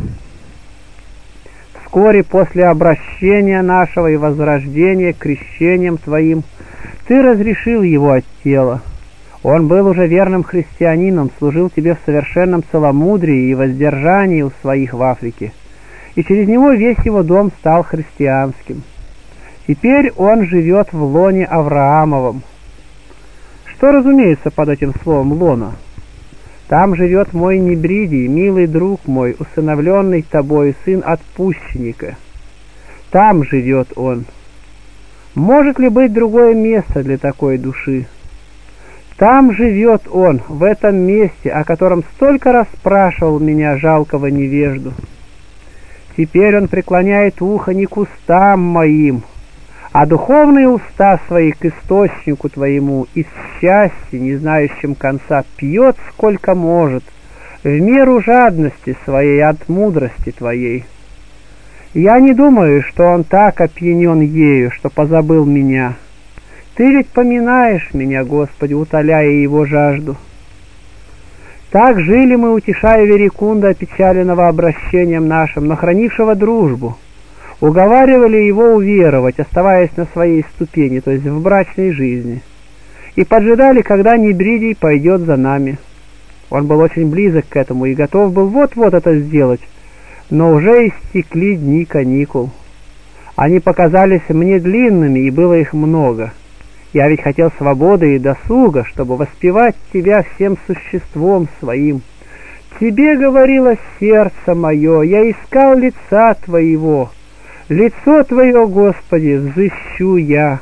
Вскоре после обращения нашего и возрождения крещением твоим ты разрешил его от тела. Он был уже верным христианином, служил тебе в совершенном целомудрии и воздержании у своих в Африке, и через него весь его дом стал христианским. Теперь он живет в лоне Авраамовом. Что разумеется под этим словом «лона»? Там живет мой Небридий, милый друг мой, усыновленный тобой сын отпущенника. Там живет он. Может ли быть другое место для такой души? Там живет он, в этом месте, о котором столько раз спрашивал меня жалкого невежду. Теперь он преклоняет ухо не к устам моим, а духовные уста свои к источнику твоему, из счастья, не знающим конца, пьет сколько может, в меру жадности своей от мудрости твоей. Я не думаю, что он так опьянен ею, что позабыл меня. Ты ведь поминаешь меня, Господи, утоляя его жажду. Так жили мы, утешая Верикунда, опечаленного обращением нашим, но хранившего дружбу. Уговаривали его уверовать, оставаясь на своей ступени, то есть в брачной жизни, и поджидали, когда Небридий пойдет за нами. Он был очень близок к этому и готов был вот-вот это сделать, но уже истекли дни каникул. Они показались мне длинными, и было их много. Я ведь хотел свободы и досуга, чтобы воспевать тебя всем существом своим. Тебе говорило сердце мое, я искал лица твоего. Лицо твое, Господи, взыщу я.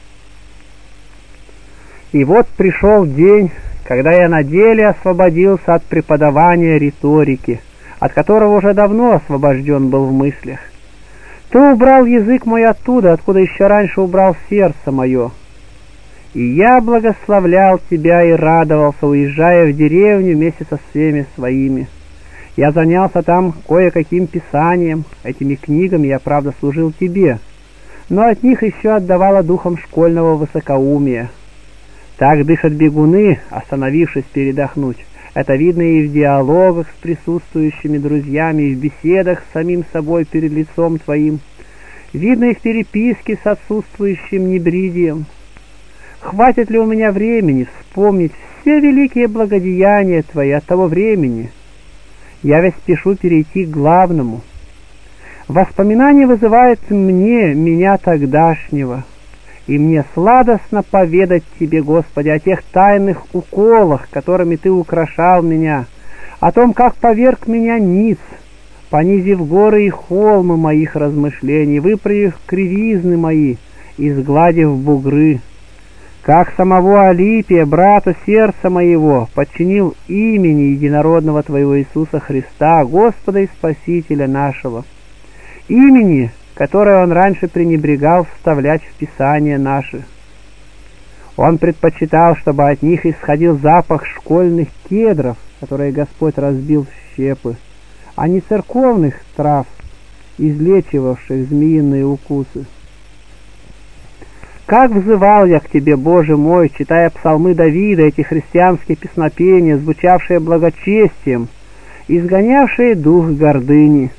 И вот пришел день, когда я на деле освободился от преподавания риторики, от которого уже давно освобожден был в мыслях. Ты убрал язык мой оттуда, откуда еще раньше убрал сердце мое. И я благословлял тебя и радовался, уезжая в деревню вместе со всеми своими. Я занялся там кое-каким писанием, этими книгами я, правда, служил тебе, но от них еще отдавало духом школьного высокоумия. Так дышат бегуны, остановившись передохнуть. Это видно и в диалогах с присутствующими друзьями, и в беседах с самим собой перед лицом твоим. Видно и в переписке с отсутствующим Небридием. Хватит ли у меня времени вспомнить все великие благодеяния твои от того времени? Я ведь спешу перейти к главному. Воспоминание вызывает мне меня тогдашнего, и мне сладостно поведать тебе, Господи, о тех тайных уколах, которыми ты украшал меня, о том, как поверг меня ниц, понизив горы и холмы моих размышлений, выправив кривизны мои и сгладив бугры, как самого Алипия, брата сердца моего, подчинил имени единородного Твоего Иисуса Христа, Господа и Спасителя нашего, имени, которое он раньше пренебрегал вставлять в Писания наши. Он предпочитал, чтобы от них исходил запах школьных кедров, которые Господь разбил в щепы, а не церковных трав, излечивавших змеиные укусы. Как взывал я к Тебе, Боже мой, читая псалмы Давида, эти христианские песнопения, звучавшие благочестием, изгонявшие дух гордыни.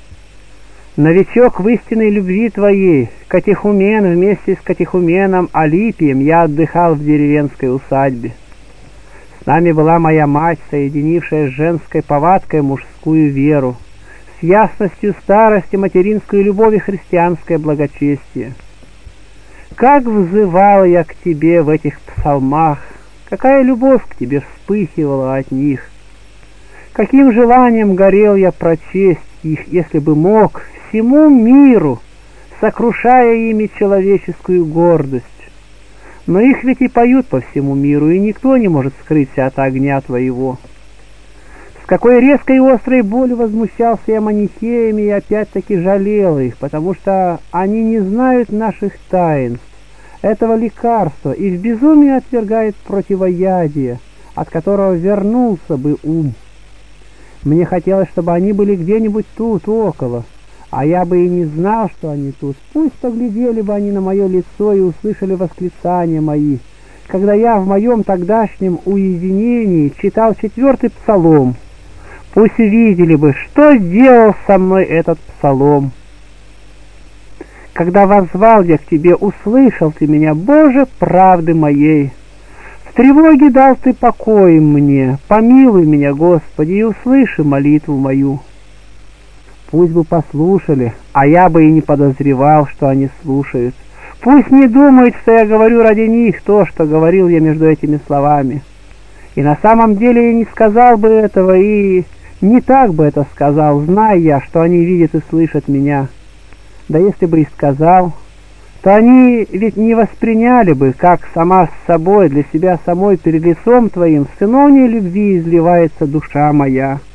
Новичок в истинной любви Твоей, катехумен вместе с катехуменом Алипием, я отдыхал в деревенской усадьбе. С нами была моя мать, соединившая с женской повадкой мужскую веру, с ясностью старости материнскую любовь и христианское благочестие. Как взывал я к Тебе в этих псалмах, какая любовь к Тебе вспыхивала от них, каким желанием горел я прочесть их, если бы мог, всему миру, сокрушая ими человеческую гордость. Но их ведь и поют по всему миру, и никто не может скрыться от огня Твоего. С какой резкой и острой болью возмущался я манихеями и опять-таки жалел их, потому что они не знают наших таинств, этого лекарства, и в безумии отвергают противоядие, от которого вернулся бы ум. Мне хотелось, чтобы они были где-нибудь тут, около, а я бы и не знал, что они тут. Пусть поглядели бы они на мое лицо и услышали восклицания мои, когда я в моем тогдашнем уединении читал четвертый псалом. Пусть увидели бы, что сделал со мной этот псалом. Когда воззвал я к Тебе, услышал Ты меня, Боже, правды моей. В тревоге дал Ты покой мне, помилуй меня, Господи, и услыши молитву мою. Пусть бы послушали, а я бы и не подозревал, что они слушают. Пусть не думают, что я говорю ради них то, что говорил я между этими словами. И на самом деле я не сказал бы этого, и не так бы это сказал, зная я, что они видят и слышат меня. Да если бы и сказал, то они ведь не восприняли бы, как сама с собой, для себя самой перед лицом Твоим в сыновней любви изливается душа моя.